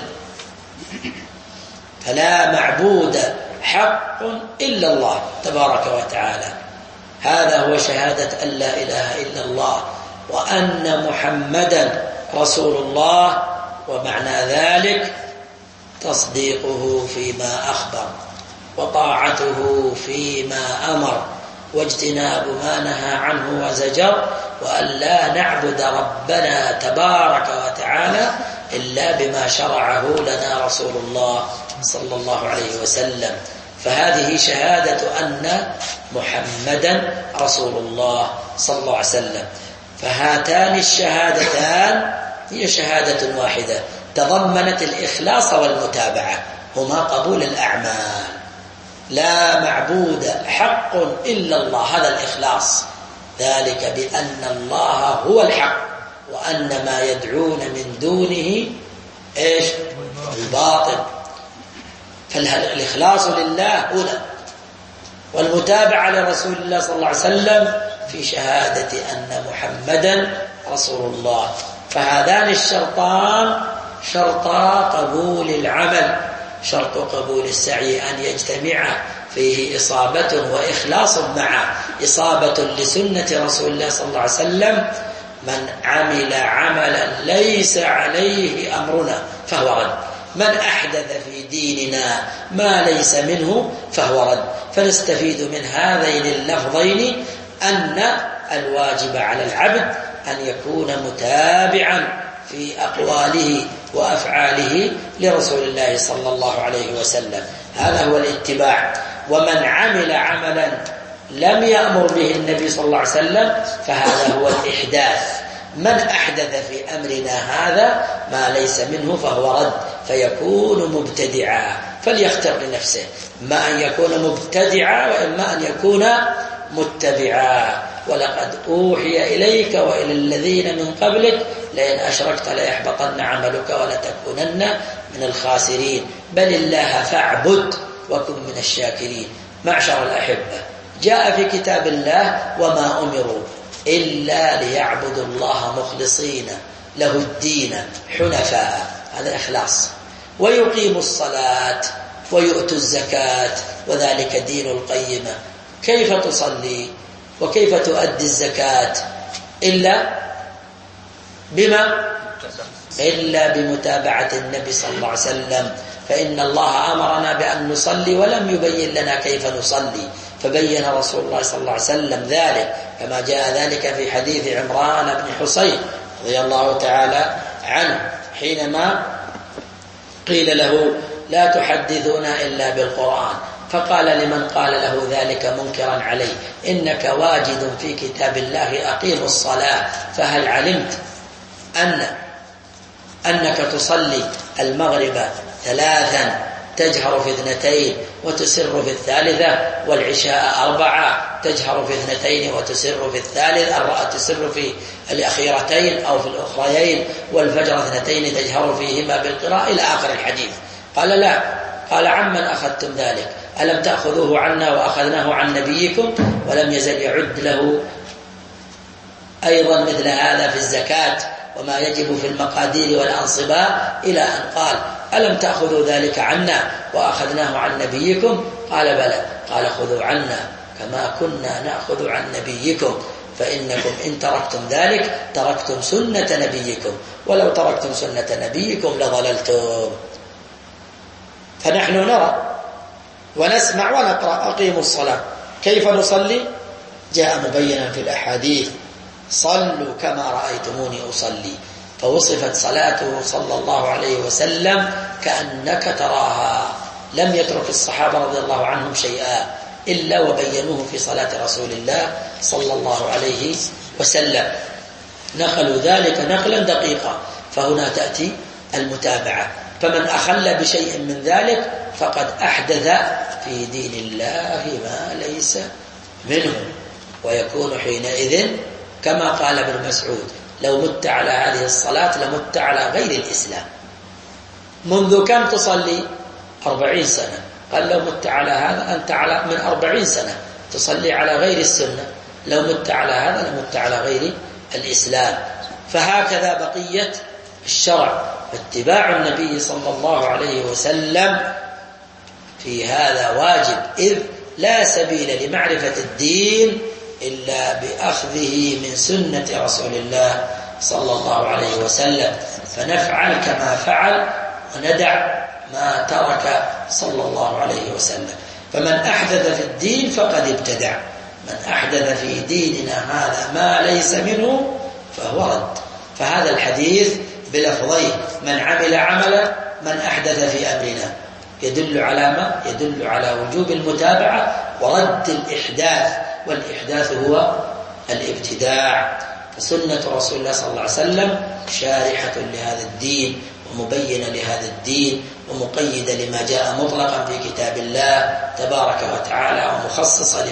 فلا معبود حق إلا الله تبارك وتعالى. هذا هو شهادة أن لا إله إلا الله وأن محمدا رسول الله. ومعنى ذلك تصديقه فيما أخبر وطاعته فيما أمر واجتناب ما نهى عنه وزجر، وأن لا نعبد ربنا تبارك وتعالى إلا بما شرعه لنا رسول الله صلى الله عليه وسلم. فهذه شهادة أن محمدا رسول الله صلى الله عليه وسلم. فهاتان الشهادتان هي شهادة واحدة تضمنت الإخلاص والمتابعة، هما قبول الأعمال. لا معبود حق إلا الله، هذا الإخلاص، ذلك بأن الله هو الحق وأن ما يدعون من دونه إيش؟ الباطل. فالإخلاص لله هنا، والمتابعة لرسول الله صلى الله عليه وسلم في شهادة أن محمدا رسول الله. فهذان الشرطان شرطا قبول العمل. شرط قبول السعي أن يجتمع فيه إصابة وإخلاص مع إصابة لسنة رسول الله صلى الله عليه وسلم. من عمل عملا ليس عليه أمرنا فهو رد، من أحدث في ديننا ما ليس منه فهو رد. فنستفيد من هذين اللفظين أن الواجب على العبد أن يكون متابعا في أقواله وأفعاله لرسول الله صلى الله عليه وسلم، هذا هو الاتباع. ومن عمل عملا لم يأمر به النبي صلى الله عليه وسلم فهذا هو الإحداث. من أحدث في أمرنا هذا ما ليس منه فهو رد، فيكون مبتدعا. فليختر لنفسه ما أن يكون مبتدعا وإما أن يكون متبعا. ولقد أوحي إليك وإلى الذين من قبلك لئن أشركت ليحبطن عملك ولتكونن من الخاسرين بل الله فاعبد وكن من الشاكرين. معشر الأحبة، جاء في كتاب الله وما أمروا إلا ليعبدوا الله مخلصين له الدين حنفاء، هذا إخلاص، ويقيم الصلاة ويؤتوا الزكاة وذلك دين القيمة. كيف تصلي وكيف تؤدي الزكاة إلا بمتابعة النبي صلى الله عليه وسلم، فإن الله أمرنا بأن نصلي ولم يبين لنا كيف نصلي، فبين رسول الله صلى الله عليه وسلم ذلك كما جاء ذلك في حديث عمران بن حصين رضي الله تعالى عنه حينما قيل له لا تحدثنا إلا بالقرآن، فقال لمن قال له ذلك منكرا عليه إنك واجد في كتاب الله أقيم الصلاة، فهل علمت أنك تصلي المغرب 3 تجهر في 2 وتسر في 3، والعشاء 4 تجهر في 2 وتسر في 3، تسر في الأخيرتين أو في الأخريين، والفجر 2 تجهر فيهما بالقراءة إلى آخر الحديث. قال لا، قال عمن أخذتم ذلك؟ ألم تأخذوه عنا وأخذناه عن نبيكم؟ ولم يزل يعد له أيضا مثل هذا في الزكاة وما يجب في المقادير والأنصباء، إلى أن قال ألم تأخذوا ذلك عنا وأخذناه عن نبيكم؟ قال بلى، قال خذوا عنا كما كنا نأخذ عن نبيكم، فإنكم إن تركتم ذلك تركتم سنة نبيكم، ولو تركتم سنة نبيكم لضللتم. فنحن نرى ونسمع ونقرأ أقيموا الصلاة. كيف نصلي؟ جاء مبينا في الأحاديث صلوا كما رأيتموني أصلي، فوصفت صلاته صلى الله عليه وسلم كأنك تراها. لم يترك الصحابة رضي الله عنهم شيئا إلا وبينوه في صلاة رسول الله صلى الله عليه وسلم، نقلوا ذلك نقلا دقيقا. فهنا تأتي المتابعة، فمن أخل بشيء من ذلك فقد أحدث في دين الله ما ليس منه، ويكون حينئذ كما قال ابن مسعود لو مت على هذه الصلاة لمت على غير الإسلام. منذ كم تصلي؟ 40 سنة. قال لو مت على هذا أنت على من 40 سنة تصلي على غير السنة، لو مت على هذا لمت على غير الإسلام. فهكذا بقية الشرع، اتباع النبي صلى الله عليه وسلم في هذا واجب، إذ لا سبيل لمعرفة الدين إلا بأخذه من سنة رسول الله صلى الله عليه وسلم، فنفعل كما فعل وندع ما ترك صلى الله عليه وسلم. فمن أحدث في الدين فقد ابتدع، من أحدث في ديننا هذا ما ليس منه فهو رد. فهذا الحديث بلفظين من عمل عملا من أحدث في أمرنا يدل على ما؟ يدل على وجوب المتابعة ورد الإحداث، والإحداث هو الابتداع. فسنة رسول الله صلى الله عليه وسلم شارحة لهذا الدين ومبينة لهذا الدين ومقيدة لما جاء مطلقا في كتاب الله تبارك وتعالى، ومخصصة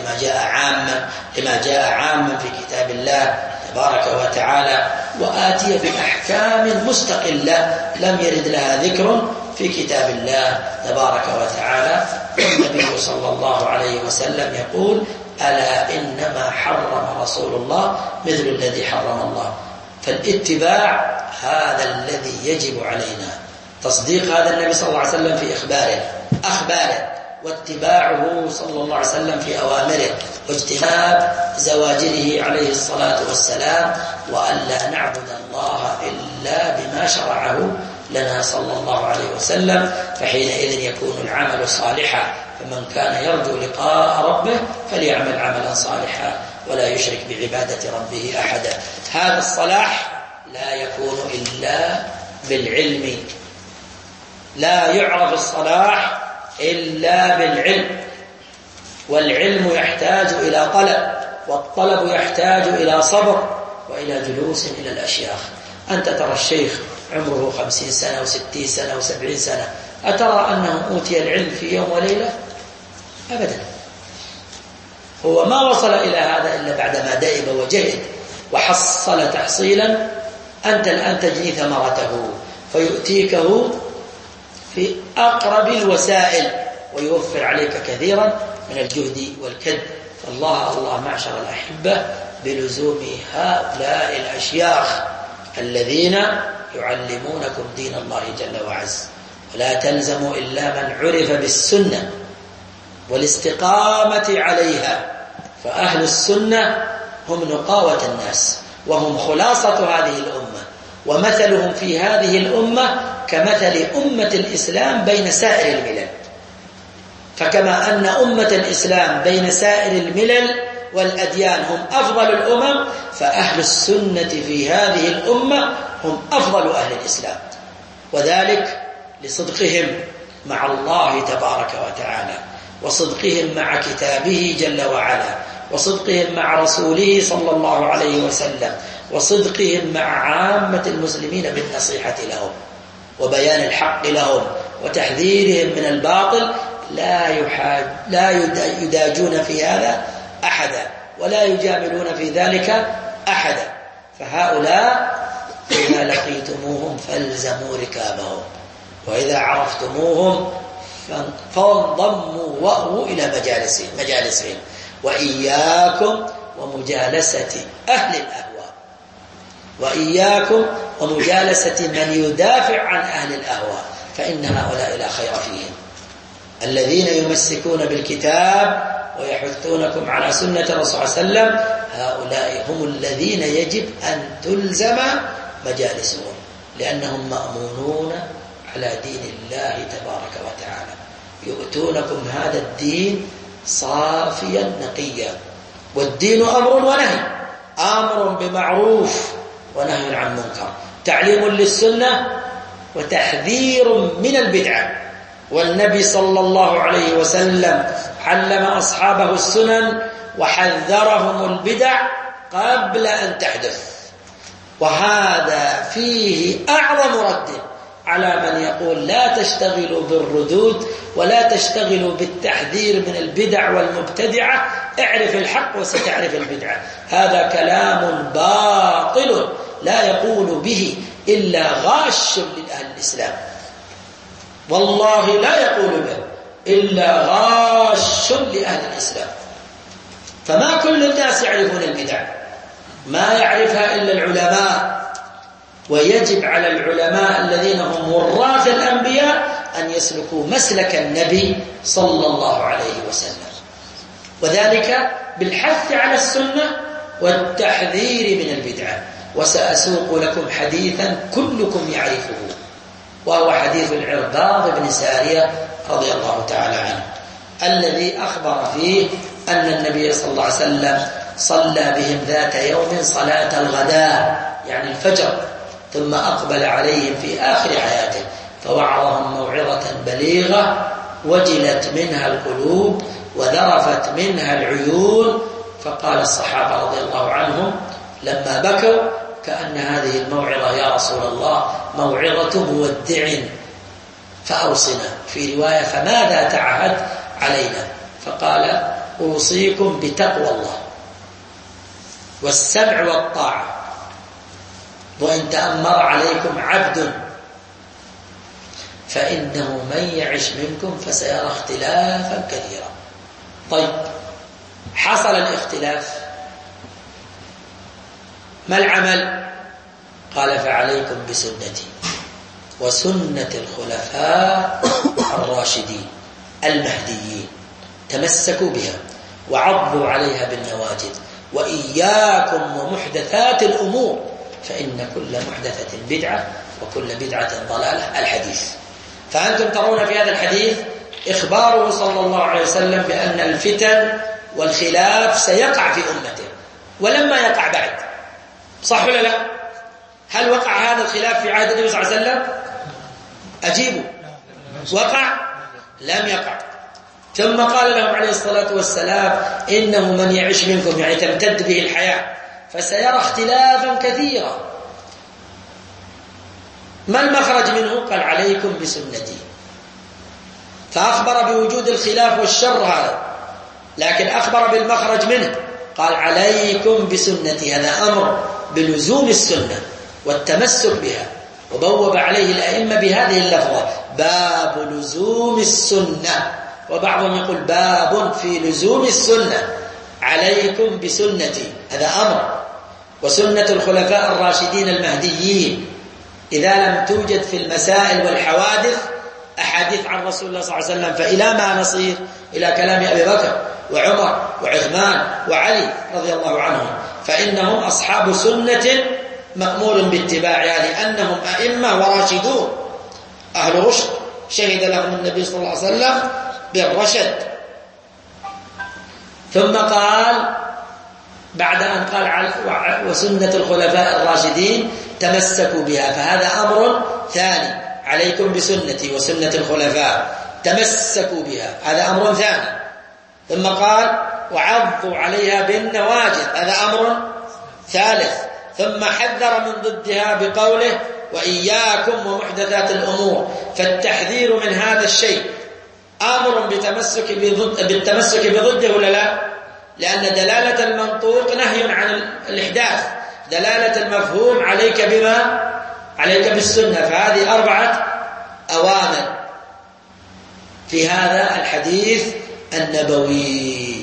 لما جاء عاما في كتاب الله تبارك وتعالى، وآتية بأحكام مستقلة لم يرد لها ذكر في كتاب الله تبارك وتعالى. والنبي صلى الله عليه وسلم يقول ألا إنما حرم رسول الله مثل الذي حرم الله. فالاتباع هذا الذي يجب علينا، تصديق هذا النبي صلى الله عليه وسلم في أخباره واتباعه صلى الله عليه وسلم في أوامره، واجتناب زواجره عليه الصلاة والسلام، وأن لا نعبد الله إلا بما شرعه لنا صلى الله عليه وسلم. فحينئذ يكون العمل صالحا، فمن كان يرجو لقاء ربه فليعمل عملا صالحا ولا يشرك بعبادة ربه أحدا. هذا الصلاح لا يكون إلا بالعلم، لا يعرف الصلاح إلا بالعلم، والعلم يحتاج إلى طلب، والطلب يحتاج إلى صبر وإلى جلوس إلى الأشياخ. أنت ترى الشيخ عمره 50 سنة و60 سنة و70 سنة، أترى أنه أوتي العلم في يوم وليلة؟ أبدا. هو ما وصل إلى هذا إلا بعدما دائب وجهد وحصل تحصيلا أنت الآن تجني ثمرته، فيؤتيكه في أقرب الوسائل ويوفر عليك كثيرا من الجهد والكد. فالله معشر الأحبة بلزوم هؤلاء الأشياخ الذين يعلمونكم دين الله جل وعز. ولا تلزموا إلا من عرف بالسنة والاستقامة عليها، فأهل السنة هم نقاوة الناس، وهم خلاصة هذه الأمة، ومثلهم في هذه الأمة كمثل أمة الإسلام بين سائر الملل. فكما أن أمة الإسلام بين سائر الملل والأديان هم أفضل الأمم، فأهل السنة في هذه الأمة هم أفضل أهل الإسلام، وذلك لصدقهم مع الله تبارك وتعالى، وصدقهم مع كتابه جل وعلا، وصدقهم مع رسوله صلى الله عليه وسلم، وصدقهم مع عامة المسلمين بالنصيحة لهم وبيان الحق لهم وتحذيرهم من الباطل. لا يداجون في هذا أحدا ولا يجاملون في ذلك أحدا. فهؤلاء إذا لقيتموهم فالزموا ركابهم، وإذا عرفتموهم فانضموا وأووا إلى مجالسهم، وإياكم ومجالسة أهل الأهواء، وإياكم ومجالسة من يدافع عن أهل الأهواء، فإن هؤلاء لا خير فيهم. الذين يمسكون بالكتاب ويحثونكم على سنة الرسول صلى الله عليه وسلم، هؤلاء هم الذين يجب أن تلزم مجالسهم، لأنهم مأمونون على دين الله تبارك وتعالى، يؤتونكم هذا الدين صافيا نقيا. والدين أمر ونهي، أمر بمعروف ونهي عن منكر، تعليم للسنة وتحذير من البدعة. والنبي صلى الله عليه وسلم علم أصحابه السنن وحذرهم البدع قبل أن تحدث، وهذا فيه أعظم رد على من يقول لا تشتغلوا بالردود ولا تشتغلوا بالتحذير من البدع والمبتدعة، اعرف الحق وستعرف البدعة. هذا كلام باطل لا يقول به إلا غاش لأهل الإسلام، والله لا يقول به إلا غاش لأهل الإسلام. فما كل الناس يعرفون البدع، ما يعرفها إلا العلماء، ويجب على العلماء الذين هم وراث الأنبياء أن يسلكوا مسلك النبي صلى الله عليه وسلم، وذلك بالحث على السنة والتحذير من البدعة. وسأسوق لكم حديثا كلكم يعرفه، وهو حديث العرباض بن سارية رضي الله تعالى عنه، الذي أخبر فيه أن النبي صلى الله عليه وسلم صلى بهم ذات يوم صلاة الغداء يعني الفجر، ثم أقبل عليهم في آخر حياته فوعظهم موعظة بليغة وجلت منها القلوب وذرفت منها العيون. فقال الصحابة رضي الله عنهم لما بكوا: كأن هذه الموعظة يا رسول الله موعظة مودع فأوصنا، في رواية فماذا تعهد علينا؟ فقال: أوصيكم بتقوى الله والسمع والطاعة، وإن تأمر عليكم عبد فإنه من يعش منكم فسيرى اختلافا كثيرا. طيب، حصل الاختلاف، ما العمل؟ قال: فعليكم بسنتي وسنة الخلفاء الراشدين المهديين، تمسكوا بها وعضوا عليها بالنواجذ، وإياكم ومحدثات الأمور فإن كل محدثة بدعة وكل بدعة ضلالة. الحديث. فأنتم ترون في هذا الحديث إخباره صلى الله عليه وسلم بأن الفتن والخلاف سيقع في أمته، ولما يقع بعد، صح ولا لا؟ هل وقع هذا الخلاف في عهد النبي صلى الله عليه وسلم؟ أجيبوا. وقع؟ لم يقع. ثم قال لهم عليه الصلاة والسلام: إنه من يعش منكم، يعني تمتد به الحياة، فسيرى اختلافا كثيرا. ما المخرج منه؟ قال: عليكم بسنتي. فأخبر بوجود الخلاف والشر هذا، لكن أخبر بالمخرج منه، قال: عليكم بسنتي. هذا أمر بلزوم السنة والتمسك بها، وبوب عليه الأئمة بهذه اللفظة: باب لزوم السنة، وبعضهم يقول باب في لزوم السنة. عليكم بسنتي، هذا أمر، وسنة الخلفاء الراشدين المهديين إذا لم توجد في المسائل والحوادث أحاديث عن رسول الله صلى الله عليه وسلم فإلى ما نصير؟ إلى كلام أبي بكر وعمر وعثمان وعلي رضي الله عنهم، فإنهم أصحاب سنة مأمور باتباعها لأنهم أئمة وراشدون أهل رشد شهد لهم النبي صلى الله عليه وسلم بالرشد. ثم قال بعد أن قال وسنة الخلفاء الراشدين تمسكوا بها، فهذا أمر ثاني، عليكم بسنتي وسنة الخلفاء تمسكوا بها، هذا أمر ثاني. ثم قال وعضوا عليها بالنواجذ، هذا أمر ثالث. ثم حذر من ضدها بقوله وإياكم ومحدثات الأمور، فالتحذير من هذا الشيء أمر بالتمسك بضده ولا لا؟ لأن دلالة المنطوق نهي عن الإحداث، دلالة المفهوم عليك بالسنة، فهذه 4 أوامر في هذا الحديث النبوي.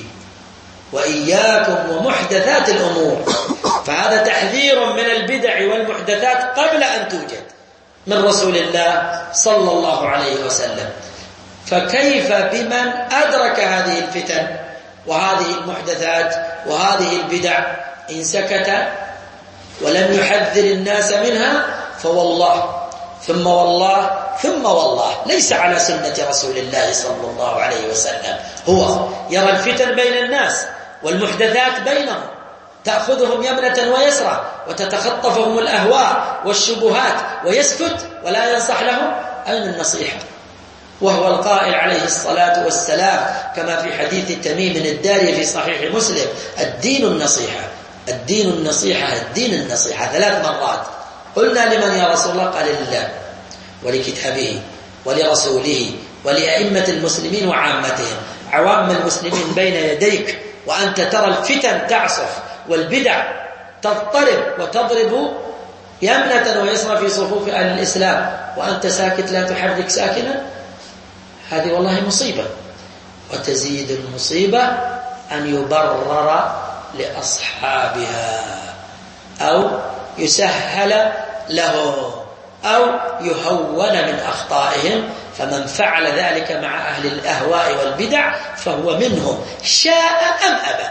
وإياكم ومحدثات الأمور، فهذا تحذير من البدع والمحدثات قبل أن توجد من رسول الله صلى الله عليه وسلم. فكيف بمن أدرك هذه الفتن وهذه المحدثات وهذه البدع إن سكت ولم يحذر الناس منها؟ فوالله ثم والله ثم والله ليس على سنة رسول الله صلى الله عليه وسلم. هو يرى الفتن بين الناس والمحدثات بينهم تأخذهم يمنة ويسرى وتتخطفهم الأهواء والشبهات ويسكت ولا ينصح لهم. أين النصيحة؟ وهو القائل عليه الصلاة والسلام كما في حديث تميم الداري في صحيح مسلم: الدين النصيحة، الدين النصيحة، الدين النصيحة 3 مرات. قلنا لمن يا رسول الله؟ قال لله ولكتابه ولرسوله ولأئمة المسلمين وعامتهم. عوام المسلمين بين يديك وأنت ترى الفتن تعصف والبدع تضطرب وتضرب يمنة ويسرى في صفوف أهل الإسلام وأنت ساكت لا تحرك ساكنا، هذه والله مصيبة. وتزيد المصيبة أن يبرر لأصحابها أو يسهل له أو يهون من أخطائهم، فمن فعل ذلك مع أهل الأهواء والبدع فهو منهم شاء أم أبى،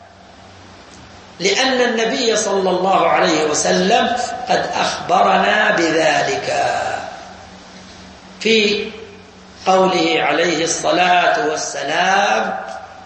لأن النبي صلى الله عليه وسلم قد أخبرنا بذلك في قوله عليه الصلاة والسلام: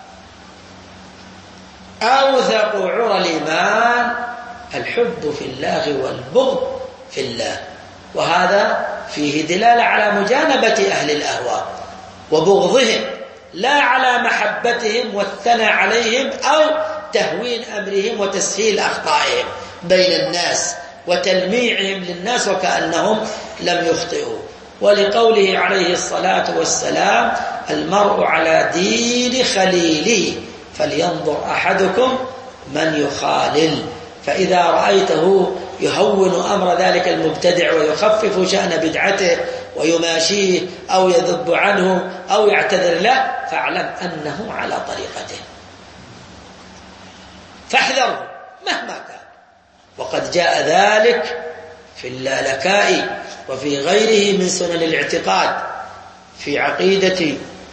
أوثق عرى الإيمان الحب في الله والبغض في الله. وهذا فيه دلالة على مجانبة أهل الأهواء وبغضهم، لا على محبتهم والثناء عليهم أو تهوين أمرهم وتسهيل أخطائهم بين الناس وتلميعهم للناس وكأنهم لم يخطئوا. ولقوله عليه الصلاة والسلام: المرء على دين خليله فلينظر أحدكم من يخالل. فإذا رأيته يهون أمر ذلك المبتدع ويخفف شأن بدعته ويماشيه أو يذب عنه أو يعتذر له فاعلم أنه على طريقته، فاحذروا مهما كان. وقد جاء ذلك في اللالكائي وفي غيره من سنن الاعتقاد في عقيدة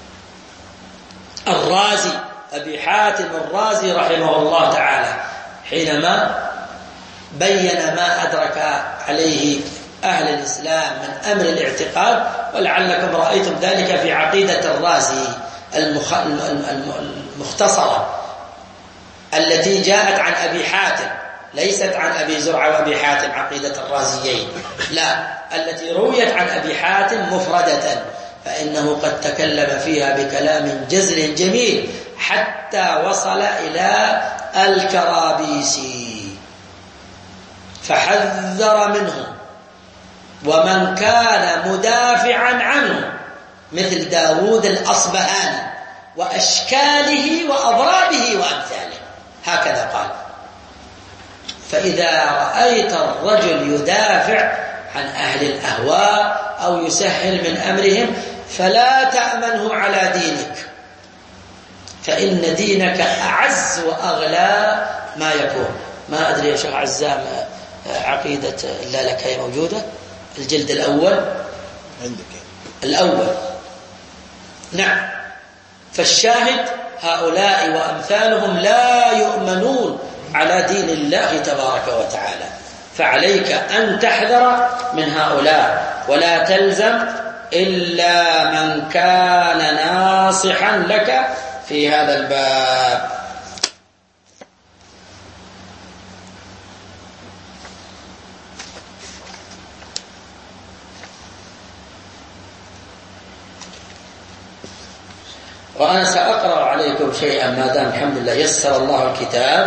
الرازي أبي حاتم الرازي رحمه الله تعالى، حينما بين ما أدرك عليه أهل الإسلام من أمر الاعتقاد، ولعلكم رأيتم ذلك في عقيدة الرازي المختصرة التي جاءت عن أبي حاتم، ليست عن أبي زرعة وأبي حاتم عقيدة الرازيين، لا، التي رويت عن أبي حاتم مفردة، فإنه قد تكلم فيها بكلام جزل جميل حتى وصل إلى الكرابيسي فحذر منه ومن كان مدافعا عنه مثل داود الأصبهاني وأشكاله وأضرابه وأمثاله، هكذا قال. فإذا رأيت الرجل يدافع عن أهل الأهواء أو يسهل من أمرهم فلا تأمنه على دينك، فإن دينك أعز وأغلى ما يكون. ما أدري يا شيخ عزام عقيدة اللالكائي موجودة الجلد الأول عندك الأول. نعم. فالشاهد هؤلاء وأمثالهم لا يؤمنون على دين الله تبارك وتعالى، فعليك أن تحذر من هؤلاء ولا تلزم إلا من كان ناصحا لك في هذا الباب. وأنا سأقرأ عليكم شيئا ما دام الحمد لله يسر الله الكتاب.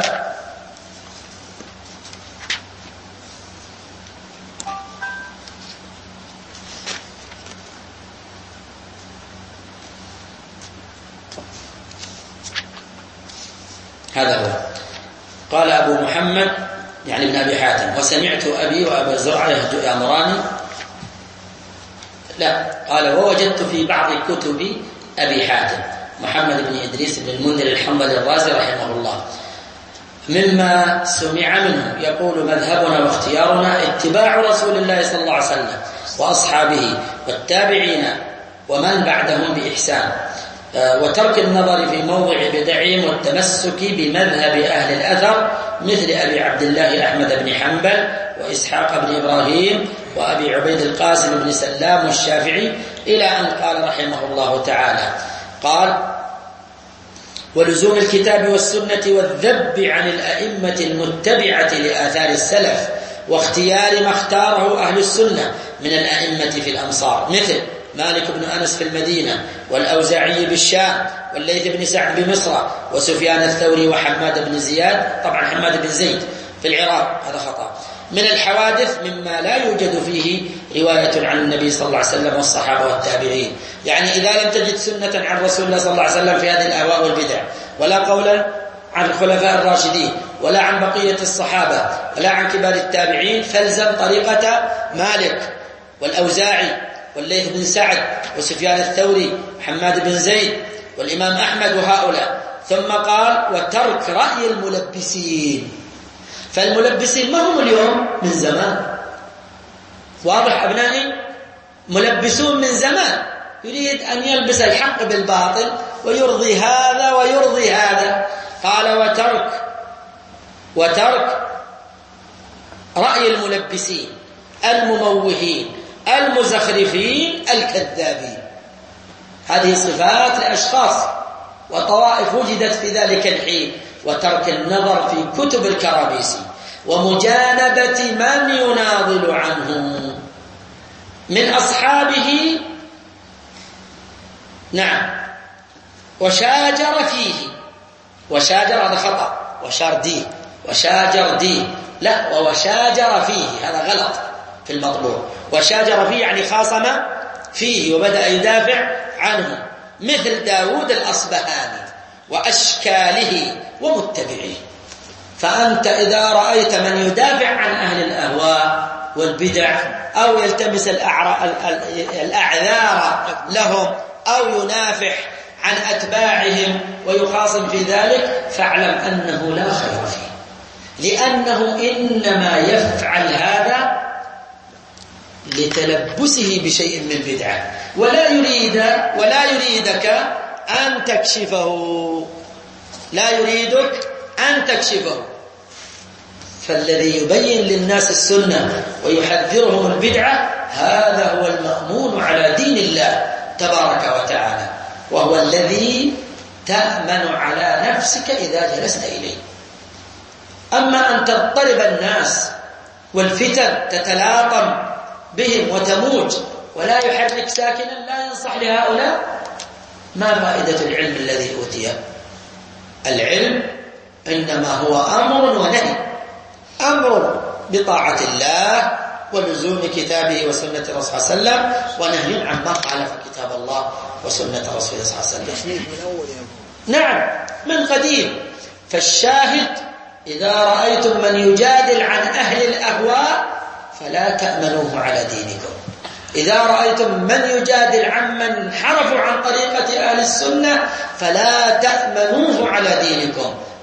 هذا هو. قال أبو محمد يعني ابن أبي حاتم: وسمعت أبي وأبا زرعة يأمراني. لا، قال: ووجدت في بعض كتب أبي حاتم محمد بن إدريس بن المنذر الحنظلي الرازي رحمه الله مما سمع منه يقول: مذهبنا واختيارنا اتباع رسول الله صلى الله عليه وسلم وأصحابه والتابعين ومن بعدهم بإحسان، وترك النظر في موضع بدعهم والتمسك بمذهب أهل الأثر مثل أبي عبد الله أحمد بن حنبل وإسحاق بن إبراهيم وأبي عبيد القاسم بن سلام والشافعي، إلى أن قال رحمه الله تعالى: قال: ولزوم الكتاب والسنة والذب عن الأئمة المتبعة لآثار السلف واختيار ما اختاره أهل السنة من الأئمة في الأمصار مثل مالك بن أنس في المدينة والأوزاعي بالشام والليث بن سعد بمصر وسفيان الثوري وحماد بن زياد، طبعا حماد بن زيد في العراق، هذا خطأ، من الحوادث مما لا يوجد فيه رواية عن النبي صلى الله عليه وسلم والصحابة والتابعين. يعني إذا لم تجد سنة عن رسول الله صلى الله عليه وسلم في هذه الأهواء والبدع، ولا قولا عن الخلفاء الراشدين، ولا عن بقية الصحابة، ولا عن كبار التابعين، فالزم طريقة مالك والأوزاعي والليث بن سعد وسفيان الثوري وحماد بن زيد والإمام أحمد وهؤلاء. ثم قال: وترك رأي الملبسين. فالملبسين ما هم اليوم؟ من زمان. واضح أبنائي؟ ملبسون من زمان، يريد أن يلبس الحق بالباطل ويرضي هذا ويرضي هذا. قال: وترك رأي الملبسين المموهين المزخرفين الكذابين. هذه صفات لأشخاص وطوائف وجدت في ذلك الحين. وترك النظر في كتب الكرابيسي ومجانبة من يناضل عنهم من أصحابه. نعم. وشاجر فيه، وشاجر هذا خطأ، وشاجر دي لا، وشاجر فيه هذا غلط في المطبوع. وشاجر فيه يعني خاصم فيه وبدأ يدافع عنه، مثل داود الأصبهاني وأشكاله ومتبعيه. فأنت إذا رأيت من يدافع عن أهل الأهواء والبدع أو يلتمس الأعذار لهم أو ينافح عن أتباعهم ويخاصم في ذلك، فاعلم أنه لا خير فيه، لأنه إنما يفعل هذا لتلبسه بشيء من بدعة، ولا يريدك أن تكشفه، لا يريدك أن تكشفه. فالذي يبين للناس السنة ويحذرهم البدعة هذا هو المأمون على دين الله تبارك وتعالى، وهو الذي تأمن على نفسك إذا جلست إليه. أما أن تضطرب الناس والفتن تتلاطم بهم وتموج ولا يحرك ساكنا لا ينصح لهؤلاء، ما فائدة العلم الذي أوتي؟ العلم إنما هو أمر ونهي، أمر بطاعة الله ولزوم كتابه وسنة رسوله صلى الله عليه وسلم، ونهي عما خالف كتاب الله وسنة رسوله صلى الله عليه وسلم. نعم، من قديم. فالشاهد: إذا رأيتم من يجادل عن أهل الأهواء فلا تأمنوه على دينكم. إذا رأيتم من يجادل عن من حرفوا عن طريقة أهل السنة فلا تأمنوه على دينكم.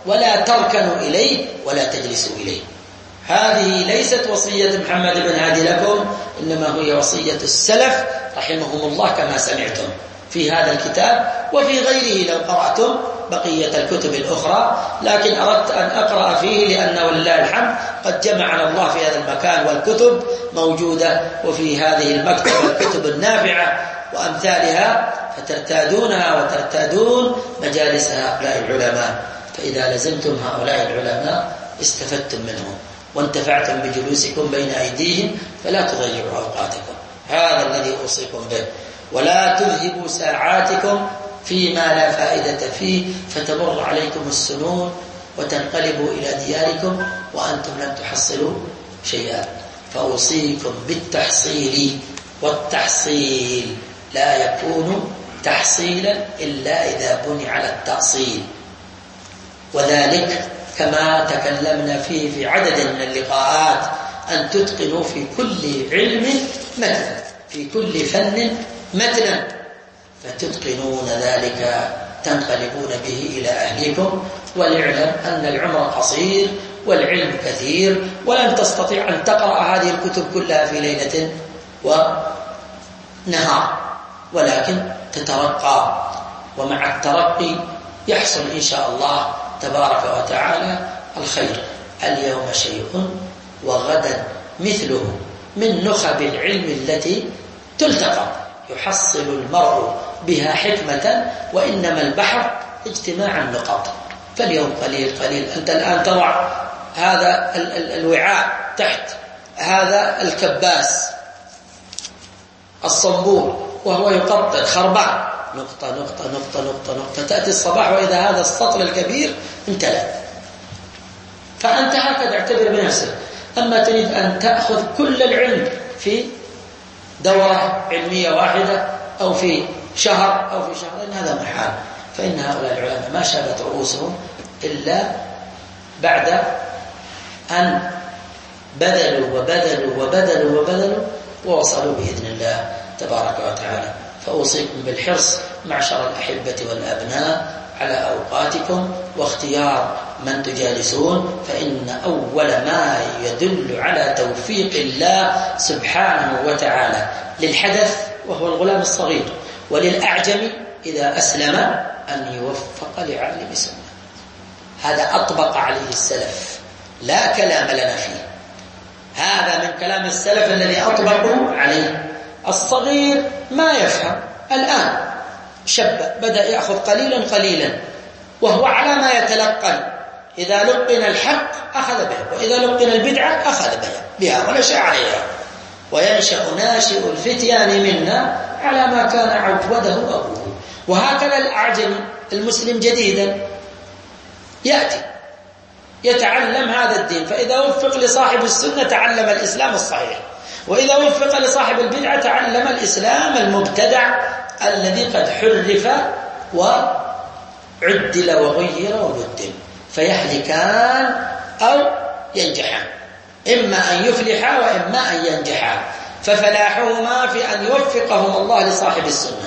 ولا تركنوا إليه ولا تجلسوا إليه. هذه ليست وصية محمد بن هادي لكم، إنما هي وصية السلف رحمهم الله كما سمعتم في هذا الكتاب وفي غيره لو قرأتم بقية الكتب الأخرى، لكن أردت أن أقرأ فيه لأنه لله الحمد قد جمعنا الله في هذا المكان، والكتب موجودة وفي هذه المكتبة الكتب النافعة وأمثالها، فترتادونها وترتادون مجالس هؤلاء العلماء. فإذا لزمتم هؤلاء العلماء استفدتم منهم وانتفعتم بجلوسكم بين أيديهم، فلا تضيعوا أوقاتكم. هذا الذي أوصيكم به. ولا تذهبوا ساعاتكم فيما لا فائدة فيه فتمر عليكم السنون وتنقلبوا إلى دياركم وأنتم لم تحصلوا شيئا. فأوصيكم بالتحصيل، والتحصيل لا يكون تحصيلا إلا إذا بني على التأصيل، وذلك كما تكلمنا فيه في عدد من اللقاءات أن تتقنوا في كل علم متنا، في كل فن متنا، فتتقنون ذلك تنقلبون به إلى أهلكم. وليعلم أن العمر قصير والعلم كثير، ولن تستطيع أن تقرأ هذه الكتب كلها في ليلة ونهار، ولكن تترقى، ومع الترقي يحصل إن شاء الله تبارك وتعالى الخير. اليوم شيء وغدا مثله من نخب العلم التي تلتقى، يحصل المرء بها حكمة، وإنما البحر اجتماع النقاط. فاليوم قليل قليل، أنت الآن تضع هذا الوعاء تحت هذا الكباس الصنبور وهو يقطر خربان، نقطة نقطة نقطة نقطة نقطة، تأتي الصباح وإذا هذا السطل الكبير امتلأ. فأنت هكذا اعتبر بنفسك. أما تريد أن تأخذ كل العلم في دورة علمية واحدة أو في شهر أو في شهرين، هذا محال. فإن هؤلاء العلماء ما شابت رؤوسهم إلا بعد أن بذلوا وبذلوا وبذلوا وبذلوا ووصلوا بإذن الله تبارك وتعالى. فأوصيكم بالحرص معشر الأحبة والأبناء على أوقاتكم واختيار من تجالسون، فإن أول ما يدل على توفيق الله سبحانه وتعالى للحدث وهو الغلام الصغير وللأعجم إذا أسلم أن يوفق لعالم سنة. هذا أطبق عليه السلف، لا كلام لنا فيه، هذا من كلام السلف الذي أطبقوا عليه. الصغير ما يفهم الآن، شب بدأ يأخذ قليلا قليلا وهو على ما يتلقن، إذا لقن الحق أخذ به، وإذا لقن البدعة أخذ بها ونشأ عليها. وينشأ ناشئ الفتيان منا على ما كان عوده أبوه. وهكذا الأعجم المسلم جديدا يأتي يتعلم هذا الدين، فإذا وفق لصاحب السنة تعلم الإسلام الصحيح، وإذا وفق لصاحب البدعة تعلم الإسلام المبتدع الذي قد حرف وعدل وغير وبدل، فيهلكان أو ينجحان، إما أن يفلحا وإما أن ينجحا. ففلاحهما في أن يوفقهم الله لصاحب السنة،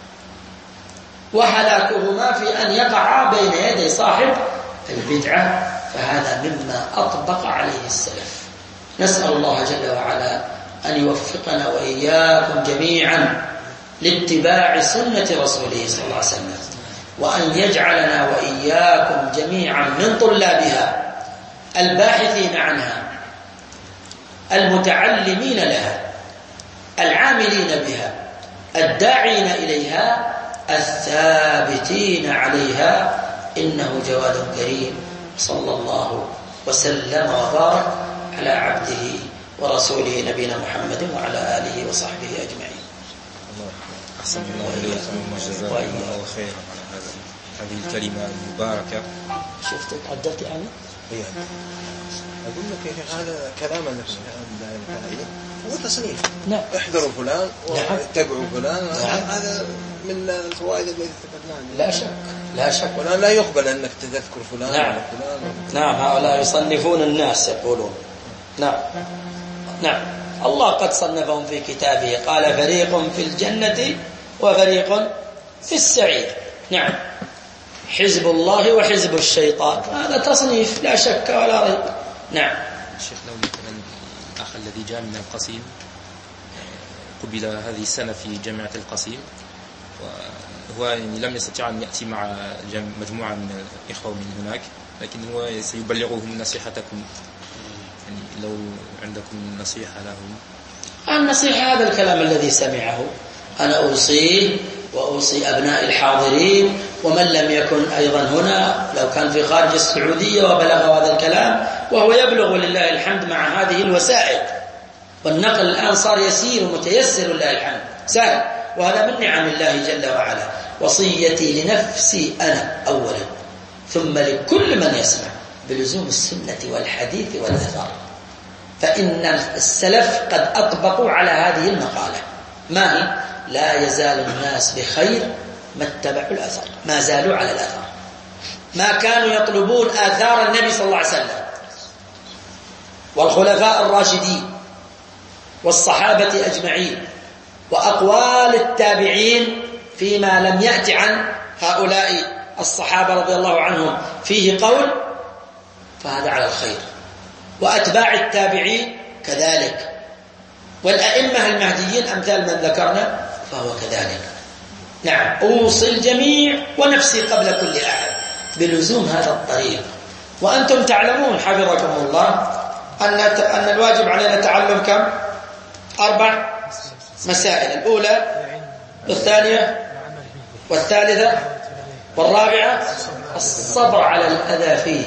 وهلاكهما في أن يقعا بين يدي صاحب البدعة. فهذا مما أطبق عليه السلف. نسأل الله جل وعلا أن يوفقنا وإياكم جميعا لاتباع سنة رسوله صلى الله عليه وسلم، وأن يجعلنا وإياكم جميعا من طلابها الباحثين عنها المتعلمين لها العاملين بها الداعين إليها الثابتين عليها، إنه جواد كريم. صلى الله وسلم وبارك على عبده ورسوله نبينا محمد وعلى آله وصحبه أجمعين. أحسن الله إليكم وجزاكم الله خيرا على هذه الكلمة المباركة. شفت تعدلت عنه؟ أقول لك يا شيخ هذا كلام النفس هو تصنيف. نعم. احذروا فلان واتبعوا فلان. هذا من الفوائد التي استفدناها. لا شك لا شك. ولا لا يقبل أنك تذكر فلان. نعم. ولا فلان. نعم، هؤلاء يصنفون الناس يقولون. نعم نعم. الله قد صنفهم في كتابه، قال فريق في الجنة وفريق في السعير. نعم. حزب الله وحزب الشيطان، هذا تصنيف لا شك ولا ريب. نعم. الشيخ لو مثلا الأخ الذي جاء من القصيم قبل هذه السنة في جامعة القصيم، وهو يعني لم يستطع أن يأتي مع مجموعة من الإخوة من هناك، لكن هو سيبلغهم نصيحتكم، يعني لو عندكم نصيحة لهم. النصيحة هذا الكلام الذي سمعه أنا أوصيه وأوصي أبناء الحاضرين، ومن لم يكن أيضا هنا لو كان في خارج السعودية وبلغ هذا الكلام، وهو يبلغ ولله الحمد مع هذه الوسائل، والنقل الآن صار يسير ومتيسر لله الحمد سهل، وهذا من نعم الله جل وعلا. وصيتي لنفسي أنا أولا ثم لكل من يسمع بلزوم السنة والحديث والأثار، فإن السلف قد أطبقوا على هذه المقالة. ما هي؟ لا يزال الناس بخير ما اتبعوا الأثر، ما زالوا على الأثر، ما كانوا يطلبون آثار النبي صلى الله عليه وسلم والخلفاء الراشدين والصحابة أجمعين وأقوال التابعين فيما لم يأتي عن هؤلاء الصحابة رضي الله عنهم فيه قول، فهذا على الخير، وأتباع التابعين كذلك، والأئمة المهديين أمثال من ذكرنا فهو كذلك. نعم، أوصي الجميع ونفسي قبل كل أحد بلزوم هذا الطريق. وأنتم تعلمون حفظكم الله أن الواجب علينا تعلم كم؟ 4 مسائل، الأولى والثانية والثالثة والرابعة الصبر على الأذى فيه.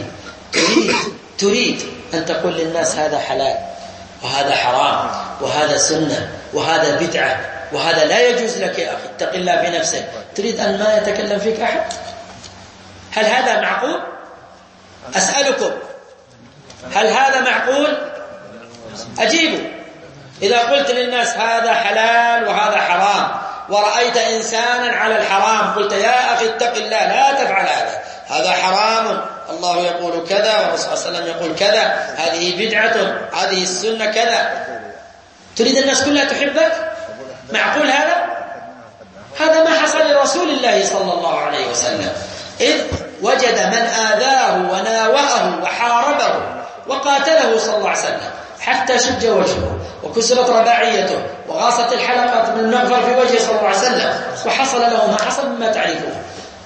تريد أن تقول للناس هذا حلال وهذا حرام وهذا سنة وهذا بدعة وهذا لا يجوز لك يا أخي، اتق الله في نفسك، تريد أن ما يتكلم فيك أحد؟ هل هذا معقول؟ أسألكم، هل هذا معقول؟ أجيبوا. إذا قلت للناس هذا حلال وهذا حرام، ورأيت إنسانا على الحرام قلت يا أخي اتق الله لا تفعل هذا حرام، الله يقول كذا والرسول صلى الله عليه وسلم يقول كذا، هذه بدعة، هذه السنة كذا، تريد الناس كلها تحبك؟ معقول هذا؟ هذا ما حصل لرسول الله صلى الله عليه وسلم، إذ وجد من آذاه وناوأه وحاربه وقاتله صلى الله عليه وسلم حتى شج وجهه وكسرت رباعيته وغاصت الحلقة من المغفر في وجهه صلى الله عليه وسلم، وحصل له ما حصل مما تعرفون.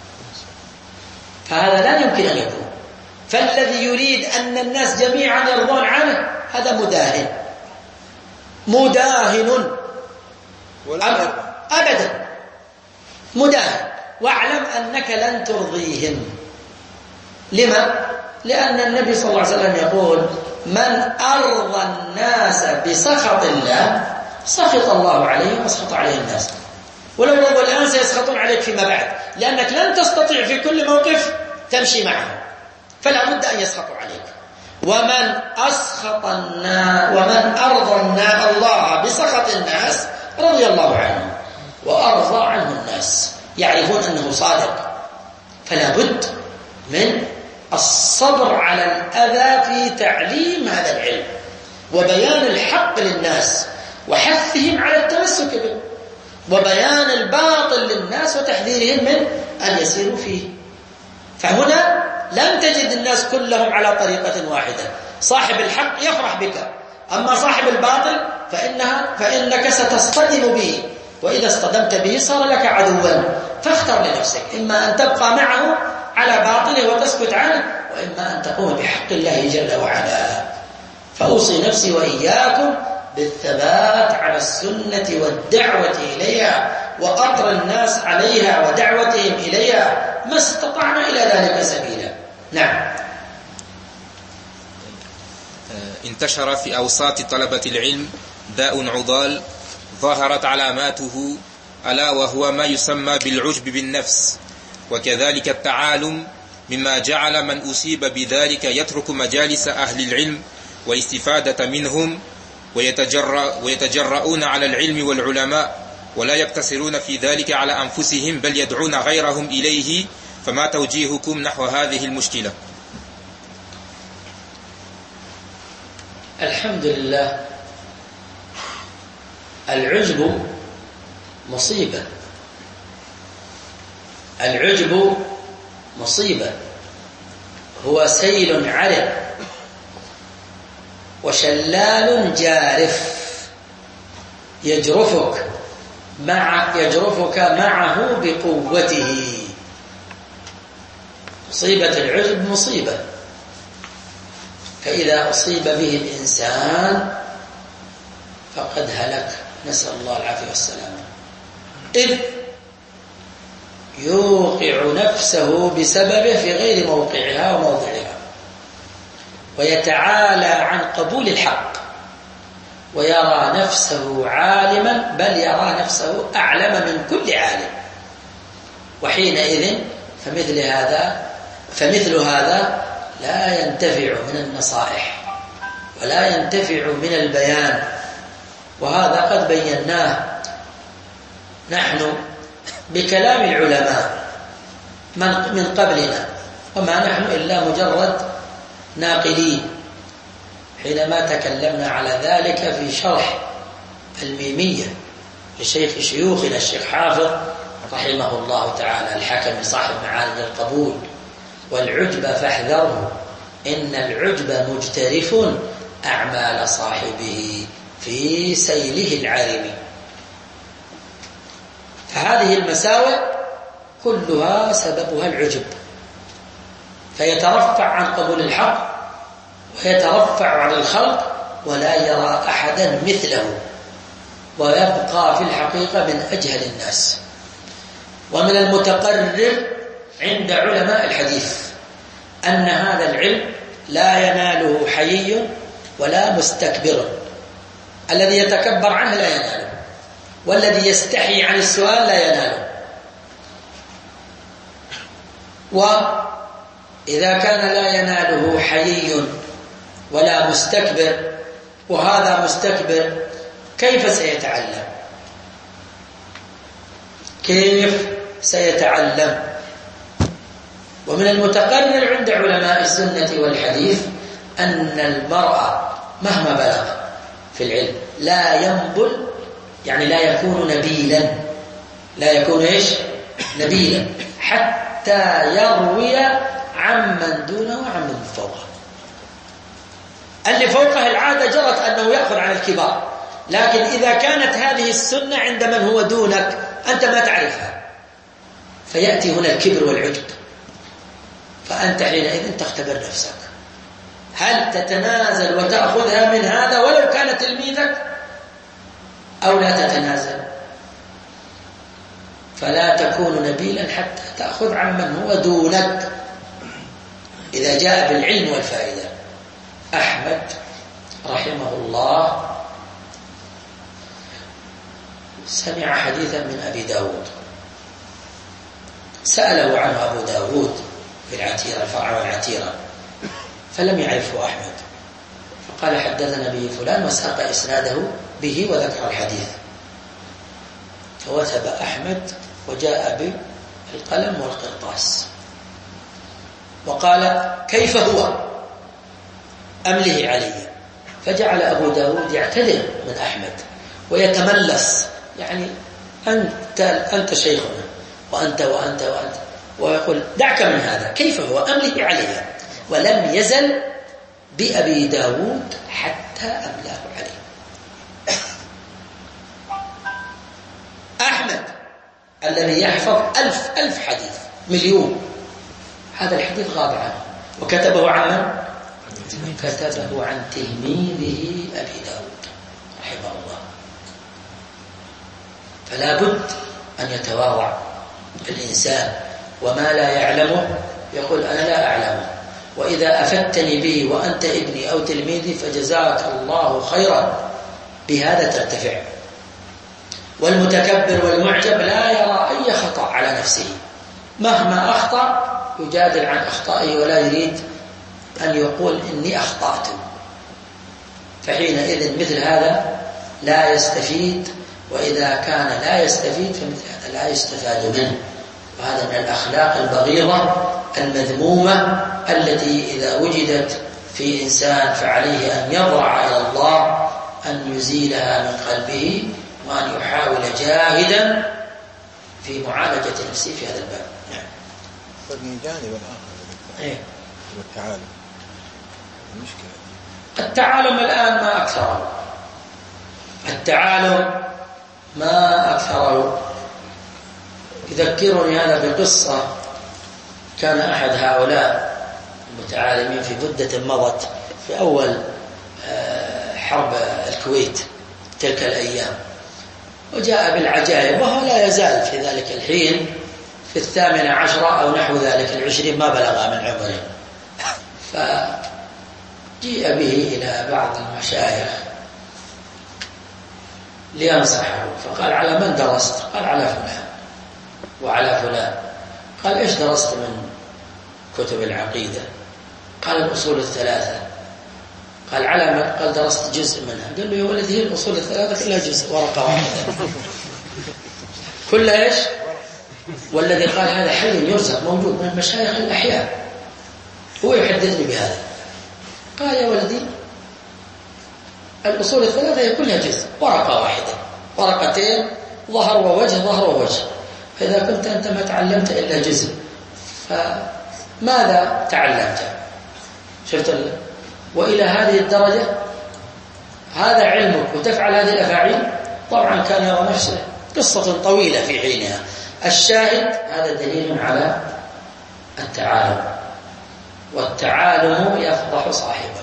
فهذا لا يمكن أن يكون. فالذي يريد أن الناس جميعا يرضون عنه هذا مداهن أبدا، مداهن. واعلم أنك لن ترضيهم. لما؟ لأن النبي صلى الله عليه وسلم يقول من أرضى الناس بسخط الله سخط الله عليه وسخط عليه الناس، ولو رضوا الآن سيسخطون عليك فيما بعد، لأنك لن تستطيع في كل موقف تمشي معهم، فلا بد أن يسخطوا عليك. ومن أرضى الله بسخط الناس رضي الله عنه وأرضى عنه الناس، يعرفون أنه صادق. فلا بد من الصبر على الأذى في تعليم هذا العلم وبيان الحق للناس وحثهم على التمسك به، وبيان الباطل للناس وتحذيرهم من أن يسيروا فيه. فهنا لن تجد الناس كلهم على طريقة واحدة، صاحب الحق يفرح بك، أما صاحب الباطل فإنك ستصطدم به، وإذا اصطدمت به صار لك عدوا. فاختر لنفسك، إما أن تبقى معه على باطله وتسكت عنه، وإما أن تقوم بحق الله جل وعلا. فأوصي نفسي وإياكم بالثبات على السنة والدعوة إليها وأطر الناس عليها ودعوتهم إليها ما استطعنا إلى ذلك سبيلا. نعم. انتشر في أوساط طلبة العلم داء عضال ظهرت علاماته، ألا وهو ما يسمى بالعجب بالنفس، وكذلك التعالم، مما جعل من أصيب بذلك يترك مجالس أهل العلم والاستفادة منهم ويتجرؤون على العلم والعلماء، ولا يقتصرون في ذلك على أنفسهم بل يدعون غيرهم إليه. فما توجيهكم نحو هذه المشكلة؟ الحمد لله، العجب مصيبة. العجب مصيبة، هو سيل عرب وشلال جارف يجرفك معه بقوته. مصيبة العجب مصيبة، فإذا أصيب به الإنسان فقد هلك، نسأل الله العافية والسلامة، إذ يوقع نفسه بسببه في غير موقعها وموضعها، ويتعالى عن قبول الحق، ويرى نفسه عالما، بل يرى نفسه أعلم من كل عالم. وحينئذ فمثل هذا لا ينتفع من النصائح ولا ينتفع من البيان، وهذا قد بيناه نحن بكلام العلماء من قبلنا، وما نحن إلا مجرد ناقلين، حينما تكلمنا على ذلك في شرح الميمية لشيخ شيوخنا الشيخ حافظ رحمه الله تعالى الحكم صاحب معارج القبول: والعجب فاحذره إن العجب مجترف أعمال صاحبه في سيله العارم. فهذه المساوئ كلها سببها العجب، فيترفع عن قبول الحق ويترفع عن الخلق ولا يرى أحدا مثله، ويبقى في الحقيقة من أجهل الناس. ومن المتقرر عند علماء الحديث أن هذا العلم لا يناله حيي ولا مستكبر، الذي يتكبر عنه لا يناله، والذي يستحي عن السؤال لا يناله. وإذا كان لا يناله حيي ولا مستكبر، وهذا مستكبر، كيف سيتعلم؟ كيف سيتعلم؟ ومن المتقرر عند علماء السنة والحديث أن المرء مهما بلغ في العلم لا ينبل، يعني لا يكون نبيلا، لا يكون نبيلا حتى يروي عمن دونه وعمن فوقه. اللي فوقه العادة جرت أنه يأخذ عن الكبار، لكن إذا كانت هذه السنة عند من هو دونك أنت ما تعرفها، فيأتي هنا الكبر والعجب، فأنت حينئذ تختبر نفسك، هل تتنازل وتأخذها من هذا ولو كان تلميذك أو لا تتنازل؟ فلا تكون نبيلا حتى تأخذ عمن هو دونك إذا جاء بالعلم والفائدة. أحمد رحمه الله سمع حديثا من أبي داود، سأله عنه أبو داود في العتيرة، الفرع والعتيرة، فلم يعرفه أحمد، فقال حدثنا به فلان، وساق إسناده به وذكر الحديث. فوثب أحمد وجاء بالقلم والقرطاس وقال: كيف هو؟ أمله علي. فجعل أبو داود يعتذر من أحمد ويتملص، يعني أنت شيخنا وأنت وأنت وأنت، ويقول: دعك من هذا، كيف هو؟ أمله علي. ولم يزل بأبي داود حتى أملاه عليه. أحمد الذي يحفظ 1000 حديث، مليون، هذا الحديث غاب عنه، وكتبه عن من؟ كتبه عن تلميذه أبي داود رحمه الله. فلا بد أن يتواضع الإنسان، وما لا يعلمه يقول أنا لا أعلمه، وإذا أفدتني به وأنت ابني أو تلميذي فجزاك الله خيرا، بهذا ترتفع. والمتكبر والمعجب لا يرى أي خطأ على نفسه، مهما أخطأ يجادل عن أخطائه ولا يريد أن يقول إني أخطأت، فحينئذ مثل هذا لا يستفيد، وإذا كان لا يستفيد فمثل هذا لا يستفاد منه. وهذا من الأخلاق البغيضة المذمومة التي إذا وجدت في إنسان فعليه أن يضرع إلى الله أن يزيلها من قلبه، وأن يحاول جاهدا في معالجة نفسه في هذا الباب. بقي جانب الآخر إيه؟ والتعالم المشكلة. التعالم الآن ما أكثره، التعالم ما أكثره. يذكرني هذا بقصة، كان أحد هؤلاء المتعالمين في مدة مضت في أول حرب الكويت تلك الأيام، وجاء بالعجائب، وهو لا يزال في ذلك الحين في 18 أو نحو ذلك 20 ما بلغ من عمره. فجيء به إلى بعض المشايخ لينصحه، فقال على من درست؟ قال على فلان وعلى فلان. قال إيش درست من كتب العقيدة؟ قال الأصول الثلاثة. قال على من؟ قال درست جزء منها. قال له يا ولدي هي الأصول الثلاثة كلها جزء، ورقة واحدة كلها إيش؟ والذي قال هذا حي يرزق موجود من المشايخ الأحياء، هو يحدثني بهذا. قال يا ولدي الأصول الثلاثة هي كلها جزء، ورقة واحدة، ورقتين، ظهر ووجه، ظهر ووجه. فإذا كنت أنت ما تعلمت إلا جزء فماذا تعلمت؟ شفت وإلى هذه الدرجة هذا علمك وتفعل هذه الأفاعيل؟ طبعا كان يرى نفسه قصة طويلة في حينها. الشاهد هذا دليل على التعالم، والتعالم يفضح صاحبه،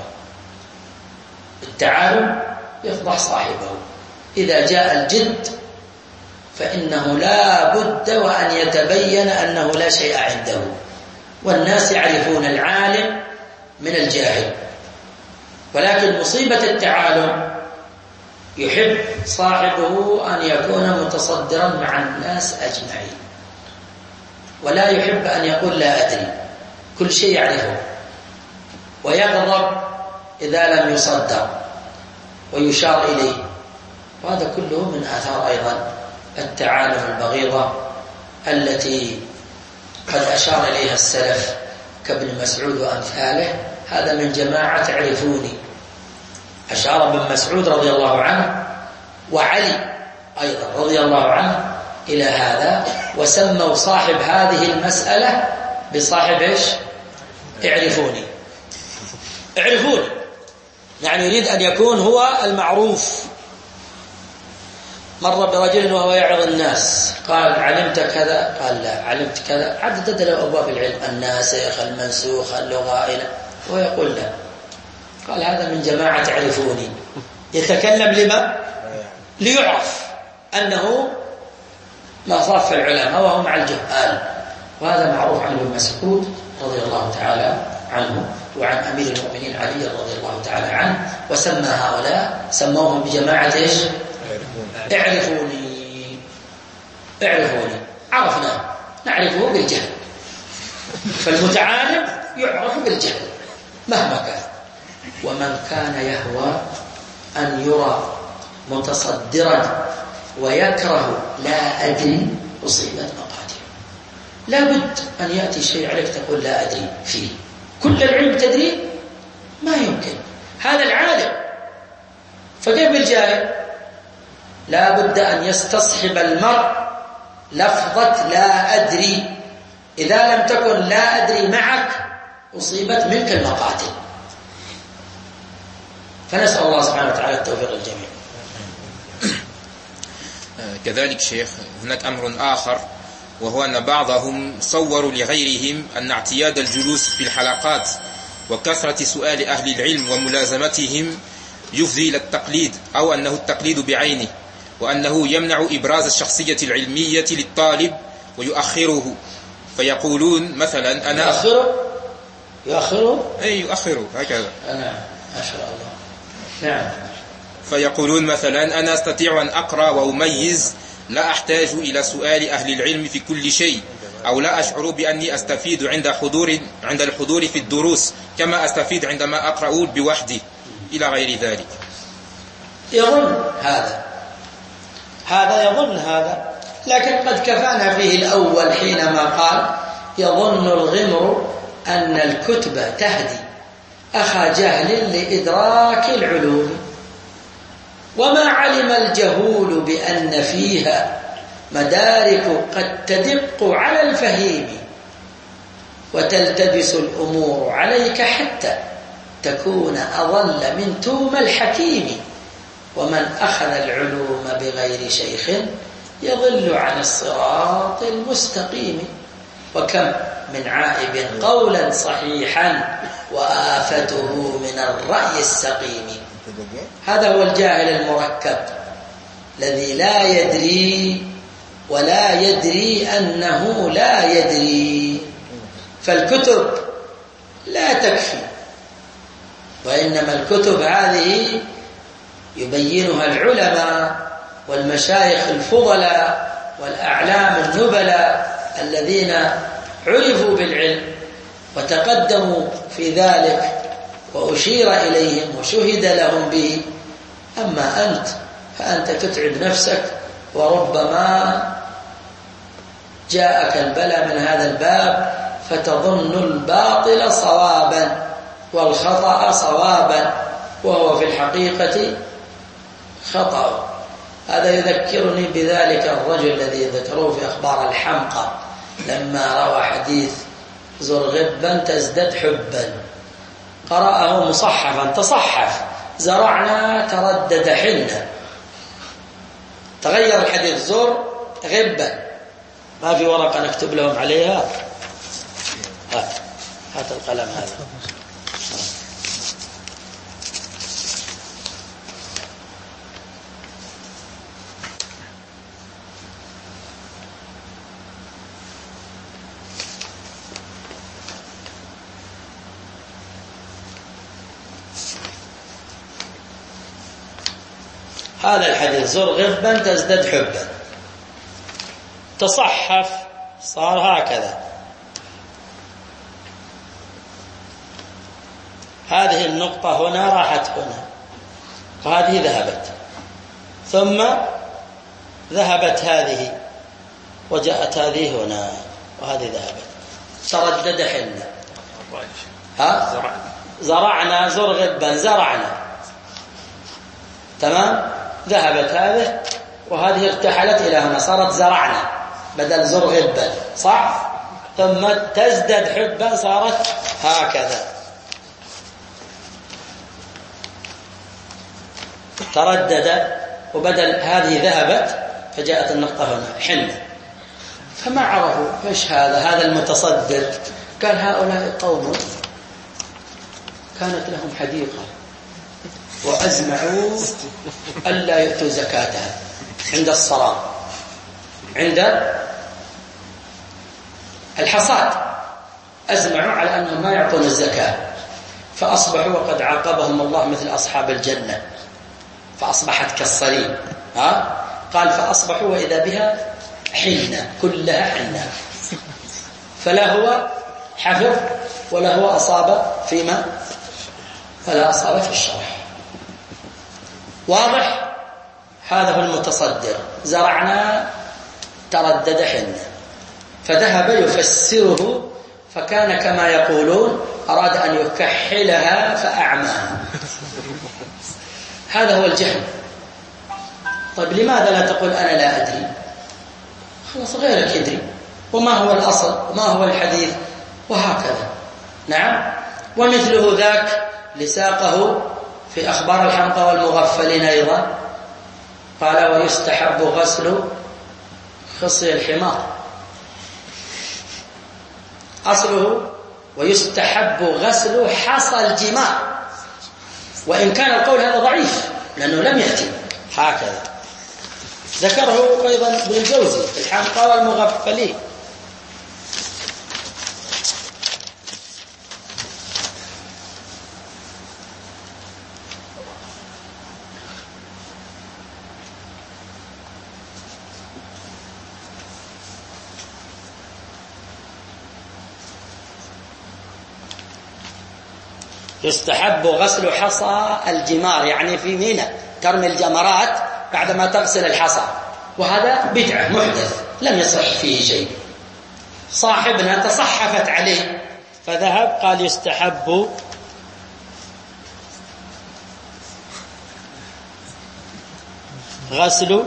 التعالم يفضح صاحبه. إذا جاء الجد فإنه لا بد وأن يتبين أنه لا شيء عنده، والناس يعرفون العالم من الجاهل. ولكن مصيبة التعالم يحب صاحبه أن يكون متصدرا مع الناس أجمعين، ولا يحب أن يقول لا أدري، كل شيء يعرفه، ويغضب إذا لم يصدر ويشار إليه. وهذا كله من آثار أيضا التعالم البغيضة التي قد أشار إليها السلف كابن مسعود وأمثاله. هذا من جماعة عرفوني، أشار ابن مسعود رضي الله عنه وعلي أيضا رضي الله عنه إلى هذا، وسموا صاحب هذه المسألة بصاحب إيش؟ اعرفوني. اعرفوني يعني يريد أن يكون هو المعروف. مر برجل وهو يعظ الناس، قال علمت كذا؟ قال لا. علمت كذا؟ عدد له أبواب العلم، الناسخ، المنسوخ، اللغة، إلى، ويقول لا. قال هذا من جماعة تعرفوني، يتكلم لما؟ ليعرف أنه ما صاف العلماء وهو مع الجهال. وهذا معروف عن ابن مسعود رضي الله تعالى عنه وعن أمير المؤمنين علي رضي الله تعالى عنه. وسمى هؤلاء سموهم بجماعة إيش؟ اعرفوني. اعرفوني، عرفناه، نعرفه بالجهل. فالمتعالم يعرف بالجهل مهما كان. ومن كان يهوى أن يرى متصدرا ويكره لا أدري أصيبت مقاتل. لا بد أن يأتي شيء عليك تقول لا أدري فيه. كل العلم تدري؟ ما يمكن. هذا العالم. فكيف بالجاهل؟ لا بد أن يستصحب المرء لفظة لا أدري. إذا لم تكن لا أدري معك أصيبت منك المقاتل. فنسأل الله سبحانه وتعالى التوفيق للجميع. كذلك شيخ هناك أمر آخر، وهو أن بعضهم صوروا لغيرهم أن اعتياد الجلوس في الحلقات وكثرة سؤال أهل العلم وملازمتهم يفضي إلى التقليد، أو أنه التقليد بعينه، وأنه يمنع إبراز الشخصية العلمية للطالب ويؤخره. فيقولون مثلا أنا يؤخره أي يؤخره هكذا. نعم ما شاء الله. نعم. فيقولون مثلا أنا أستطيع أن أقرأ وأميز، لا أحتاج إلى سؤال أهل العلم في كل شيء، أو لا أشعر بأني أستفيد عند الحضور في الدروس كما أستفيد عندما أقرأ بوحدي، إلى غير ذلك. يظن هذا يظن هذا، لكن قد كفانا فيه الأول حينما قال يظن الغمر أن الكتب تهدي أخا جهل لإدراك العلوم، وما علم الجهول بأن فيها مدارك قد تدق على الفهيم. وتلتبس الأمور عليك حتى تكون أضل من توم الحكيم. ومن أخذ العلوم بغير شيخ يضل عن الصراط المستقيم. وكم من عائب قولا صحيحا وآفته من الرأي السقيم. هذا هو الجاهل المركب الذي لا يدري ولا يدري أنه لا يدري. فالكتب لا تكفي، وإنما الكتب هذه يبينها العلماء والمشايخ الفضلاء والأعلام النبلاء الذين عرفوا بالعلم وتقدموا في ذلك وأشير إليهم وشهد لهم به. أما أنت فأنت تتعب نفسك، وربما جاءك البلاء من هذا الباب فتظن الباطل صوابا والخطأ صوابا وهو في الحقيقة خطأ. هذا يذكرني بذلك الرجل الذي ذكروه في أخبار الحمقى لما روى حديث زر غبا تزدد حبا، قرأه مصحفا تصحف، زرعنا تردد حنا، تغير الحديث زر غبا. ما في ورقة نكتب لهم عليها؟ هات القلم هذا. هذا الحديث زر غبا تزدد حبا، تصحف صار هكذا. هذه النقطة هنا راحت هنا، وهذه ذهبت، ثم ذهبت هذه وجاءت هذه هنا، وهذه ذهبت. تردد حنا. زرعنا زر غبا زرعنا، تمام. ذهبت هذه وهذه ارتحلت إلى هنا، صارت زرعنا بدل زر غبا، صح. ثم تزدد حبا صارت هكذا، تردد، وبدل هذه ذهبت فجاءت النقطة هنا حنة. فما عرفوا ايش هذا المتصدر. قال هؤلاء قوم كانت لهم حديقة وأزمعوا ألا يؤتوا زكاتها عند الصلاة، عند الحصاد، أزمعوا على أنهم ما يعطون الزكاة، فأصبحوا وقد عاقبهم الله مثل أصحاب الجنة، فأصبحت كالصليب. قال فأصبحوا وإذا بها حنة، كلها حنة، فلا هو حفظ ولا هو أصاب فيما فلا أصاب في الشرح. واضح؟ هذا هو المتصدر. زرعنا تردد حنة، فذهب يفسره، فكان كما يقولون أراد أن يكحلها فأعماها. هذا هو الجهل. طيب لماذا لا تقول أنا لا أدري؟ خلاص غيرك يدري، وما هو الأصل وما هو الحديث، وهكذا. نعم. ومثله ذاك لساقه في أخبار الحمقى والمغفلين أيضا، قال ويستحب غسل خصي الحمار. أصله ويستحب غسل حصى الجمار، وإن كان القول هذا ضعيف لأنه لم يأتي هكذا. ذكره أيضا ابن الجوزي في الحمقى والمغفلين. يستحب غسل حصى الجمار، يعني في منى ترمي الجمرات بعدما تغسل الحصى، وهذا بدعة محدث لم يصح فيه شيء. صاحبنا تصحفت عليه فذهب قال يستحب غسل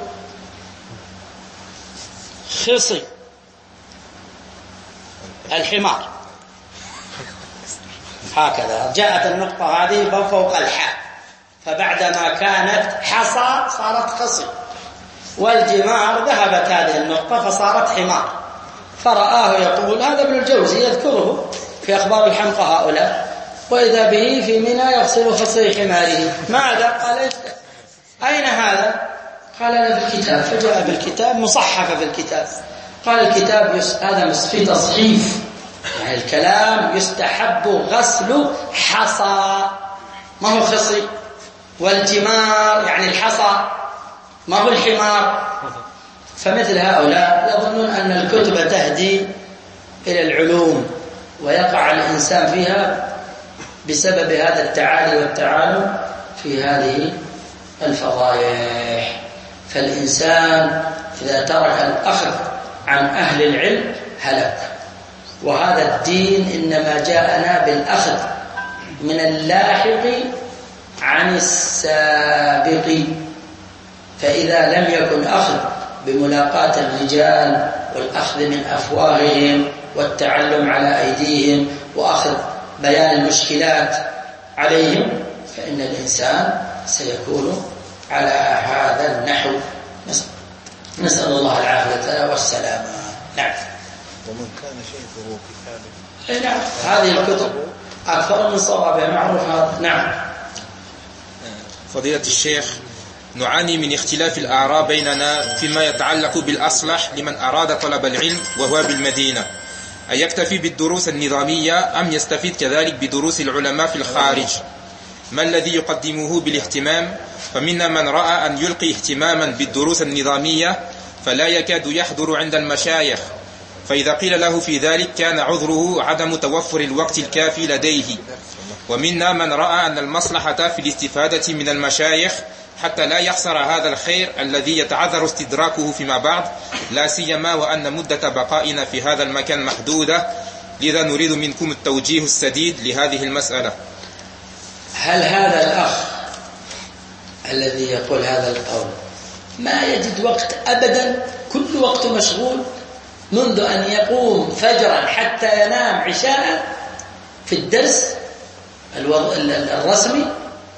خصي الحمار، هكذا جاءت النقطة هذه فوق الحاء، فبعدما كانت حصى صارت خصي، والجمار ذهبت هذه النقطة فصارت حمار. فرآه يقول، هذا ابن الجوزي يذكره في أخبار الحمقى هؤلاء، وإذا به في منى يغسل خصي حماره. ماذا؟ قال أين هذا؟ قال أنا في الكتاب، فجاء بالكتاب مصحف في الكتاب. قال الكتاب هذا في تصحيف، يعني الكلام يستحب غسل حصى ما هو خصي، والجمار يعني الحصى ما هو الحمار. فمثل هؤلاء يظنون أن الكتب تهدي إلى العلوم ويقع الإنسان فيها بسبب هذا التعالي والتعالم في هذه الفضائح. فالإنسان إذا ترك الأخذ عن أهل العلم هلك. وهذا الدين إنما جاءنا بالأخذ من اللاحق عن السابق، فإذا لم يكن أخذ بملاقاة الرجال والأخذ من أفواههم والتعلم على أيديهم وأخذ بيان المشكلات عليهم، فإن الإنسان سيكون على هذا النحو. نسأل الله العافية والسلامة. نعم. ومن كان شيخه كتابه. نعم، هذه الكتب أكثر من صوابها معروف هذا. نعم. فضيلة الشيخ، نعاني من اختلاف الآراء بيننا فيما يتعلق بالأصلح لمن أراد طلب العلم وهو بالمدينة، أن يكتفي بالدروس النظامية أم يستفيد كذلك بدروس العلماء في الخارج؟ ما الذي يقدمه بالاهتمام؟ فمنا من رأى أن يلقي اهتماما بالدروس النظامية فلا يكاد يحضر عند المشايخ، فإذا قيل له في ذلك كان عذره عدم توفر الوقت الكافي لديه. ومنا من رأى أن المصلحة في الاستفادة من المشايخ حتى لا يخسر هذا الخير الذي يتعذر استدراكه فيما بعد، لا سيما وأن مدة بقائنا في هذا المكان محدودة، لذا نريد منكم التوجيه السديد لهذه المسألة. هل هذا الأخ الذي يقول هذا القول ما يجد وقت أبدا؟ كل وقت مشغول منذ أن يقوم فجرا حتى ينام عشاء في الدرس الرسمي.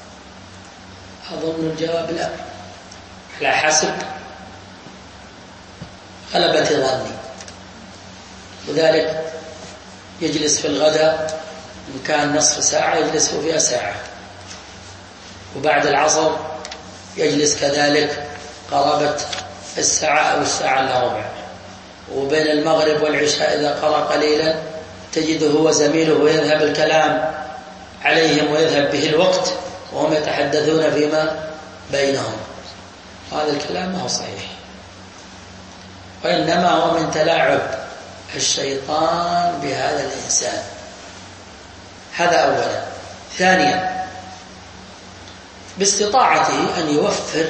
أظن الجواب لا، على حسب غلبة ظني. وذلك يجلس في الغداء إن كان نصف ساعة يجلس فيها ساعة، وبعد العصر يجلس كذلك قرابة الساعة أو الساعة إلا ربع، وبين المغرب والعشاء إذا قرأ قليلا تجده هو زميله ويذهب الكلام عليهم ويذهب به الوقت وهم يتحدثون فيما بينهم. هذا الكلام ما هو صحيح، وإنما هو من تلاعب الشيطان بهذا الإنسان. هذا أولا. ثانيا، باستطاعته أن يوفر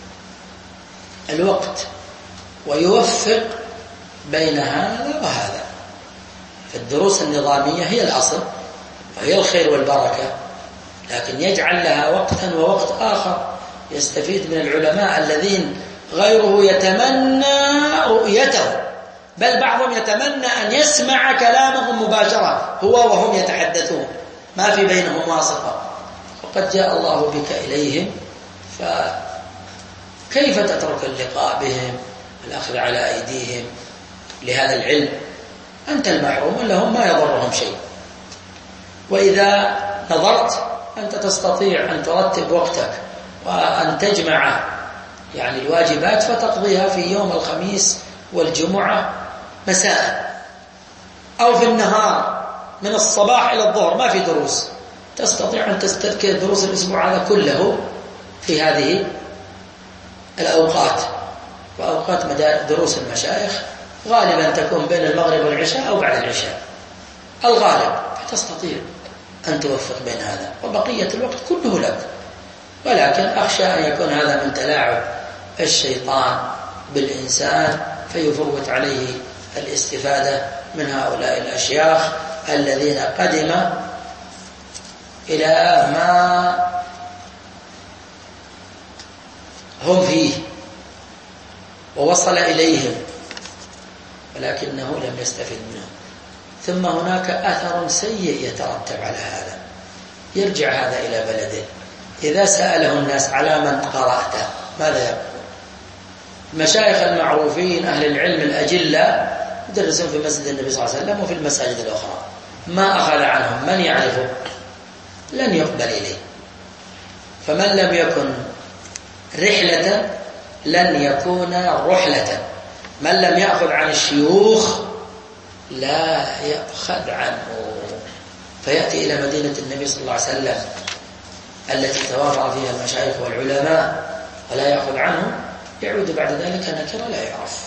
الوقت ويوفق بين هذا وهذا. فالدروس النظامية هي الأصل وهي الخير والبركة، لكن يجعل لها وقتا ووقت آخر يستفيد من العلماء الذين غيره يتمنى رؤيته، بل بعضهم يتمنى أن يسمع كلامهم مباشرة هو وهم يتحدثون، ما في بينهم واسطة. وقد جاء الله بك إليهم، فكيف تترك اللقاء بهم والأخذ على أيديهم لهذا العلم؟ أنت المحروم لهم ما يضرهم شيء. وإذا نظرت أنت تستطيع أن ترتب وقتك وأن تجمع يعني الواجبات فتقضيها في يوم الخميس والجمعة مساء، أو في النهار من الصباح إلى الظهر ما في دروس، تستطيع أن تستذكر دروس الأسبوع هذا كله في هذه الأوقات. وأوقات دروس المشايخ غالبا تكون بين المغرب والعشاء أو بعد العشاء الغالب، فتستطيع أن توفق بين هذا، وبقية الوقت كله لك. ولكن أخشى أن يكون هذا من تلاعب الشيطان بالإنسان فيفوت عليه الاستفادة من هؤلاء الأشياخ الذين قدم إلى ما هم فيه ووصل إليهم، ولكنه لم يستفد منهم. ثم هناك أثر سيء يترتب على هذا، يرجع هذا إلى بلده. إذا سأله الناس على من قرأت ماذا يقول؟ المشايخ المعروفين أهل العلم الأجلة يدرسون في مسجد النبي صلى الله عليه وسلم وفي المساجد الأخرى، ما أخذ عنهم من يعرفه لن يقبل إليه. فمن لم يكن رحلة لن يكون رحلة. من لم يأخذ عن الشيوخ لا يأخذ عنه. فيأتي إلى مدينة النبي صلى الله عليه وسلم التي توافر فيها المشايخ والعلماء ولا يأخذ عنه، يعود بعد ذلك نكرة لا يعرف.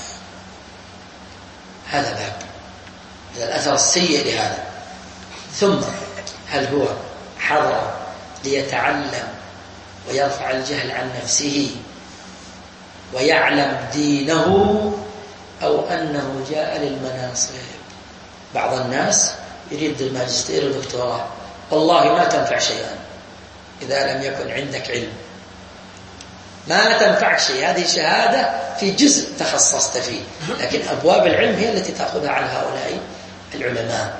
هذا باب الأثر السيء لهذا. ثم هل هو حضر ليتعلم ويرفع الجهل عن نفسه ويعلم دينه، أو أنه جاء للمناصب؟ بعض الناس يريد الماجستير والدكتوراه، والله ما تنفع شيئا إذا لم يكن عندك علم، ما تنفع شيء. هذه شهادة في جزء تخصصت فيه، لكن أبواب العلم هي التي تأخذها عن هؤلاء العلماء.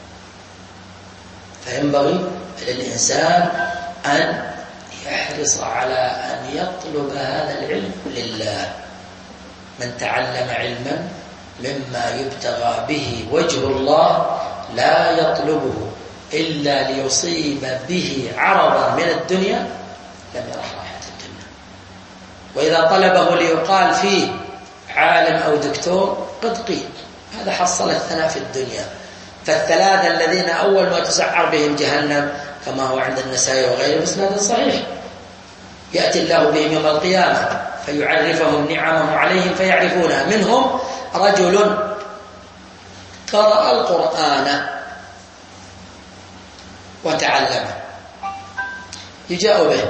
فينبغي للإنسان أن يحرص على أن يطلب هذا العلم لله. من تعلم علما مما يبتغى به وجه الله لا يطلبه إلا ليصيب به عرضا من الدنيا لم يرح راحة الدنيا. وإذا طلبه ليقال فيه عالم أو دكتور قد قيل، هذا حصل الثناء في الدنيا. فالثلاثة الذين أول ما تسعر بهم جهنم كما هو عند النسائي وغيره بإسناد صحيح، يأتي الله بهم يوم القيامة فيعرفهم نعمه عليهم فيعرفونها. منهم رجل قرأ القرآن وتعلمه، يجاء به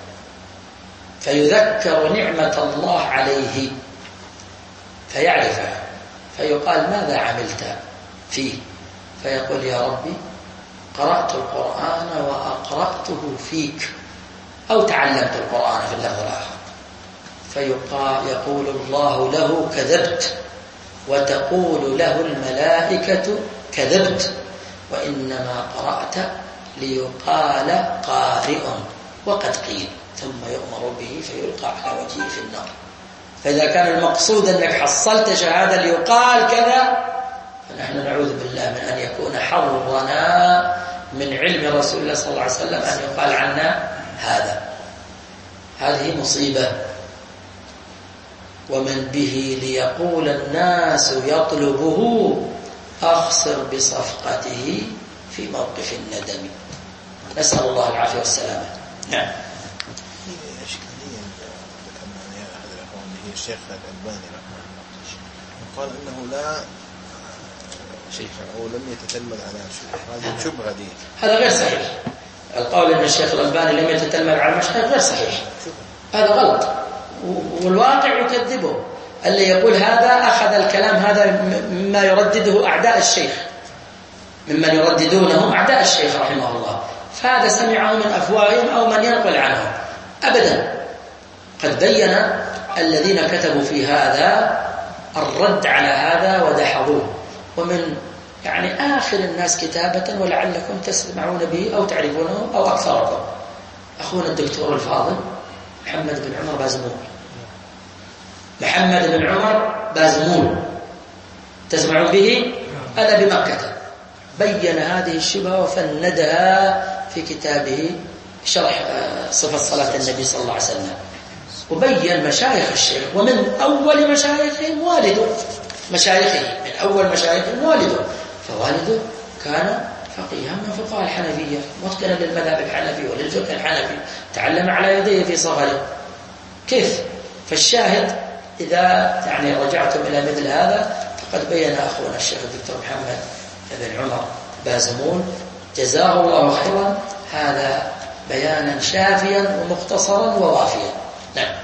فيذكر نعمة الله عليه فيعرفها، فيقال ماذا عملت فيه؟ فيقول يا ربي قرأت القرآن وأقرأته فيك، أو تعلمت القرآن في اللفظ الآخر. فيقول الله له كذبت، وتقول له الملائكة كذبت، وإنما قرأت ليقال قارئ وقد قيل، ثم يؤمر به فيلقى على وجهه في النار. فإذا كان المقصود أنك حصلت شهادة ليقال كذا، فنحن نعوذ بالله من أن يكون حظنا من علم رسول الله صلى الله عليه وسلم أن يقال عنا هذا. هذه مصيبة. ومن به ليقول الناس يطلبه أخسر بصفقته في موقف الندم. نسأل الله العافية والسلامة. نعم. الشيخ الألباني رحمه الله قال إنه لا شيخ أو لم يتتلمذ على هذه الشبهة دي. هذا غير صحيح. القول أن الشيخ الألباني لم يتتلمذ على المشايخ غير صحيح، هذا غلط، والواقع يكذبه. اللي يقول هذا أخذ الكلام هذا مما يردده أعداء الشيخ، ممن يرددونهم أعداء الشيخ رحمه الله، فهذا سمعه من أفواههم أو من ينقل عنهم. أبدا، قد بين الذين كتبوا في هذا الرد على هذا ودحضوه، ومن آخر الناس كتابة ولعلكم تسمعون به أو تعرفونه أو أكثركم أخونا الدكتور الفاضل محمد بن عمر بازمول. محمد بن عمر بازمول تسمعون به؟ هذا بمكة، بين هذه الشبهة وفندها في كتابه شرح صفة صلاة النبي صلى الله عليه وسلم، وبين مشايخ الشيخ، ومن أول مشايخهم والده، من أول مشايخهم والده، فوالده كان فقيها من فقهاء الحنفية، متقنا للمذهب الحنفي وللفقه الحنفي، تعلم على يديه في صغره. كيف؟ فالشاهد إذا رجعتم إلى مثل هذا فقد بين أخونا الشيخ الدكتور محمد بن عمر بازمول جزاه الله خيرا هذا بيانا شافيا ومختصرا ووافيا. نعم.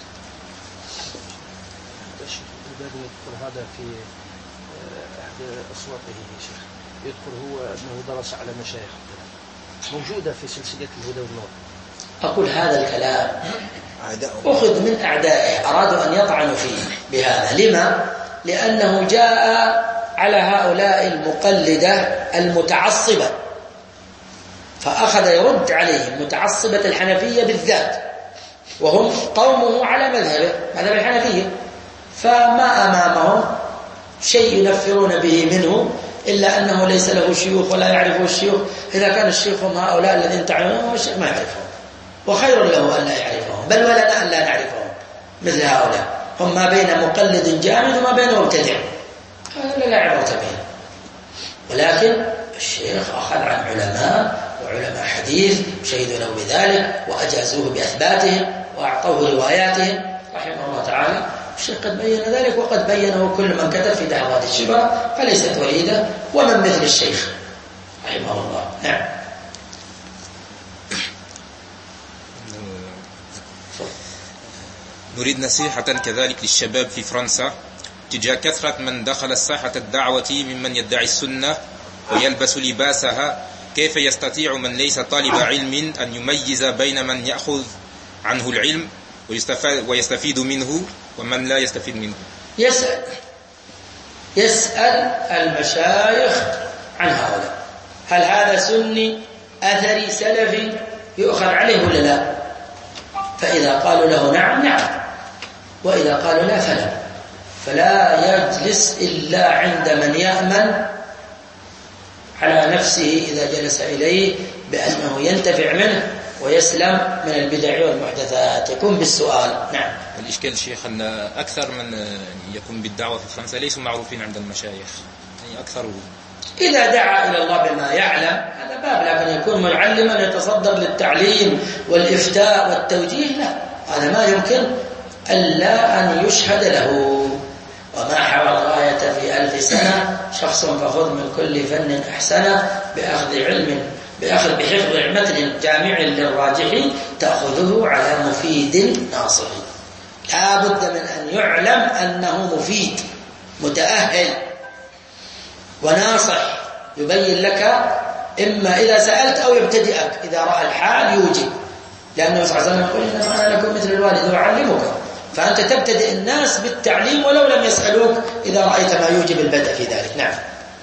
يذكر هذا في أحد أصواته يا شيخ، يذكر هو أنه درس على مشايخ موجودة في سلسلة الهدى والنور. أقول هذا الكلام أخذ من أعدائه، أرادوا أن يطعنوا فيه بهذا. لما؟ لأنه جاء على هؤلاء المقلدة المتعصبة فأخذ يرد عليهم متعصبة الحنفية بالذات، وهم قومه على مذهب الحنفية، فما أمامهم شيء ينفرون به منه إلا أنه ليس له شيوخ ولا يعرفه الشيوخ. إذا كان الشيوخ هم هؤلاء الذين تعلمون والشيخ ما يعرفهم، وخير له أن لا يعرفهم، بل ولنا أن لا نعرفهم مثل هؤلاء. هم ما بين مقلد جامد وما بين مبتدع، هذا لا عبرة به. ولكن الشيخ أخذ عن علماء وعلماء حديث شهدوا له بذلك وأجازوه بأثباتهم وأعطوه رواياتهم رحمه الله تعالى. الشيخ قد بين ذلك، وقد بينه كل من كتب في دعوات الشبهة، فليست وليدة. ومن مثل الشيخ رحمه الله. نعم. نريد نصيحة كذلك للشباب في فرنسا تجاه كثرة من دخل ساحة الدعوة ممن يدعي السنة ويلبس لباسها. كيف يستطيع من ليس طالب علم أن يميز بين من يأخذ عنه العلم ويستفيد منه ومن لا يستفيد منه؟ يسأل المشايخ عن هؤلاء، هل هذا سني أثري سلفي يؤخذ عليه ولا لا؟ فإذا قالوا له نعم نعم، وإذا قالوا لا فلا يجلس إلا عند من يأمن على نفسه إذا جلس إليه بأنه ينتفع منه ويسلم من البدع والمحدثات. يكون بالسؤال. نعم. الإشكال شيخ أن أكثر من يكون بالدعوة في فرنسا ليسوا معروفين عند المشايخ، يعني أكثر. إذا دعا إلى الله بما يعلم هذا باب، لكن يكون معلما يتصدر للتعليم والإفتاء والتوجيه لا، هذا ما يمكن ألا أن يشهد له. وما حوى الغاية في 1000 سنة شخص فخذ من كل فن أحسنه بحفظ متن جامع للراجح تأخذه على مفيد ناصح. لا بد من أن يعلم أنه مفيد متأهل وناصح، يبين لك إما إذا سألت أو يبتدئك إذا رأى الحال يوجب، لأنه صلى الله عليه وسلم يقول إنما أنا لكم مثل الوالد وأعلمك، فأنت تبتدئ الناس بالتعليم ولو لم يسألوك إذا رأيت ما يوجب البدء في ذلك. نعم.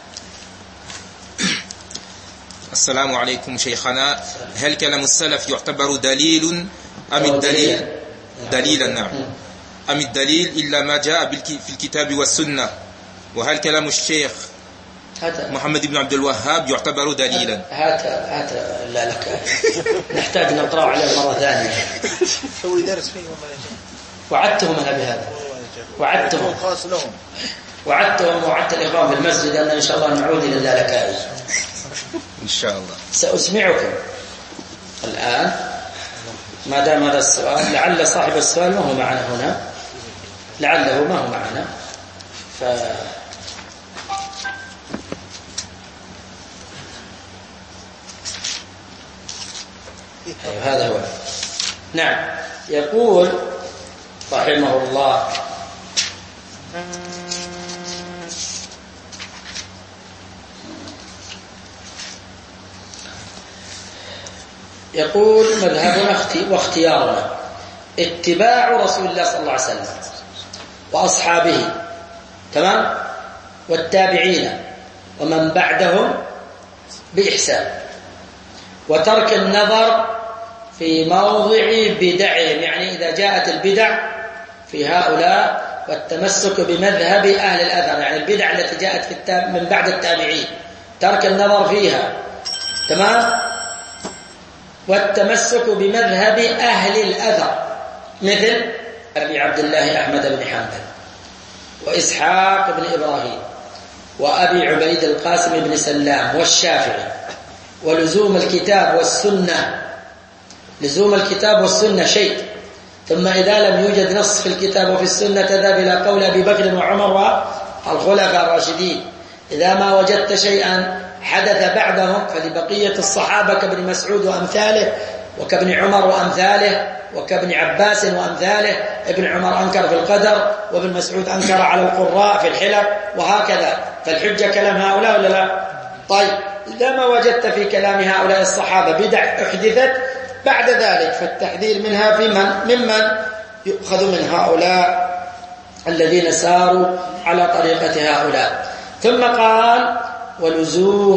السلام عليكم شيخنا، هل كلام السلف يعتبر دليل أم الدليل دليلا؟ نعم. أم الدليل إلا ما جاء في الكتاب والسنة؟ وهل كلام الشيخ محمد بن عبد الوهاب يعتبر دليلا؟ هات لا لك نحتاج نقرأ عليه مرة ثانية. سوي درس فيه والله يا شيخ. وعدتهم أنا بهذا، وعدتهم خاص لهم، وعدت الإخوان في المسجد أن إن شاء الله نعود إلى اللالكائي إن شاء الله. سأسمعكم الآن ما دام هذا السؤال، لعل صاحب السؤال ما هو معنا هنا، لعله ما هو معنا، أيوه هذا هو. نعم. يقول رحمه الله يقول مذهبنا واختيارنا اتباع رسول الله صلى الله عليه وسلم وأصحابه، تمام، والتابعين ومن بعدهم بإحسان، وترك النظر في موضع بدعهم، يعني إذا جاءت البدع في هؤلاء، والتمسك بمذهب أهل الأثر، يعني البدع التي جاءت من بعد التابعين ترك النظر فيها، تمام، والتمسك بمذهب أهل الأثر مثل أبي عبد الله أحمد بن حنبل وإسحاق بن إبراهيم وأبي عبيد القاسم بن سلام والشافعي، ولزوم الكتاب والسنة. لزوم الكتاب والسنة شيء، ثم إذا لم يوجد نص في الكتاب وفي السنة تذهب إلى قول أبي بكر وعمر والخلفاء الراشدين. إذا ما وجدت شيئا حدث بعدهم فلبقية الصحابة كابن مسعود وأمثاله، وكابن عمر وأمثاله، وكابن عباس وأمثاله. ابن عمر أنكر في القدر، وابن مسعود أنكر على القراء في الحلق، وهكذا. فالحجة كلام هؤلاء ولا لا؟ طيب، إذا ما وجدت في كلام هؤلاء الصحابة بدع أحدثت بعد ذلك فالتحذير منها في ممن يؤخذ من هؤلاء الذين ساروا على طريقة هؤلاء. ثم قال ولزوم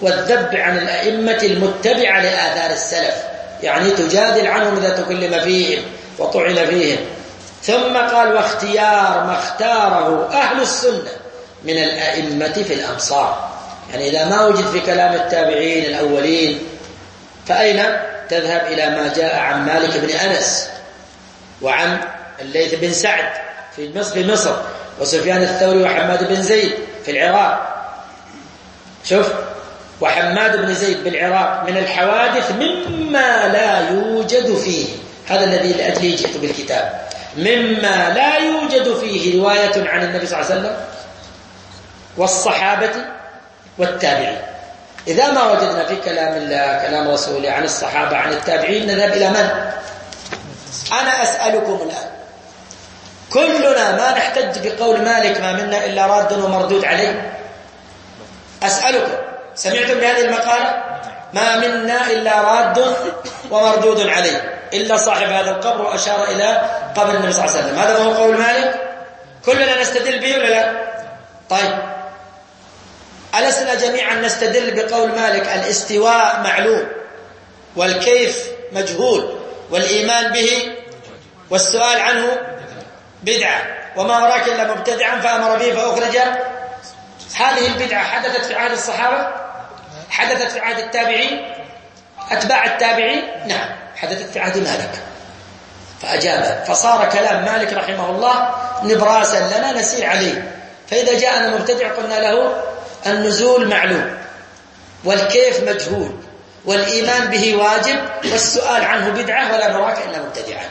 والذب عن الأئمة المتبعة لآثار السلف، يعني تجادل عنهم إذا تكلم فيهم وطعن فيهم. ثم قال واختيار ما اختاره أهل السنة من الأئمة في الأمصار، يعني إذا ما وجد في كلام التابعين الأولين فأين تذهب؟ إلى ما جاء عن مالك بن أنس وعن الليث بن سعد في مصر وسفيان الثوري وحماد بن زيد في العراق. شوف، وحماد بن زيد بالعراق من الحوادث مما لا يوجد فيه، هذا الذي لأجله جئت بالكتاب، مما لا يوجد فيه رواية عن النبي صلى الله عليه وسلم والصحابة والتابعين. إذا ما وجدنا في كلام الله كلام رسوله عن الصحابة عن التابعين نذهب إلى من؟ أنا أسألكم الآن، كلنا ما نحتج بقول مالك ما منا إلا راد ومردود عليه؟ أسألكم، سمعتم بهذه المقالة؟ ما منا إلا راد ومردود عليه إلا صاحب هذا القبر، وأشار إلى قبر النبي صلى الله عليه وسلم. هذا ما هو قول مالك؟ كلنا نستدل به ولا لا؟ طيب، ألسنا جميعا نستدل بقول مالك الاستواء معلوم والكيف مجهول والإيمان به والسؤال عنه بدعة، وما أراك إلا مبتدعا فأمر به فأخرج؟ هذه البدعة حدثت في عهد الصحابة؟ حدثت في عهد التابعين أتباع التابعين؟ نعم، حدثت في عهد مالك. فأجاب، فصار كلام مالك رحمه الله نبراسا لنا نسير عليه. فإذا جاءنا مبتدع قلنا له النزول معلوم والكيف مجهول والإيمان به واجب والسؤال عنه بدعة ولا نراك إلا مبتدعا.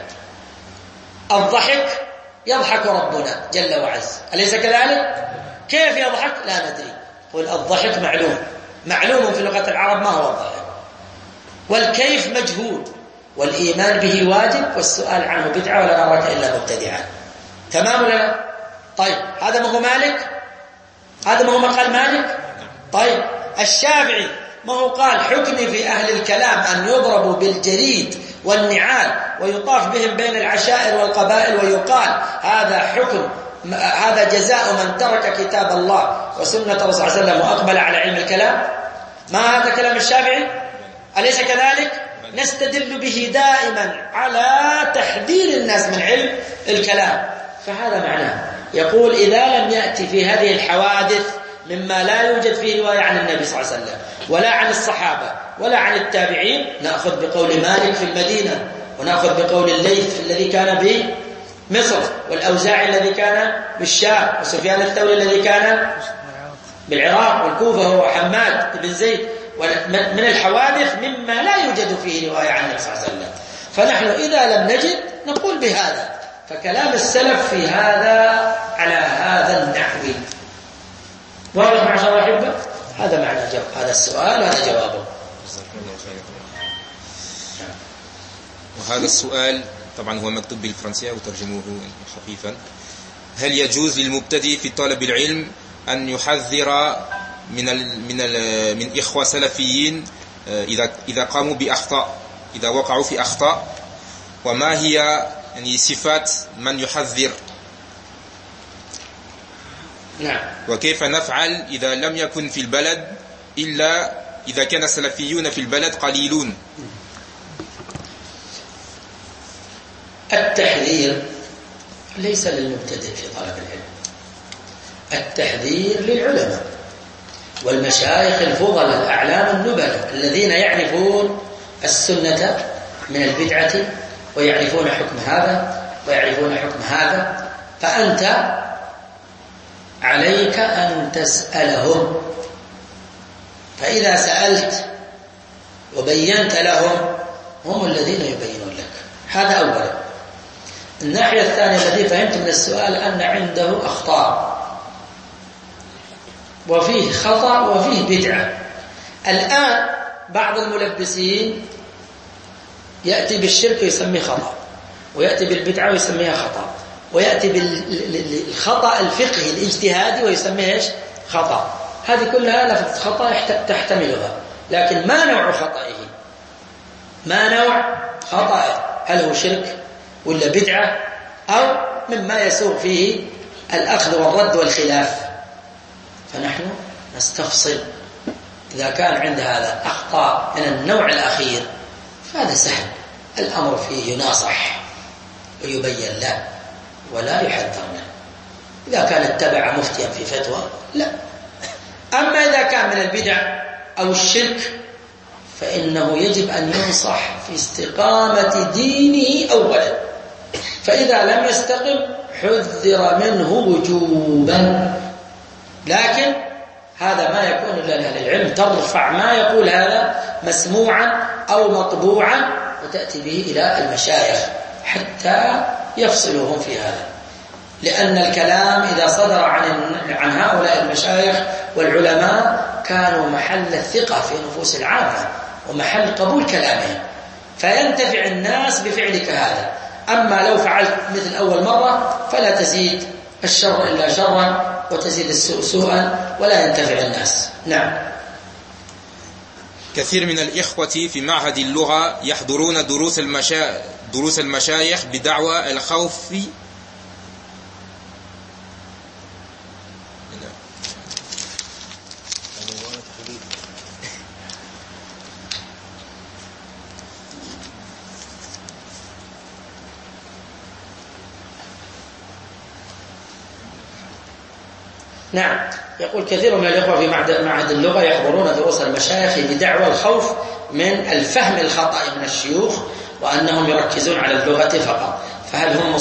الضحك يضحك ربنا جل وعز، أليس كذلك؟ كيف يضحك؟ لا ندري. قل الضحك معلوم في لغة العرب ما هو الضحك، والكيف مجهول والإيمان به واجب والسؤال عنه بدعة ولا نراك إلا مبتدعا. تمام ولا لا؟ طيب، هذا ما هو مالك؟ هذا ما هو مقال مالك؟ طيب، الشافعي ما هو قال حكمي في أهل الكلام أن يضربوا بالجريد والنعال ويطاف بهم بين العشائر والقبائل ويقال هذا حكم، هذا جزاء من ترك كتاب الله وسنة الرسول صلى الله عليه وسلم وأقبل على علم الكلام؟ ما هذا كلام الشافعي؟ أليس كذلك؟ نستدل به دائما على تحذير الناس من علم الكلام. فهذا معناه، يقول إذا لم يأتي في هذه الحوادث مما لا يوجد فيه رواية عن النبي صلى الله عليه وسلم ولا عن الصحابة ولا عن التابعين، نأخذ بقول مالك في المدينة، ونأخذ بقول الليث الذي كان بمصر، والأوزاعي الذي كان بالشام، وسفيان الثوري الذي كان بالعراق والكوفة هو حماد بن زيد، من الحوادث مما لا يوجد فيه رواية عن النبي صلى الله عليه وسلم. فنحن إذا لم نجد نقول بهذا. فكلام السلف في هذا على هذا النحو. واضح معشر الأحبة؟ هذا معنى هذا السؤال وهذا جوابه. وهذا السؤال طبعا هو مكتوب بالفرنسية وترجموه خفيفا. هل يجوز للمبتدئ في طلب العلم أن يحذر من إخوة سلفيين إذا قاموا بأخطاء، إذا وقعوا في أخطاء؟ وما هي يعني صفات من يحذر؟ نعم. وكيف نفعل إذا لم يكن في البلد إلا إذا كان السلفيون في البلد قليلون؟ التحذير ليس للمبتدئ في طلب العلم، التحذير للعلماء والمشايخ الفضلاء الأعلام النبلاء الذين يعرفون السنة من البدعة ويعرفون حكم هذا ويعرفون حكم هذا. فأنت عليك أن تسألهم، فإذا سألت وبينت لهم هم الذين يبينون لك. هذا أولا. الناحية الثانية الذي فهمت من السؤال أن عنده أخطاء وفيه خطأ وفيه بدعة. الآن بعض الملبسين يأتي بالشرك ويسميه خطأ، ويأتي بالبدعة ويسميها خطأ، ويأتي بالخطأ الفقهي الاجتهادي ويسميه إيش؟ خطأ. هذه كلها لفظة خطأ تحتملها، لكن ما نوع خطئه؟ ما نوع خطأه؟ هل هو شرك ولا بدعة أو مما يسوغ فيه الأخذ والرد والخلاف؟ فنحن نستفصل إذا كان عند هذا أخطاء من النوع الأخير فهذا سهل، الأمر فيه يناصح ويبين له ولا يحذر منه. إذا كان اتبع مفتيا في فتوى لا. أما إذا كان من البدع أو الشرك فإنه يجب أن ينصح في استقامة دينه أولا، فإذا لم يستقم حذر منه وجوبا. لكن هذا ما يكون إلا لأهل العلم، ترفع ما يقول هذا مسموعا أو مطبوعا وتأتي به إلى المشايخ حتى يفصلهم في هذا، لأن الكلام إذا صدر عن هؤلاء المشايخ والعلماء كانوا محل الثقة في نفوس العامة ومحل قبول كلامهم، فينتفع الناس بفعلك هذا. أما لو فعلت مثل أول مرة فلا تزيد الشر إلا شرا وتزيد السوء سوءا ولا ينتفع الناس. نعم. كثير من الإخوة في معهد اللغة يحضرون دروس المشايخ بدعوى الخوف نعم. يقول كثير من الإخوة في معهد اللغة يحضرون دروس المشايخ بدعوى الخوف من الفهم الخطأ من الشيوخ وأنهم يركزون على اللغة فقط، فهل هم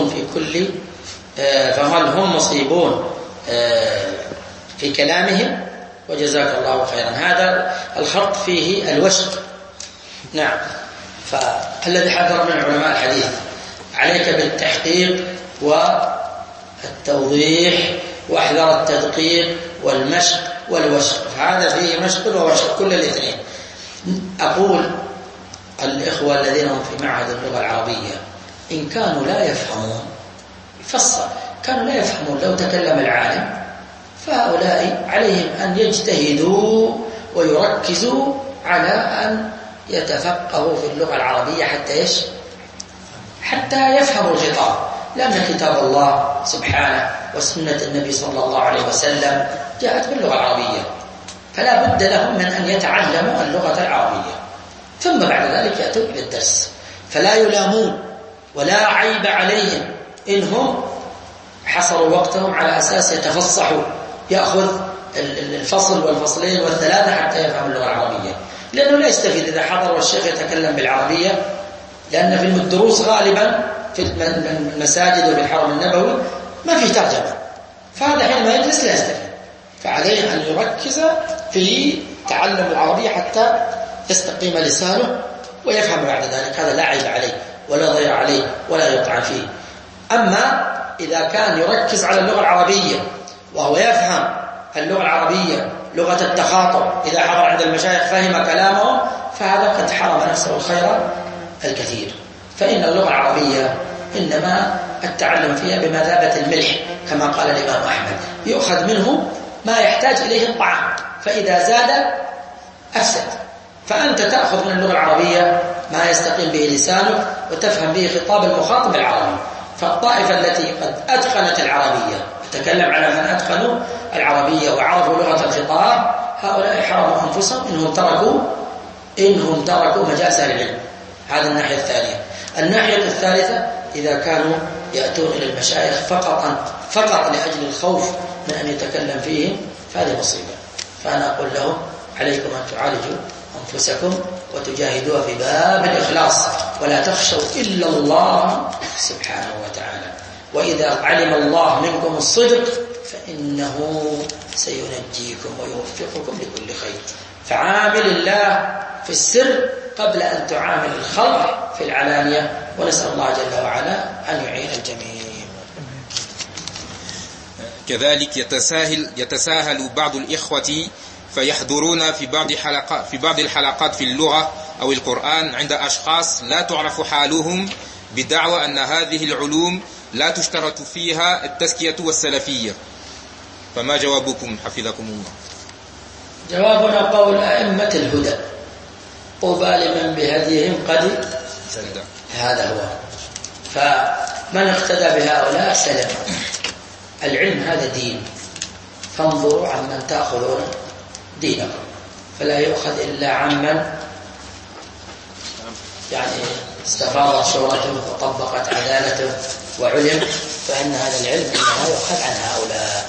مصيبون في كلامهم؟ وجزاك الله خيرا. هذا الخط فيه الوشق. نعم. فالذي حذر من علماء الحديث عليك بالتحقيق والتوضيح، واحذر التدقيق والمشق والوشق، هذا فيه مشق ووشق كل الاثنين. أقول الإخوة الذين هم في معهد اللغة العربية إن كانوا لا يفهمون يفسر، كانوا لا يفهمون لو تكلم العالم، فهؤلاء عليهم أن يجتهدوا ويركزوا على أن يتفقهوا في اللغة العربية حتى يفهموا الخطاب، لأن كتاب الله سبحانه وسنة النبي صلى الله عليه وسلم جاءت باللغة العربية، فلا بد لهم من أن يتعلموا اللغة العربية، ثم بعد ذلك يأتوا إلى الدرس. فلا يلامون ولا عيب عليهم إنهم حصروا وقتهم على أساس يتفصحوا، يأخذ الفصل والفصلين والثلاثة حتى يفهم اللغة العربية، لأنه لا يستفيد إذا حضر والشيخ يتكلم بالعربية، لأن في الدروس غالبا في المساجد وفي الحرم النبوي ما في ترجمة، فهذا حينما يجلس لا يستفيد، فعليه أن يركز في تعلم العربية حتى يستقيم لسانه ويفهم بعد ذلك. هذا لا عيب عليه ولا ضير عليه ولا يطعن فيه. أما إذا كان يركز على اللغة العربية وهو يفهم اللغة العربية لغة التخاطب، إذا حضر عند المشايخ فهم كلامهم، فهذا قد حرم نفسه الخير الكثير. فإن اللغة العربية إنما التعلم فيها بمثابة الملح كما قال الإمام أحمد، يؤخذ منه ما يحتاج إليه الطعام، فإذا زاد أفسد. فأنت تأخذ من اللغة العربية ما يستقيم به لسانك وتفهم به خطاب المخاطب العربي. فالطائفة التي قد أتقنت العربية، تكلم على من أتقنوا العربية وعرفوا لغة الخطاب، هؤلاء حرموا أنفسهم إنهم تركوا مجالس العلم. هذا الناحية الثانية. الناحية الثالثة إذا كانوا يأتون إلى المشايخ فقط لأجل الخوف من أن يتكلم فيهم، فهذه مصيبة. فأنا أقول لهم عليكم أن تعالجوا أنفسكم وتجاهدوها في باب الإخلاص، ولا تخشوا إلا الله سبحانه وتعالى. وإذا علم الله منكم الصدق فإنه سينجيكم ويوفقكم لكل خير. فعامل الله في السر قبل أن تعامل الخلق في العلانية، ونسأل الله جل وعلا أن يعين الجميع. كذلك يتساهل بعض الإخوة فيحضرون في بعض الحلقات في اللغة أو القرآن عند أشخاص لا تعرف حالهم بدعوى أن هذه العلوم لا تشترط فيها التزكية والسلفية، فما جوابكم حفظكم الله؟ جوابنا قول أئمة الهدى: طوبى لمن بهديهم قد سدى. هذا هو. فمن اقتدى بهؤلاء سلم. العلم هذا دين، فانظروا عمن تأخذون دينكم. فلا يؤخذ إلا عمن يعني استفاضت شهرته وطبقت عدالته وعلم، فإن هذا العلم إنما يؤخذ عن هؤلاء.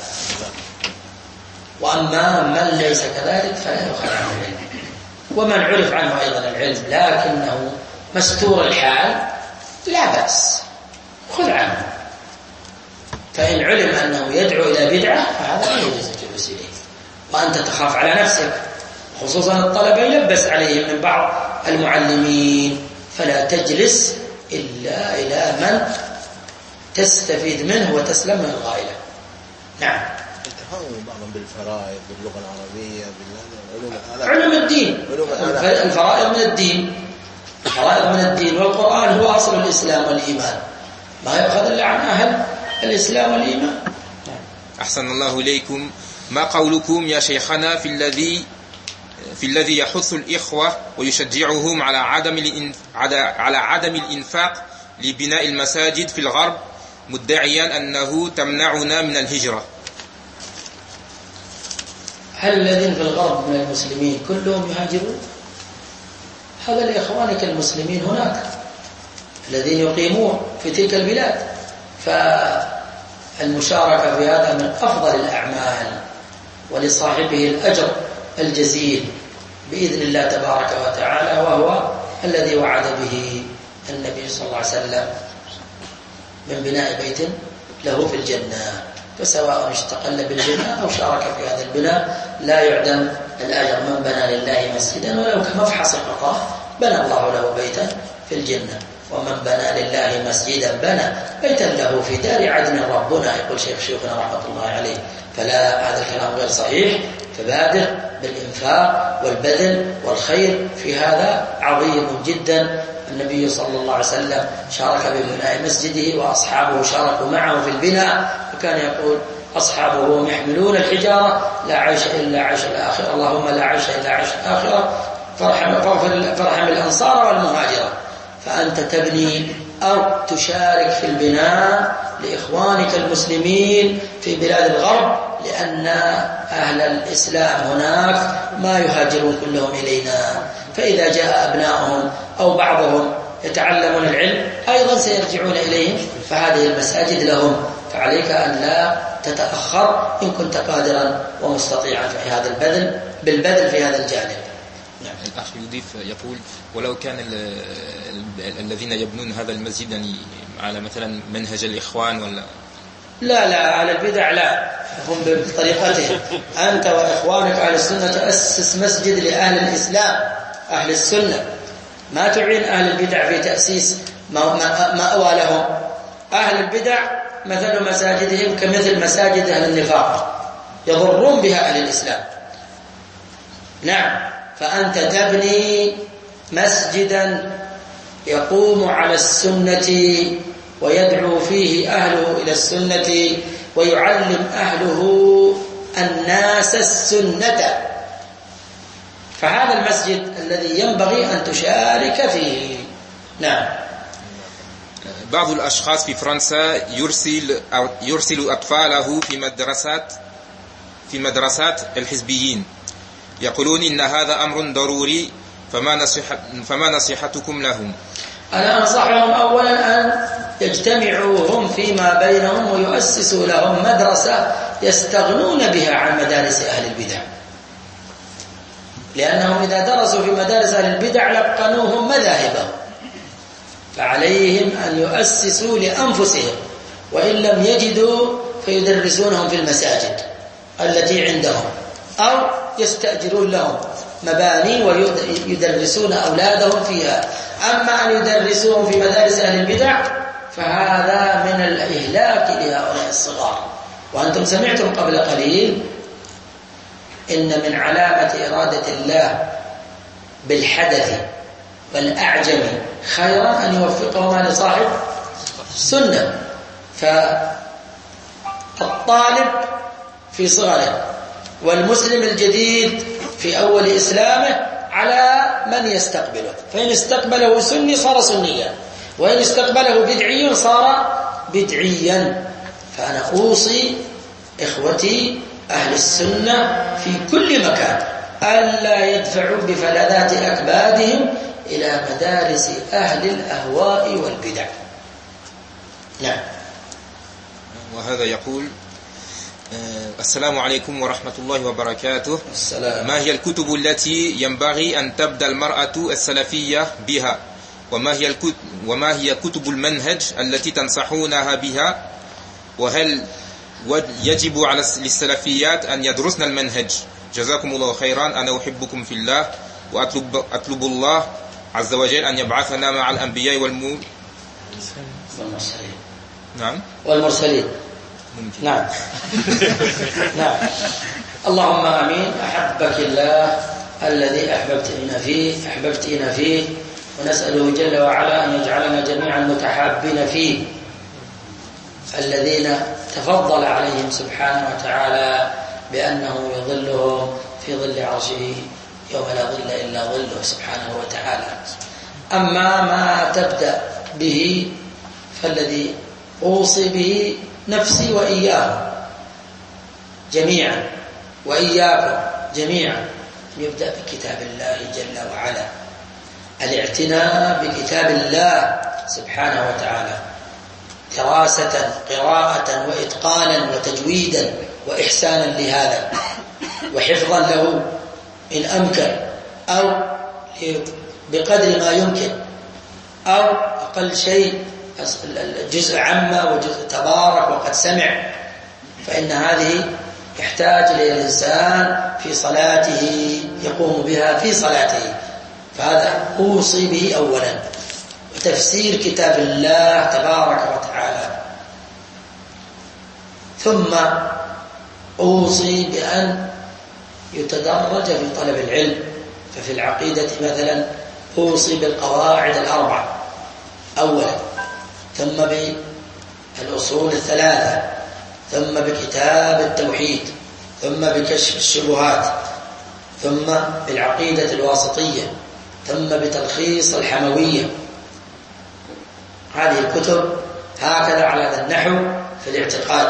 وأما من ليس كذلك فلا يؤخذ عنه العلم. ومن عرف عنه أيضا العلم لكنه مستور الحال لا بأس، خذ عنه. فإن علم أنه يدعو إلى بدعة فهذا لا يجوز الجلوس إليه، وأنت تخاف على نفسك، خصوصا الطلبة يلبس عليهم من بعض المعلمين، فلا تجلس إلا إلى من تستفيد منه وتسلم من الغائلة. نعم. يتفاهم بعضهم بالفرائض باللغة العربية علوم الدين. الفرائض من الدين، الفرائض من الدين، والقرآن هو أصل الإسلام والإيمان، ما يؤخذ إلا عن أهل الإسلام والإيمان. أحسن الله إليكم. ما قولكم يا شيخنا في الذي يحث الإخوة ويشجعهم على عدم الإنفاق لبناء المساجد في الغرب، مدعيا أنه تمنعنا من الهجرة؟ هل الذين في الغرب من المسلمين كلهم يهاجرون؟ هذا لإخوانك المسلمين هناك الذين يقيمون في تلك البلاد، فالمشاركة في هذا من أفضل الأعمال، ولصاحبه الأجر الجزيل بإذن الله تبارك وتعالى، وهو الذي وعد به النبي صلى الله عليه وسلم من بناء بيت له في الجنة. فسواء اشتغل بالبناء أو شارك في هذا البناء لا يعدم الأجر. من بنى لله مسجدا ولو كمفحص قطاه بنى الله له بيتا في الجنة، ومن بنى لله مسجدا بنى بيتا له في دار عدن ربنا، يقول شيخنا رحمة الله عليه. فلا، هذا الكلام غير صحيح. فبادر بالإنفاق والبذل والخير في هذا عظيم جدا. النبي صلى الله عليه وسلم شارك ببناء مسجده، وأصحابه شاركوا معه في البناء، وكان يقول أصحابه يحملون الحجارة لا عيش إلا عيش الآخرة، اللهم لا عيش إلا عيش الآخرة، فارحم الأنصار والمهاجرة. فأنت تبني أو تشارك في البناء لإخوانك المسلمين في بلاد الغرب، لأن أهل الإسلام هناك ما يهاجرون كلهم إلينا، فإذا جاء أبنائهم أو بعضهم يتعلمون العلم أيضا سيرجعون إليهم، فهذه المساجد لهم. فعليك أن لا تتأخر إن كنت قادرا ومستطيعا في هذا بالبذل في هذا الجانب. نعم. الأخ يضيف يقول: ولو كان الذين يبنون هذا المسجد يعني على مثلا منهج الإخوان ولا لا أهل البدع لا، هم بطريقتهم. أنت وإخوانك أهل السنة تأسس مسجد لأهل الإسلام أهل السنة، ما تعين أهل البدع في تأسيس مأوى لهم. أهل البدع مثل مساجدهم كمثل مساجد أهل النفاق، يضرون بها أهل الإسلام. نعم. فأنت تبني مسجدا يقوم على السنة ويدعو فيه أهله إلى السنة ويعلم أهله الناس السنة، فهذا المسجد الذي ينبغي أن تشارك فيه. نعم. بعض الأشخاص في فرنسا يرسل أطفاله في مدرسات الحزبيين، يقولون إن هذا أمر ضروري، فما نصيحتكم لهم؟ أنا أنصحهم أولا أن يجتمعوا هم فيما بينهم ويؤسسوا لهم مدرسة يستغنون بها عن مدارس أهل البدع، لأنهم إذا درسوا في مدارس أهل البدع لقنوهم مذاهبهم، فعليهم أن يؤسسوا لأنفسهم، وإن لم يجدوا فيدرسونهم في المساجد التي عندهم، أو يستأجرون لهم مباني ويدرسون أولادهم فيها. أما أن يدرسوهم في مدارس أهل البدع فهذا من الإهلاك لهؤلاء الصغار. وأنتم سمعتم قبل قليل إن من علامة إرادة الله بالحدث والأعجم خيرا أن يوفقهما لصاحب السنة. فالطالب في صغره والمسلم الجديد في أول إسلامه على من يستقبله، فإن استقبله سني صار سنيا، وإن استقبله بدعي صار بدعيا. فأنا أوصي إخوتي أهل السنة في كل مكان ألا يدفعوا بفلذات أكبادهم إلى مدارس أهل الأهواء والبدع. نعم. وهذا يقول: السلام عليكم ورحمة الله وبركاته. السلام. ما هي الكتب التي ينبغي أن تبدأ المرأة السلفية بها؟ وما هي كتب المنهج التي تنصحونها بها؟ وهل يجب على للسلفيات أن يدرسن المنهج؟ جزاكم الله خيرا، أنا أحبكم في الله، وأطلب الله عز وجل أن يبعثنا مع الأنبياء والمرسلين. نعم. والمرسلين. نعم. نعم. اللهم آمين. أحبك الله الذي أحببتنا فيه، ونسأله جل وعلا أن يجعلنا جميعا متحابين فيه، الذين تفضل عليهم سبحانه وتعالى بأنه يظلهم في ظل عرشه يوم لا ظل إلا ظله سبحانه وتعالى. أما ما تبدأ به فالذي أوصي به نفسي وإياه جميعا، وإياكم جميعا، يبدأ بكتاب الله جل وعلا، الاعتناء بكتاب الله سبحانه وتعالى، دراسة قراءة وإتقانا وتجويدا وإحسانا لهذا، وحفظا له إن أمكن، أو بقدر ما يمكن، أو أقل شيء جزء عامة وجزء تبارك وقد سمع، فإن هذه يحتاج للإنسان في صلاته يقوم بها في صلاته، فهذا أوصي به أولا. وتفسير كتاب الله تبارك وتعالى. ثم أوصي بأن يتدرج في طلب العلم، ففي العقيدة مثلا أوصي بالقواعد الأربع أولا، ثم بالأصول الثلاثة، ثم بكتاب التوحيد، ثم بكشف الشبهات، ثم بالعقيدة الواسطية، ثم بتلخيص الحموية. هذه الكتب هكذا على هذا النحو في الاعتقاد.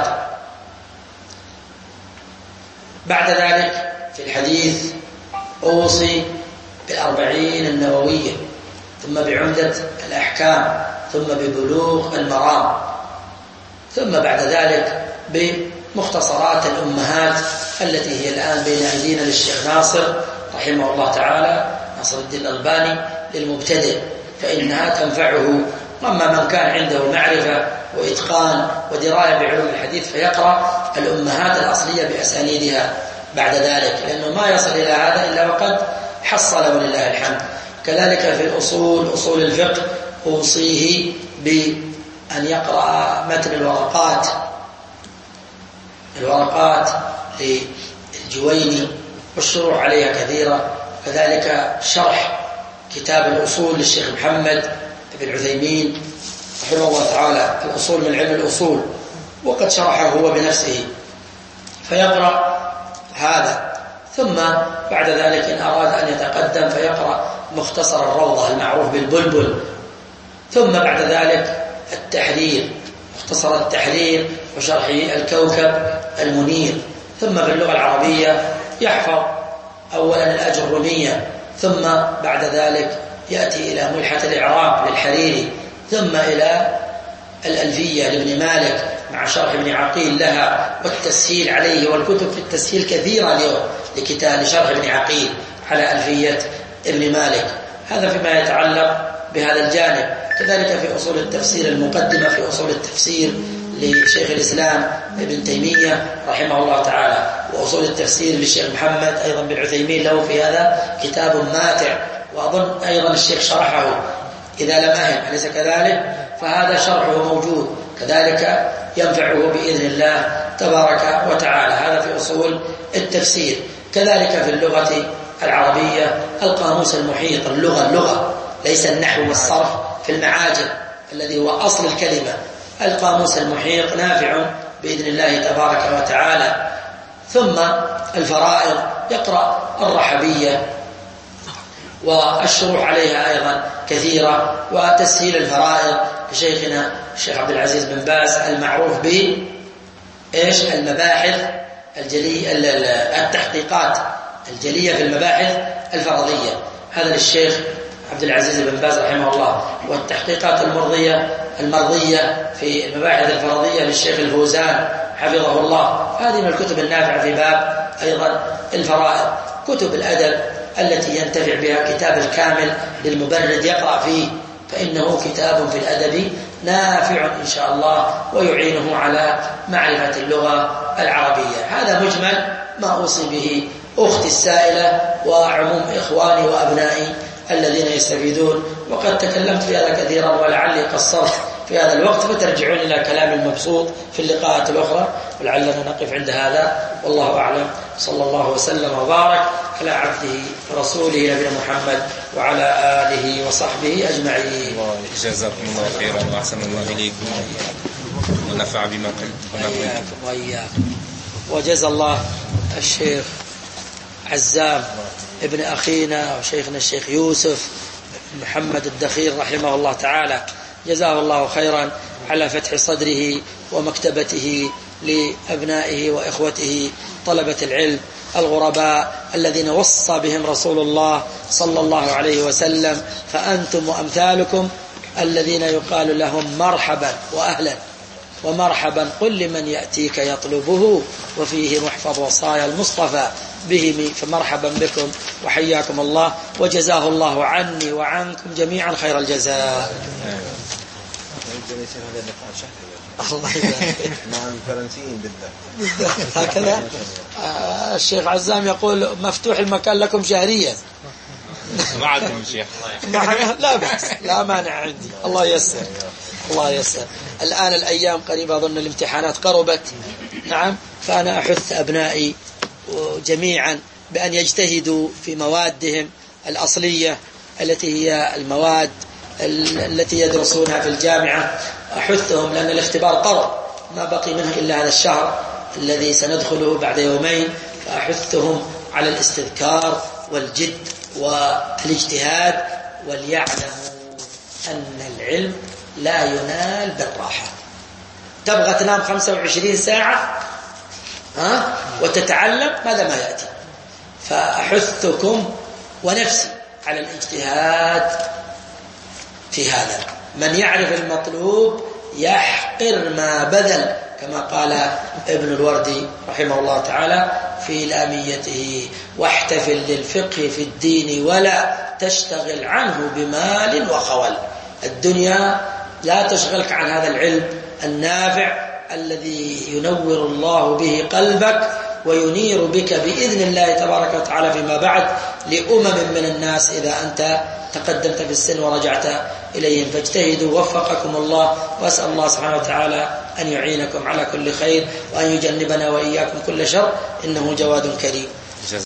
بعد ذلك في الحديث أوصي بالأربعين النووية، ثم بعمدة الأحكام، ثم ببلوغ المرام، ثم بعد ذلك بمختصرات الأمهات التي هي الآن بين أيدينا للشيخ ناصر رحمه الله تعالى، ناصر الدين الألباني، للمبتدئ، فإنها تنفعه. أما من كان عنده معرفة وإتقان ودراية بعلوم الحديث فيقرأ الأمهات الأصلية بأسانيدها بعد ذلك، لأنه ما يصل إلى هذا إلا وقد حصل ولله الحمد. كذلك في الأصول، أصول الفقه، أوصيه بأن يقرأ متن الورقات للجويني، والشروح عليها كثيرة. كذلك شرح كتاب الأصول للشيخ محمد بن عثيمين رحمه الله تعالى، الأصول من علم الأصول، وقد شرحه هو بنفسه، فيقرأ هذا. ثم بعد ذلك إن أراد أن يتقدم فيقرأ مختصر الروضة المعروف بالبلبل، ثم بعد ذلك التحرير، مختصر التحرير وشرح الكوكب المنير. ثم باللغة العربية يحفظ أولا الأجرمية، ثم بعد ذلك يأتي إلى ملحة الإعراب للحريري، ثم إلى الألفية لابن مالك مع شرح ابن عقيل لها والتسهيل عليه، والكتب في التسهيل كثيرة اليوم لشرح ابن عقيل على ألفية ابن مالك. هذا فيما يتعلق بهذا الجانب. كذلك في أصول التفسير المقدمة في أصول التفسير لشيخ الإسلام ابن تيمية رحمه الله تعالى، وأصول التفسير للشيخ محمد أيضا بن عثيمين له في هذا كتاب ماتع، وأظن أيضا الشيخ شرحه إذا لم أهم، أليس كذلك؟ فهذا شرحه موجود، كذلك ينفعه بإذن الله تبارك وتعالى. هذا في أصول التفسير. كذلك في اللغة العربية القاموس المحيط، اللغة ليس النحو والصرف في المعاجم الذي هو أصل الكلمة. القاموس المحيط نافع بإذن الله تبارك وتعالى. ثم الفرائض يقرأ الرحبية والشروح عليها أيضا كثيرة، وتسهيل الفرائض لشيخنا الشيخ عبد العزيز بن باز المعروف ب المباحث التحقيقات الجلية في المباحث الفرضية. هذا للشيخ عبد العزيز بن باز رحمه الله. والتحقيقات المرضية في المباحث الفرضية للشيخ الفوزان حفظه الله. هذه من الكتب النافعة في باب أيضا الفرائض. كتب الأدب التي ينتفع بها كتاب الكامل للمبرد يقرأ فيه، فإنه كتاب في الأدب نافع إن شاء الله ويعينه على معرفة اللغة العربية. هذا مجمل ما أوصي به أختي السائلة وعموم إخواني وأبنائي الذين يستفيدون. وقد تكلمت في هذا كثيرا ولعلي قصرت في هذا الوقت، فترجعون إلى كلام المبسوط في اللقاءات الأخرى، ولعلنا نقف عند هذا والله أعلم. صلى الله وسلم وبارك على عبده ورسوله نبينا محمد وعلى آله وصحبه أجمعين. جزاكم الله خيرا وأحسن الله إليكم ونفع بما قلتم وإياكم. وجزا الله الشيخ عزام ابن أخينا وشيخنا الشيخ يوسف محمد الدخيل رحمه الله تعالى، جزاه الله خيرا على فتح صدره ومكتبته لأبنائه وإخوته طلبة العلم الغرباء الذين وصى بهم رسول الله صلى الله عليه وسلم. فأنتم وأمثالكم الذين يقال لهم مرحبا وأهلا ومرحبا، قل لمن يأتيك يطلبه وفيه محفظ وصايا المصطفى به، فمرحبا بكم وحياكم الله، وجزاه الله عني وعنكم جميعا خير الجزاء. الله يبارك مع الفرنسيين بالذات هكذا. الشيخ عزام يقول مفتوح المكان لكم شهريا. معكم شيخ لا بأس، لا مانع عندي. الله ييسر الله ييسر. الآن الأيام قريبة، أظن الامتحانات قربت. نعم، فأنا أحث أبنائي جميعا بأن يجتهدوا في موادهم الأصلية التي هي المواد التي يدرسونها في الجامعة. أحثهم لأن الاختبار قرب، ما بقي منه إلا هذا الشهر الذي سندخله بعد يومين، فأحثهم على الاستذكار والجد والاجتهاد، وليعلموا أن العلم لا ينال بالراحة. تبغى تنام 25 ساعة وتتعلم، ماذا ما يأتي. فأحثكم ونفسي على الاجتهاد في هذا. من يعرف المطلوب يحقر ما بذل، كما قال ابن الوردي رحمه الله تعالى في لاميته: واحتفل للفقه في الدين ولا تشتغل عنه بمال وخول. الدنيا لا تشغلك عن هذا العلم النافع الذي ينور الله به قلبك وينير بك بإذن الله تبارك وتعالى فيما بعد لأمم من الناس إذا أنت تقدمت في السن ورجعت إليهم. فاجتهدوا وفقكم الله، وأسأل الله سبحانه وتعالى أن يعينكم على كل خير وأن يجنبنا وإياكم كل شر، إنه جواد كريم.